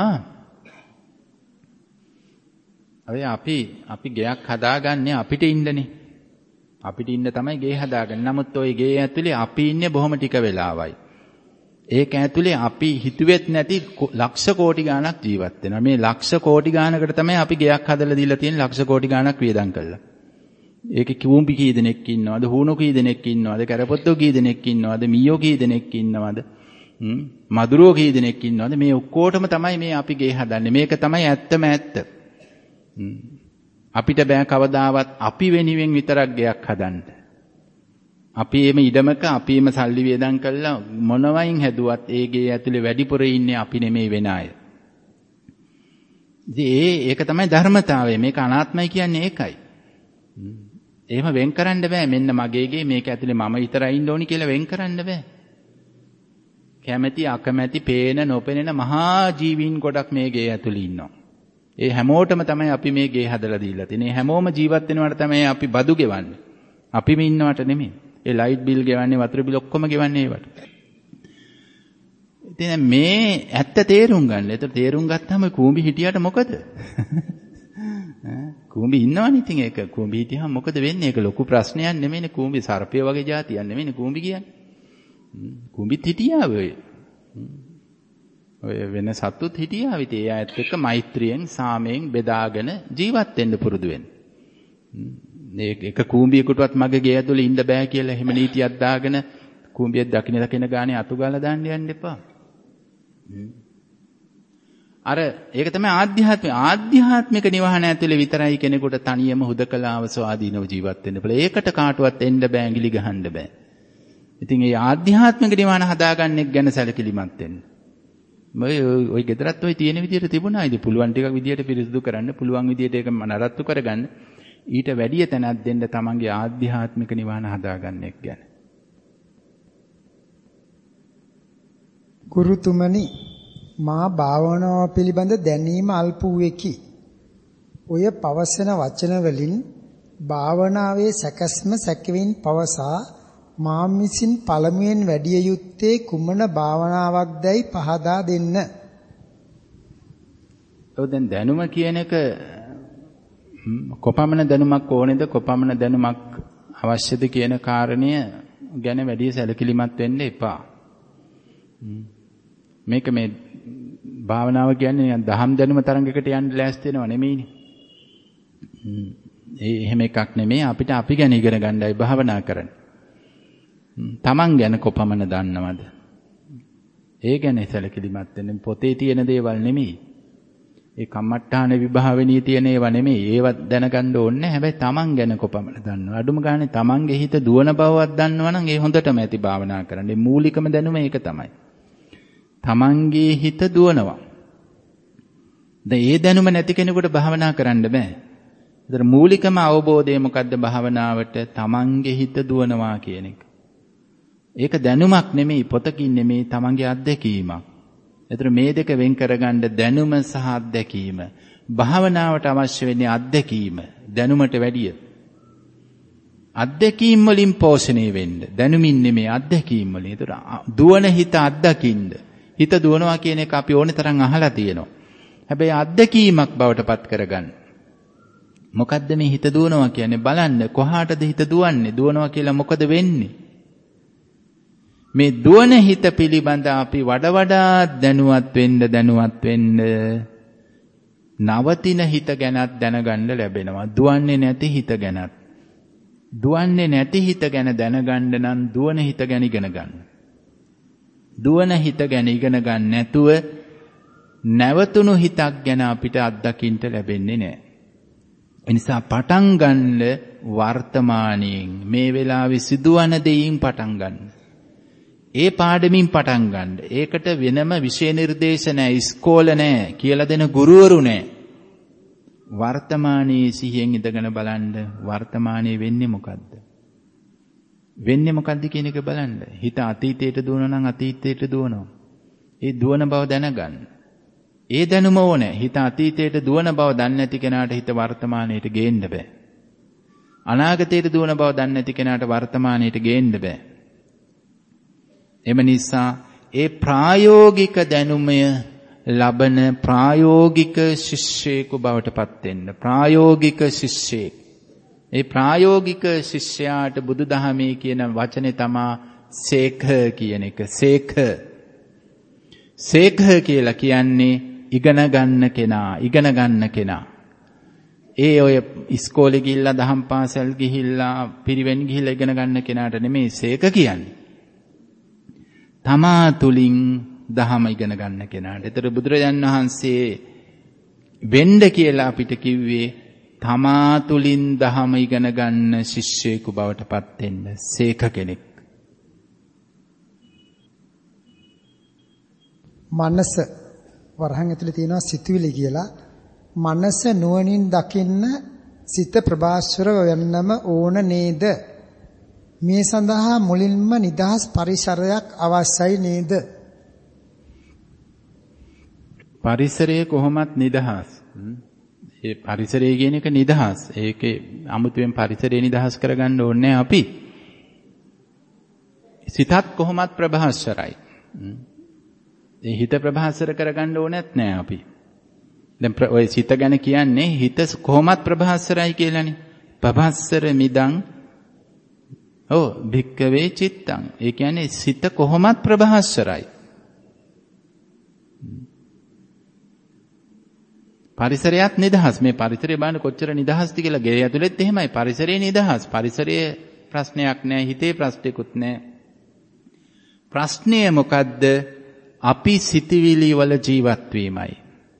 අය අපි අපි ගයක් හදාගන්නේ අපිට ඉන්නනේ. අපිට ඉන්න තමයි ගේ හදාගන්නේ. නමුත් ওই ගේ ඇතුලේ අපි ඉන්නේ බොහොම ටික වෙලාවයි. ඒක ඇතුලේ අපි හිතුවෙත් නැති ලක්ෂ කෝටි ගාණක් ජීවත් වෙනවා. මේ ලක්ෂ කෝටි ගාණකට තමයි අපි ගයක් හදලා දීලා තියෙන්නේ, ලක්ෂ කෝටි ගාණක් වියදම් කළා. ඒකේ කිවුම්පි කී දෙනෙක් ඉන්නවද? හුණු කී දෙනෙක් ඉන්නවද? කරපොත්තෝ කී දෙනෙක් ඉන්නවද? මීයෝ කී දෙනෙක් ඉන්නවද? හ්ම් මදුරුවෝ කී දෙනෙක් ඉන්නවද? මේ ඔක්කොටම තමයි මේ අපි ගේ හදන්නේ. මේක තමයි ඇත්තම ඇත්ත. අපිට බෑ කවදාවත් අපි වෙනුවෙන් විතරක් ගයක් හදන්න. අපි එමෙ ඉඩමක අපි එමෙ සල්ලි වේදම් කළා මොනවයින් හැදුවත් ඒ ගේ ඇතුලේ වැඩිපුර ඉන්නේ අපි නෙමෙයි වෙන අය. ඉතින් ඒ ඒක තමයි ධර්මතාවය. මේක අනාත්මයි කියන්නේ ඒකයි. එහෙම වෙන් කරන්න බෑ. මෙන්න මගේගේ මේක ඇතුලේ මම විතරයි ඉන්න ඕනි කියලා වෙන් කරන්න බෑ. කැමැති අකමැති පේන නොපෙනෙන මහා ජීවීන් ගොඩක් මේ ගේ ඇතුලේ ඉන්නවා. ඒ හැමෝටම තමයි අපි මේ ගේ හදලා දීලා තියෙන්නේ. හැමෝම ජීවත් වෙනවට තමයි අපි බදු ගෙවන්නේ. අපිම ඉන්නවට නෙමෙයි. ඒ ලයිට් බිල් ගෙවන්නේ, වතුර බිල් ඔක්කොම ගෙවන්නේ ඒවට. ඉතින් මේ ඇත්ත තේරුම් ගන්න. ඒතර තේරුම් ගත්තාම කූඹි හිටියට මොකද? කූඹි ඉන්නවනේ ඉතින් ඒක කූඹි හිටියාම මොකද වෙන්නේ? ඒක ලොකු ප්‍රශ්නයක් නෙමෙයිනේ. කූඹි සර්පය වගේ જાතියක් නෙමෙයිනේ කූඹි කියන්නේ. කූඹිත් හිටියා ඔය. ඔය වෙන සතුත් හිටියා. ඉතින් ඒ අයත් එක්ක මෛත්‍රියෙන් සාමයෙන් බෙදාගෙන ජීවත් වෙන්න පුරුදු වෙන්න. මේ එක කූඹියකටවත් මගේ ගේ ඇතුලේ ඉන්න බෑ කියලා එහෙම නීතියක් දාගෙන කූඹියක් දකින්න දකින්න ගානේ අතු ගාලා දාන්න යන්න එපා. අර ඒක තමයි ආධ්‍යාත්මික ආධ්‍යාත්මික නිවහන ඇතුලේ විතරයි කෙනෙකුට තනියම හුදකලාව ස්වාධීනව ජීවත් වෙන්න පුළුවන්. ඒකට කාටවත් එන්න බෑ, ඇඟිලි ගහන්න බෑ. ඉතින් මේ ආධ්‍යාත්මික නිවහන හදාගන්න එක ගැන සැලකිලිමත් වෙන්න. ඔය ඔය ගෙදරත් ඔය තියෙන විදියට තිබුණා. ඉතින් පුළුවන් ටිකක් විදියට පිරිසිදු කරන්න, පුළුවන් විදියට ඒක නරත්තු කරගන්න. ඊට වැඩිය තැනක් දෙන්න තමන්ගේ ආධ්‍යාත්මික නිවහන හදාගන්න එක ගැන. ගුරුතුමනි, මා භාවනාව පිළිබඳ දැනීම අල්ප වූෙකි. ඔය පවසන වචන වලින් භාවනාවේ සැකස්ම සැකවින් පවසා මා විසින් පළමුවෙන් වැඩි යුත්තේ කුමන භාවනාවක්දයි පහදා දෙන්න. ඔව් දැන් දැනුම කියන එක කොපමණ දැනුමක් ඕනේද, කොපමණ දැනුමක් අවශ්‍යද කියන කාරණය ගැන වැඩි සැලකිලිමත් වෙන්න එපා. මේක මේ භාවනාව කියන්නේ දහම් දැනුම තරඟයකට යන්න ලෑස්ති වෙනව නෙමෙයිනේ. ඒ එහෙම එකක් නෙමෙයි. අපිට අපි ගැන ඉගෙන ගන්නයි භාවනා කරන්නේ. තමන් ගැන කොපමණ දන්නවද? ඒ ගැන සැලකිලිමත් වෙන්න. පොතේ තියෙන දේවල් නෙමෙයි. ඒ කම්මට්ටාන විභාවනීය තියෙන ඒවා නෙමෙයි. ඒවත් දැනගන්න ඕනේ. හැබැයි තමන් ගැන කොපමණ දන්නවද? අඩුම ගානේ තමන්ගේ හිත දුවන බවවත් දන්නවනම් ඒ හොඳටම ඇති භාවනා කරන්න. මූලිකම දැනුම ඒක තමයි. තමන්ගේ හිත දුවනවා. දැන් ඒ දැනුම නැති කෙනෙකුට භාවනා කරන්න බෑ. ඒතර මූලිකම අවබෝධය මොකද්ද භාවනාවට? තමන්ගේ හිත දුවනවා කියන එක. ඒක දැනුමක් නෙමෙයි, පොතකින් නෙමෙයි, තමන්ගේ අත්දැකීමක්. ඒතර මේ දෙක වෙන් කරගන්න දැනුම සහ අත්දැකීම. භාවනාවට අවශ්‍ය වෙන්නේ අත්දැකීම දැනුමට වැඩිය. අත්දැකීම් වලින් පෝෂණය වෙන්න. දැනුමින් නෙමෙයි, අත්දැකීම් වලින්. ඒතර දුවන හිත අත්දකින්න. හිත දුවනවා කියන එක අපි ඕනේ තරම් අහලා තියෙනවා. හැබැයි අත්දැකීමක් බවට පත් කරගන්න. මොකද්ද මේ හිත දුවනවා කියන්නේ? බලන්න කොහාටද හිත දුවන්නේ? දුවනවා කියලා මොකද වෙන්නේ? මේ දුවන හිත පිළිබඳ අපි වඩ වඩා දැනුවත් වෙන්න දැනුවත් වෙන්න නවතින හිත ගැනත් දැනගන්න ලැබෙනවා. දුවන්නේ නැති හිත ගැනත්. දුවන්නේ නැති හිත ගැන දැනගන්න නම් දුවන හිත ගැන ඉගෙන ගන්න. දුවන හිත ගැන ඉගෙන ගන්න නැතුව නැවතුණු හිතක් ගැන අපිට අත්දකින්න ලැබෙන්නේ නැහැ. ඒ නිසා පටන් ගන්න වර්තමානයෙන් මේ වෙලාවේ සිදුවන දෙයින් පටන් ගන්න. ඒ පාඩමින් පටන් ගන්න. ඒකට වෙනම විෂය නිර්දේශ නැහැ, ඉස්කෝල නැහැ, කියලා දෙන ගුරුවරු නැහැ. වර්තමානයේ සිහියෙන් ඉඳගෙන බලන්න වර්තමානයේ වෙන්නේ මොකද්ද? වෙන්නේ මොකද්ද කියන එක බලන්න. හිත අතීතයට දුවනවා නම් අතීතයට දුවනවා. ඒ දුවන බව දැනගන්න. ඒ දැනුම ඕනේ. හිත අතීතයට දුවන බව දන්නේ නැති කෙනාට හිත වර්තමානයට ගේන්න බෑ. අනාගතයට දුවන බව දන්නේ නැති කෙනාට වර්තමානයට ගේන්න බෑ. එම නිසා ඒ ප්‍රායෝගික දැනුමය ලබන ප්‍රායෝගික ශිෂ්‍යයෙකු බවට පත් වෙන්න. ප්‍රායෝගික ශිෂ්‍යයෙක්. ඒ ප්‍රායෝගික ශිෂ්‍යයාට බුදුදහමේ කියන වචනේ තමා සේඛ කියන එක. සේඛ. සේඛ කියලා කියන්නේ ඉගෙන ගන්න කෙනා, ඉගෙන ගන්න කෙනා. ඒ ඔය ඉස්කෝලේ ගිහිල්ලා දහම් පාසල් ගිහිල්ලා පිරිවෙන් ගිහිල්ලා ඉගෙන ගන්න කෙනාට නෙමෙයි සේඛ කියන්නේ. තමා තුලින් දහම ඉගෙන ගන්න කෙනාට. ඒතර බුදුරජාණන් වහන්සේ වෙන්න කියලා අපිට කිව්වේ තමා තුලින් දහම ඉගෙන ගන්න ශිෂ්‍යයෙකු බවට පත් වෙන්න. සේඛ කෙනෙක්. මනස වරහන් ඇතුලේ තියෙනවා සිතුවිලි කියලා. මනස නුවණින් දකින්න සිත ප්‍රභාස්වර වෙන්නම ඕන නේද? මේ සඳහා මුලින්ම නිදහස් පරිසරයක් අවශ්‍යයි නේද? පරිසරය කොහොමත් නිදහස්. ඒ පරිසරය කියන එක නිදහස්. ඒකේ අමුතුවෙන් පරිසරය නිදහස් කරගන්න ඕනේ අපි. සිතත් කොහොමත් ප්‍රභාස්වරයි. ඒ හිත ප්‍රභාස්වර කරගන්න ඕනෙත් නෑ අපි. දැන් ඔය සිත ගැන කියන්නේ හිත කොහොමත් ප්‍රභාස්වරයි කියලානේ. ප්‍රභාස්වර මිදං ඔව් භික්කවේ චිත්තං. ඒ කියන්නේ සිත කොහොමත් ප්‍රභාස්වරයි. පරිසරයත් නිදහස්. මේ පරිසරය බලන්න කොච්චර නිදහස්ද කියලා. ගේ ඇතුළෙත් එහෙමයි. පරිසරය නිදහස්. පරිසරයේ ප්‍රශ්නයක් නෑ. හිතේ ප්‍රශ්නයක්වත් නෑ. ප්‍රශ්නය මොකද්ද? අපි සිතවිලි වල ජීවත් වීමයි.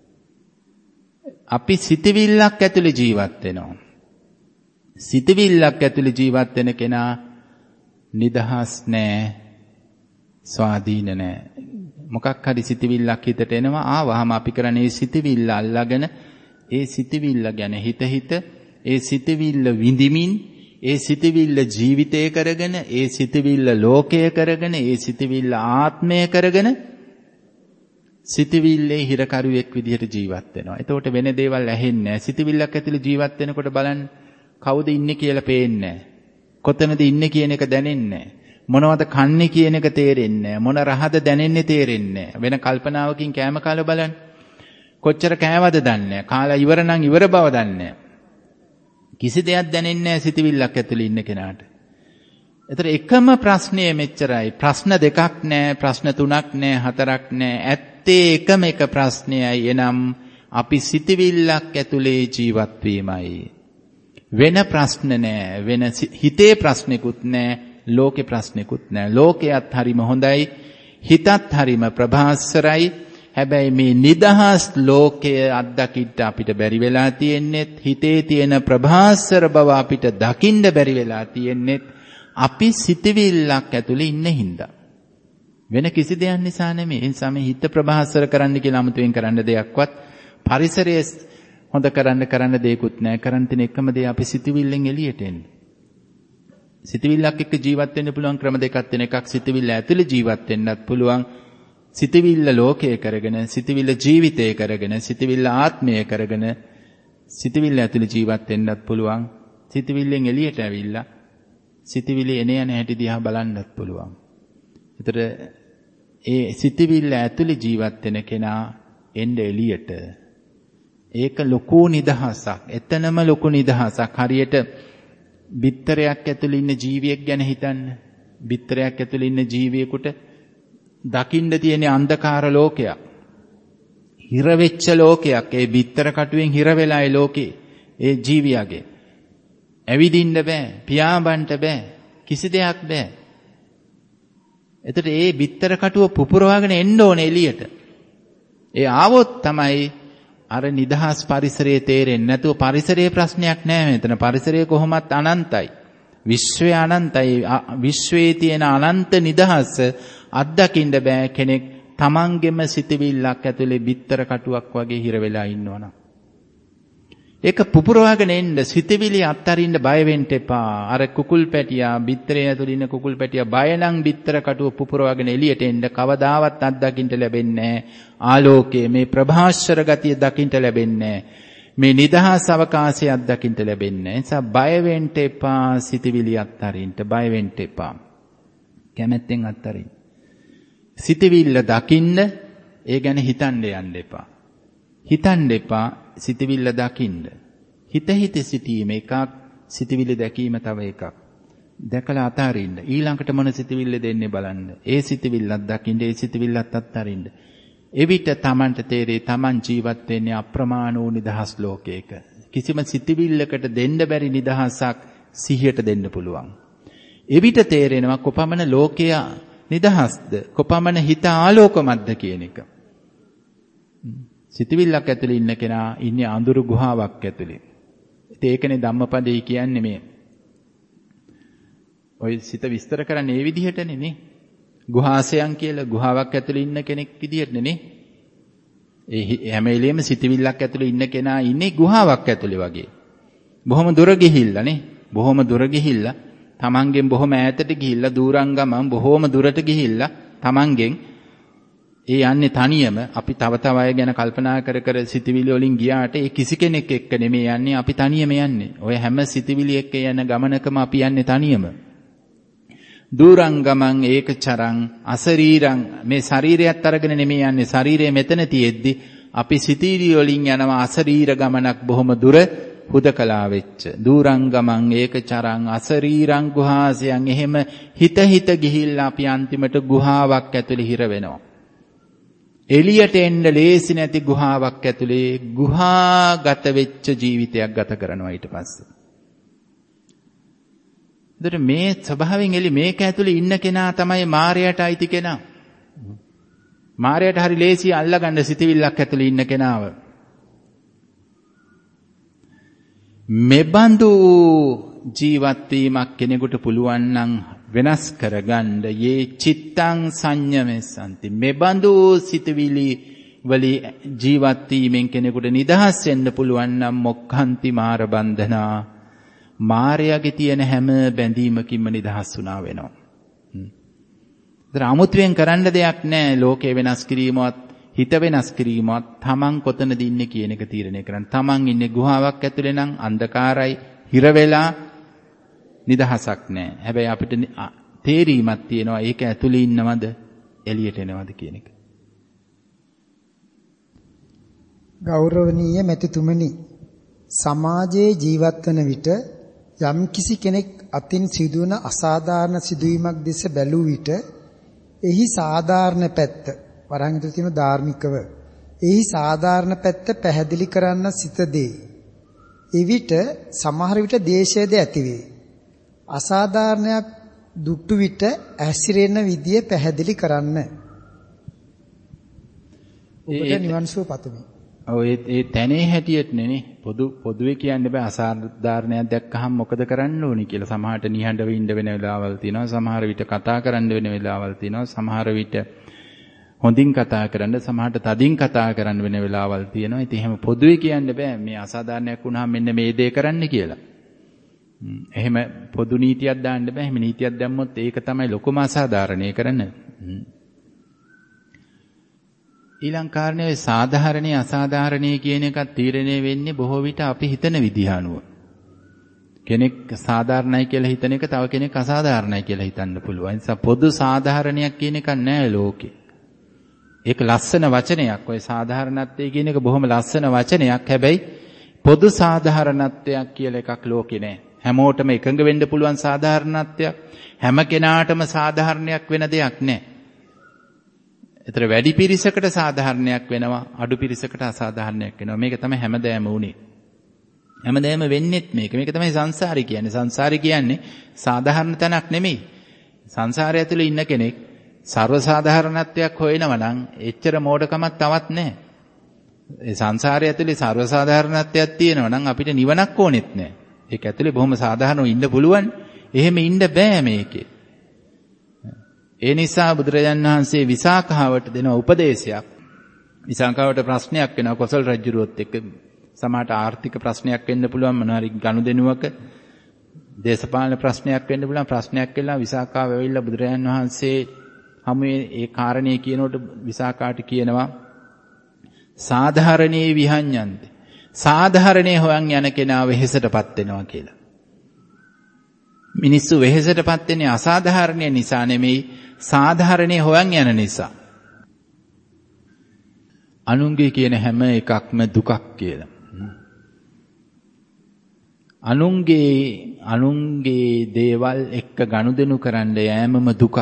අපි සිතවිල්ලක් ඇතුළේ ජීවත් වෙනවා. සිතවිල්ලක් ඇතුළේ ජීවත් වෙන කෙනා නිදහස් නෑ. ස්වාධීන නෑ. මොකක් හරි සිතවිල්ලක් හිතට එනවා. ආවහම අපි කරන්නේ ඒ සිතවිල්ල අල්ලාගෙන ඒ සිතවිල්ල ගැන හිත හිත ඒ සිතවිල්ල විඳිමින් ඒ සිතවිල්ල ජීවිතය කරගෙන ඒ සිතවිල්ල ලෝකය කරගෙන ඒ සිතවිල්ල ආත්මය කරගෙන සිතවිල්ලේ හිරකරුවෙක් විදිහට ජීවත් වෙනවා. එතකොට වෙන දේවල් ඇහෙන්නේ නැහැ. සිතවිල්ලක් ඇතුළේ ජීවත් වෙනකොට බලන්න කවුද ඉන්නේ කියලා පේන්නේ නැහැ. කොතනද ඉන්නේ කියන එක දැනෙන්නේ නැහැ. මොනවද කන්නේ කියන එක තේරෙන්නේ නැහැ. මොන රහද දැනෙන්නේ තේරෙන්නේ නැහැ. වෙන කල්පනාවකින් කෑම කාලා බලන්න. කොච්චර කෑවද දන්නේ නැහැ. කාලා ඉවර නම් ඉවර බව දන්නේ නැහැ. කිසි දෙයක් දැනෙන්නේ නැහැ සිතවිල්ලක් ඇතුළේ ඉන්න කෙනාට. ඒතර එකම ප්‍රශ්නය මෙච්චරයි. ප්‍රශ්න දෙකක් නැහැ, ප්‍රශ්න තුනක් නැහැ, හතරක් නැහැ. ඇත්තේ එකම එක ප්‍රශ්නයයි. එනම් අපි සිතවිල්ලක් ඇතුළේ ජීවත් වීමයි. වෙන ප්‍රශ්න නැහැ. වෙන හිතේ ප්‍රශ්නිකුත් නැහැ. ලෝකේ ප්‍රශ්නිකුත් නැහැ. ලෝකයේත් හරිම හොඳයි. හිතත් හරිම ප්‍රභාස්වරයි. හැබැයි මේ නිදහස් ලෝකයේ අත්දකින්න අපිට බැරි වෙලා තියෙන්නේ හිතේ තියෙන ප්‍රභාස්වර බව අපිට දකින්න බැරි වෙලා තියෙන්නේ අපි සිතවිල්ලක් ඇතුලේ ඉන්න හින්දා. වෙන කිසි දෙයක් නිසා නෙමෙයි. ඒ නිසා මේ හිත ප්‍රභාස්වර කරන්න කියලා අමුතුවෙන් කරන්න දෙයක්වත් පරිසරය හොඳ කරන්න කරන්න දෙයක්වත් නැහැ. කරන්න තියෙන එකම දේ අපි සිතවිල්ලෙන් එළියට එන්න. සිතවිල්ලක් එක්ක ජීවත් වෙන්න පුළුවන් ක්‍රම දෙකක් තියෙන. එකක් සිතවිල්ල ඇතුලේ ජීවත් වෙන්නත් පුළුවන්. සිතවිල්ල ලෝකය කරගෙන, සිතවිල්ල ජීවිතය කරගෙන, සිතවිල්ල ආත්මය කරගෙන සිතවිල්ල ඇතුලේ ජීවත් වෙන්නත් පුළුවන්. සිතවිල්ලෙන් එළියට ඇවිල්ලා සිතවිලි එන යන හැටි දිහා බලන්නත් පුළුවන්. ඒතර ඒ සිතවිල්ල ඇතුලේ ජීවත් වෙන කෙනා එන්න එළියට. ඒක ලොකු නිදහසක්. එතනම ලොකු නිදහසක්. හරියට බිත්තරයක් ඇතුලේ ඉන්න ජීවියෙක් ගැන හිතන්න. බිත්තරයක් ඇතුලේ ඉන්න ජීවියෙකුට දකින්න තියෙන අන්ධකාර ලෝකයක්. හිර වෙච්ච ලෝකයක්. ඒ බිත්තර කටුවෙන් හිර වෙලා ඒ ලෝකේ ඒ ජීවියාගේ. ඇවිදින්න බෑ, පියාඹන්න බෑ, කිසි දෙයක් බෑ. එතකොට ඒ බිත්තර කටුව පුපුරවාගෙන එන්න ඕනේ එළියට. ඒ ආවොත් තමයි අර නිදහස් පරිසරයේ තේරෙන්නේ. නැතුව පරිසරයේ ප්‍රශ්නයක් නෑ මෙතන. පරිසරය කොහොමත් අනන්තයි. විශ්වය අනන්තයි. විශ්වයේ තියෙන අනන්ත නිදහස අත්දකින්න බෑ කෙනෙක් තමන්ගෙම සිතවිල්ලක් ඇතුලේ බිත්තර කටුවක් වගේ හිර වෙලා ඉන්නවනම්. ඒක පුපුරවාගෙන එන්න සිතවිලි අත්තරින්න බය වෙන්න එපා. අර කුකුල් පැටියා බිත්තරේ ඇතුලේ ඉන්න කුකුල් පැටියා බය නම් බිත්තර කටුව පුපුරවාගෙන එළියට එන්න කවදාවත් අත්දකින්න ලැබෙන්නේ නැහැ. ආලෝකයේ මේ ප්‍රභාස්වර ගතිය දකින්න ලැබෙන්නේ නැහැ. මේ නිදහස් අවකාශය අත්දකින්න ලැබෙන්නේ නැහැ. ඒ නිසා බය වෙන්න එපා. සිතවිලි අත්තරින්න බය වෙන්න එපා. කැමැත්තෙන් අත්තරින්න. සිතවිල්ල දකින්න ඒ ගැන හිතන්න යන්න එපා. හිතන්න එපා. සිතවිල්ල දකින්න. හිත හිත සිටීම එකක්, සිතවිලි දැකීම තව එකක්. දැකලා අතාරින්න. ඊළඟට මොන සිතවිල්ල දෙන්නේ බලන්න. ඒ සිතවිල්ලත් දකින්න, ඒ සිතවිල්ලත් අතාරින්න. එවිට Tamanට තේරේ Taman ජීවත් වෙන්නේ අප්‍රමාණ වූ නිදහස් ලෝකයක. කිසිම සිතවිල්ලකට දෙන්න බැරි නිදහසක් සිහියට දෙන්න පුළුවන්. එවිට තේරෙනවා කොපමණ ලෝකය නිදහස්ද, කොපමණ හිත ආලෝකමත්ද කියන එක. සිතවිල්ලක් ඇතුලේ ඉන්න කෙනා ඉන්නේ අඳුරු ගුහාවක් ඇතුලේ. ඒකනේ ධම්මපදේ කියන්නේ මේ. ඔය සිත විස්තර කරන්නේ මේ විදිහටනේ නේ. ගුහාසයන් කියලා ගුහාවක් ඇතුලේ ඉන්න කෙනෙක් විදිහටනේ නේ. ඒ හැම වෙලෙම සිතවිල්ලක් ඇතුලේ ඉන්න කෙනා ඉන්නේ ගුහාවක් ඇතුලේ වගේ. බොහොම දුර ගිහිල්ලා නේ. බොහොම දුර ගිහිල්ලා තමන්ගෙන් බොහොම ඈතට ගිහිල්ලා දූරංගමම් බොහොම දුරට ගිහිල්ලා තමන්ගෙන් ඒ යන්නේ තනියම. අපි තව තව අය ගැන කල්පනා කර කර සිතවිලි වලින් ගියාට ඒ කිසි කෙනෙක් එක්ක නෙමෙයි යන්නේ, අපි තනියම යන්නේ. ඔය හැම සිතවිලි එක්ක යන ගමනකම අපි යන්නේ තනියම. දූරංගමං ඒකචරං අසරීරං, මේ ශරීරයත් අරගෙන නෙමෙයි යන්නේ. ශරීරය මෙතන තියෙද්දි අපි සිතවිලි වලින් යනවා අසරීර ගමනක්, බොහොම දුර හුදකලා වෙච්ච. දූරංගමං ඒකචරං අසරීරං ගුහාසයන්. එහෙම හිත හිත ගිහිල්ලා අපි අන්තිමට ගුහාවක් ඇතුලේ හිර වෙනවා. එළියට එන්න ලේසි නැති ගුහාවක් ඇතුලේ ගුහාගත වෙච්ච ජීවිතයක් ගත කරනවා ඊට පස්සේ. ඒතර මේ ස්වභාවයෙන් එළි මේක ඇතුලේ ඉන්න කෙනා තමයි මායයට අයිති කෙනා. මායයට හරි ලේසි අල්ලගන්න සිතවිල්ලක් ඇතුලේ ඉන්න කෙනාව. මෙබඳු ජීවත් වීමක් කෙනෙකුට පුළුවන් නම් වෙනස් කරගන්න යේ චිත්තං සංයමෙසන්ති. මෙබඳු සිතවිලි වලි ජීවත් වීමෙන් කෙනෙකුට නිදහස් වෙන්න පුළුවන් නම් මොක්ඛන්ති මාර බන්ධනා, මායගේ තියෙන හැම බැඳීමකින්ම නිදහස් වුණා වෙනවා. ඒතර අමුතුවෙන් කරන්න දෙයක් නැහැ. ලෝකේ වෙනස් කිරීමවත් හිත වෙනස් කිරීමවත් තමන් කොතනද ඉන්නේ කියන එක තීරණය කරන්න. තමන් ඉන්නේ ගුහාවක් ඇතුලේ නම් අන්ධකාරයි, හිර වෙලා නිදහසක් නැහැ. හැබැයි අපිට තේරීමක් තියෙනවා ඒක ඇතුලේ ඉන්නවද එළියට එනවද කියන එක. ගෞරවනීය මැතිතුමනි, සමාජයේ ජීවත් වන විට යම් කිසි කෙනෙක් අතින් සිදුවන අසාධාරණ සිදුවීමක් දෙස බැලුව විට එහි සාධාරණ පැත්ත වරහන් ඇතුළේ තියෙන ධාර්මිකව එහි සාධාරණ පැත්ත පැහැදිලි කරන්න සිත දේ. එවිට සමහර විට දේශයද ඇතිවේ. අසාධාරණයක් දුට්ටු විට ඇසිරෙන විදිය පැහැදිලි කරන්න. ඔබට නිවන් සුව පතමි. ඔව් ඒ ඒ තැනේ හැටියට නේ පොදු පොදුවේ කියන්න බෑ. අසාධාරණයක් දැක්කහම මොකද කරන්න ඕනි කියලා. සමහරට නිහඬව ඉන්න වෙන වෙලාවල් තියෙනවා. සමහර විට කතා කරන්න වෙන වෙලාවල් තියෙනවා. සමහර විට හොඳින් කතා කරන්න, සමහරට තදින් කතා කරන්න වෙන වෙලාවල් තියෙනවා. ඉතින් එහෙම පොදුවේ කියන්න බෑ මේ අසාධාරණයක් වුණාම මෙන්න මේ දේ කරන්න කියලා. එහෙම පොදු නීතියක් දාන්න බෑ. එහෙම නීතියක් දැම්මොත් ඒක තමයි ලොකුම අසාධාරණේ කරන. ඊළඟ කාරණේ සාධාරණේ අසාධාරණේ කියන එක තීරණය වෙන්නේ බොහෝ විට අපි හිතන විදිහ අනුව. කෙනෙක් සාධාරණයි කියලා හිතන එක තව කෙනෙක් අසාධාරණයි කියලා හිතන්න පුළුවන්. ඒ නිසා පොදු සාධාරණයක් කියන එකක් නැහැ ලෝකේ. ඒක ලස්සන වචනයක්. ඔය සාධාරණත්වය කියන එක බොහොම ලස්සන වචනයක්. හැබැයි පොදු සාධාරණත්වයක් කියලා එකක් ලෝකේ නැහැ. හැමෝටම එකඟ වෙන්න පුළුවන් සාධාරණත්වයක්, හැම කෙනාටම සාධාරණයක් වෙන දෙයක් නැහැ. ඒතර වැඩි පිරිසකට සාධාරණයක් වෙනවා, අඩු පිරිසකට අසාධාරණයක් වෙනවා. මේක තමයි හැමදෑම උනේ. හැමදෑම වෙන්නේත් මේක. මේක තමයි සංසාරي කියන්නේ. සංසාරي කියන්නේ සාධාරණ තැනක් නෙමෙයි. සංසාරය ඇතුලේ ඉන්න කෙනෙක් සර්ව සාධාරණත්වයක් හොයනවා නම් එච්චර මෝඩකමක් තවත් නැහැ. ඒ සංසාරය ඇතුලේ සර්ව සාධාරණත්වයක් තියෙනවා නම් අපිට නිවනක් ඕනෙත් නැහැ. ඒක ඇතුලේ බොහොම සාධාරණව ඉන්න පුළුවන්. එහෙම ඉන්න බෑ මේකේ. ඒ නිසා බුදුරජාණන් වහන්සේ විසාකාවට දෙන උපදේශයක්. විසාකාවට ප්‍රශ්නයක් වෙනවා කොසල් රජුරුවත් එක්ක. සමහරට ආර්ථික ප්‍රශ්නයක් වෙන්න පුළුවන්, මොනවා හරි ගනුදෙනුවක දේශපාලන ප්‍රශ්නයක් වෙන්න පුළුවන්. ප්‍රශ්නයක් වෙලා විසාකාව ඇවිල්ලා බුදුරජාණන් වහන්සේ හමුවේ ඒ කාරණේ කියනකොට විසාකාට කියනවා සාධාරණේ විහඤ්ඤන්ති. සාධාරණේ හොයන් යන කෙනා වෙහෙසටපත් වෙනවා කියලා. මිනිස්සු වෙහෙසටපත් වෙන්නේ අසාධාරණේ නිසා නෙමෙයි, සාධාරණේ හොයන් යන නිසා. අනුන්ගේ කියන හැම එකක්ම දුකක් කියලා. අනුන්ගේ අනුන්ගේ දේවල් එක්ක ගනුදෙනු කරන්න යෑමම දුකක්.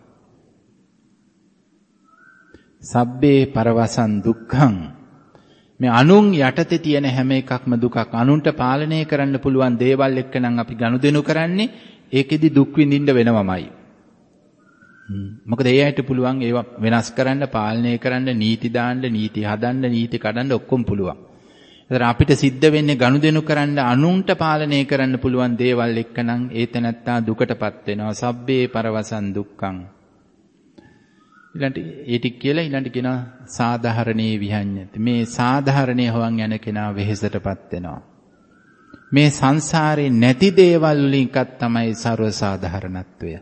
සබ්බේ පරවසන් දුක්ඛං. මේ අනුන් යටතේ තියෙන හැම එකක්ම දුකක්. අනුන්ට පාලනය කරන්න පුළුවන් දේවල් එක්ක නම් අපි ගනුදෙනු කරන්නේ, ඒකෙදි දුක් විඳින්න වෙනවමයි. මොකද ඒ ඇයිට පුළුවන් ඒවා වෙනස් කරන්න, පාලනය කරන්න, නීති දාන්න, නීති හදන්න, නීති කඩන්න ඔක්කොම පුළුවන්. ඒතර අපිට සිද්ධ වෙන්නේ ගනුදෙනු කරන්න, අනුන්ට පාලනය කරන්න පුළුවන් දේවල් එක්ක නම් ඒ තැනත්තා දුකටපත් වෙනවා. සබ්බේ පරවසන් දුක්ඛං. ඊළඟට ඒ ටික කියලා ඊළඟට කියනවා සාධාරණේ විහඤ්ඤති. මේ සාධාරණේ හොයන් යන කෙනා වෙහෙසටපත් වෙනවා. මේ සංසාරේ නැති දේවල් වලින් එකක් තමයි ਸਰව සාධාරණත්වය.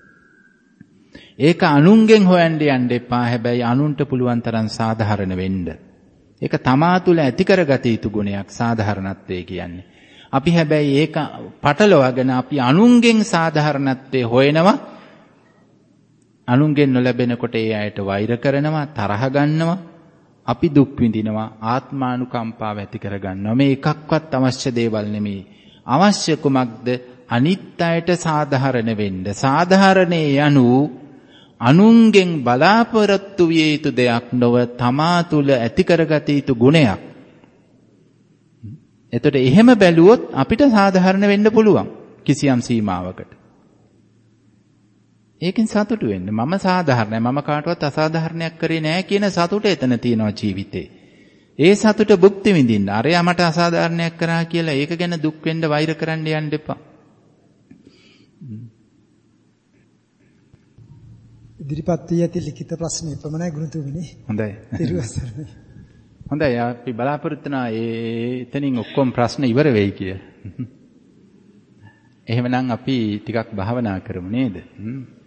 ඒක අනුන්ගෙන් හොයන්න යන්න එපා. හැබැයි අනුන්ට පුළුවන් තරම් සාධාරණ වෙන්න. ඒක තමා තුළ ඇති කරගත යුතු ගුණයක් සාධාරණත්වය කියන්නේ. අපි හැබැයි ඒක පටලවාගෙන අපි අනුන්ගෙන් සාධාරණත්වය හොයනවා. අනුන්ගෙන් නොලැබෙනකොට ඒ අයට වෛර කරනවා, තරහ ගන්නවා, අපි දුක් විඳිනවා, ආත්මානුකම්පාව ඇති කරගන්නවා. මේ එකක්වත් අවශ්‍ය දේවල් නෙමෙයි. අවශ්‍ය කුමක්ද? අනිත් අයට සාධාරණ වෙන්න. සාධාරණේ යනු අනුන්ගෙන් බලාපොරොත්තු විය යුතු දෙයක් නොව තමා තුළ ඇති කරගත යුතු ගුණයක්. එතකොට එහෙම බැලුවොත් අපිට සාධාරණ වෙන්න පුළුවන් කිසියම් සීමාවකට. ඒකෙන් සතුටු වෙන්න. මම සාධාරණයි. මම කාටවත් අසාධාරණයක් කරේ නැහැ කියන සතුට එතන තියෙනවා ජීවිතේ. ඒ සතුට භුක්ති විඳින්න. අරයා මට අසාධාරණයක් කරා කියලා ඒක ගැන දුක් වෙන්න වෛර කරන්න යන්න එපා. ඉදිරිපත් වී ඇති ලිඛිත ප්‍රශ්න එපමණයි ගුරුතුමනි. හොඳයි. ඊළඟට හොඳයි අපි බලාපොරොත්තු වෙනා ඒ එතනින් ඔක්කොම ප්‍රශ්න ඉවර වෙයි කිය. එහෙමනම් අපි ටිකක් භාවනා කරමු නේද?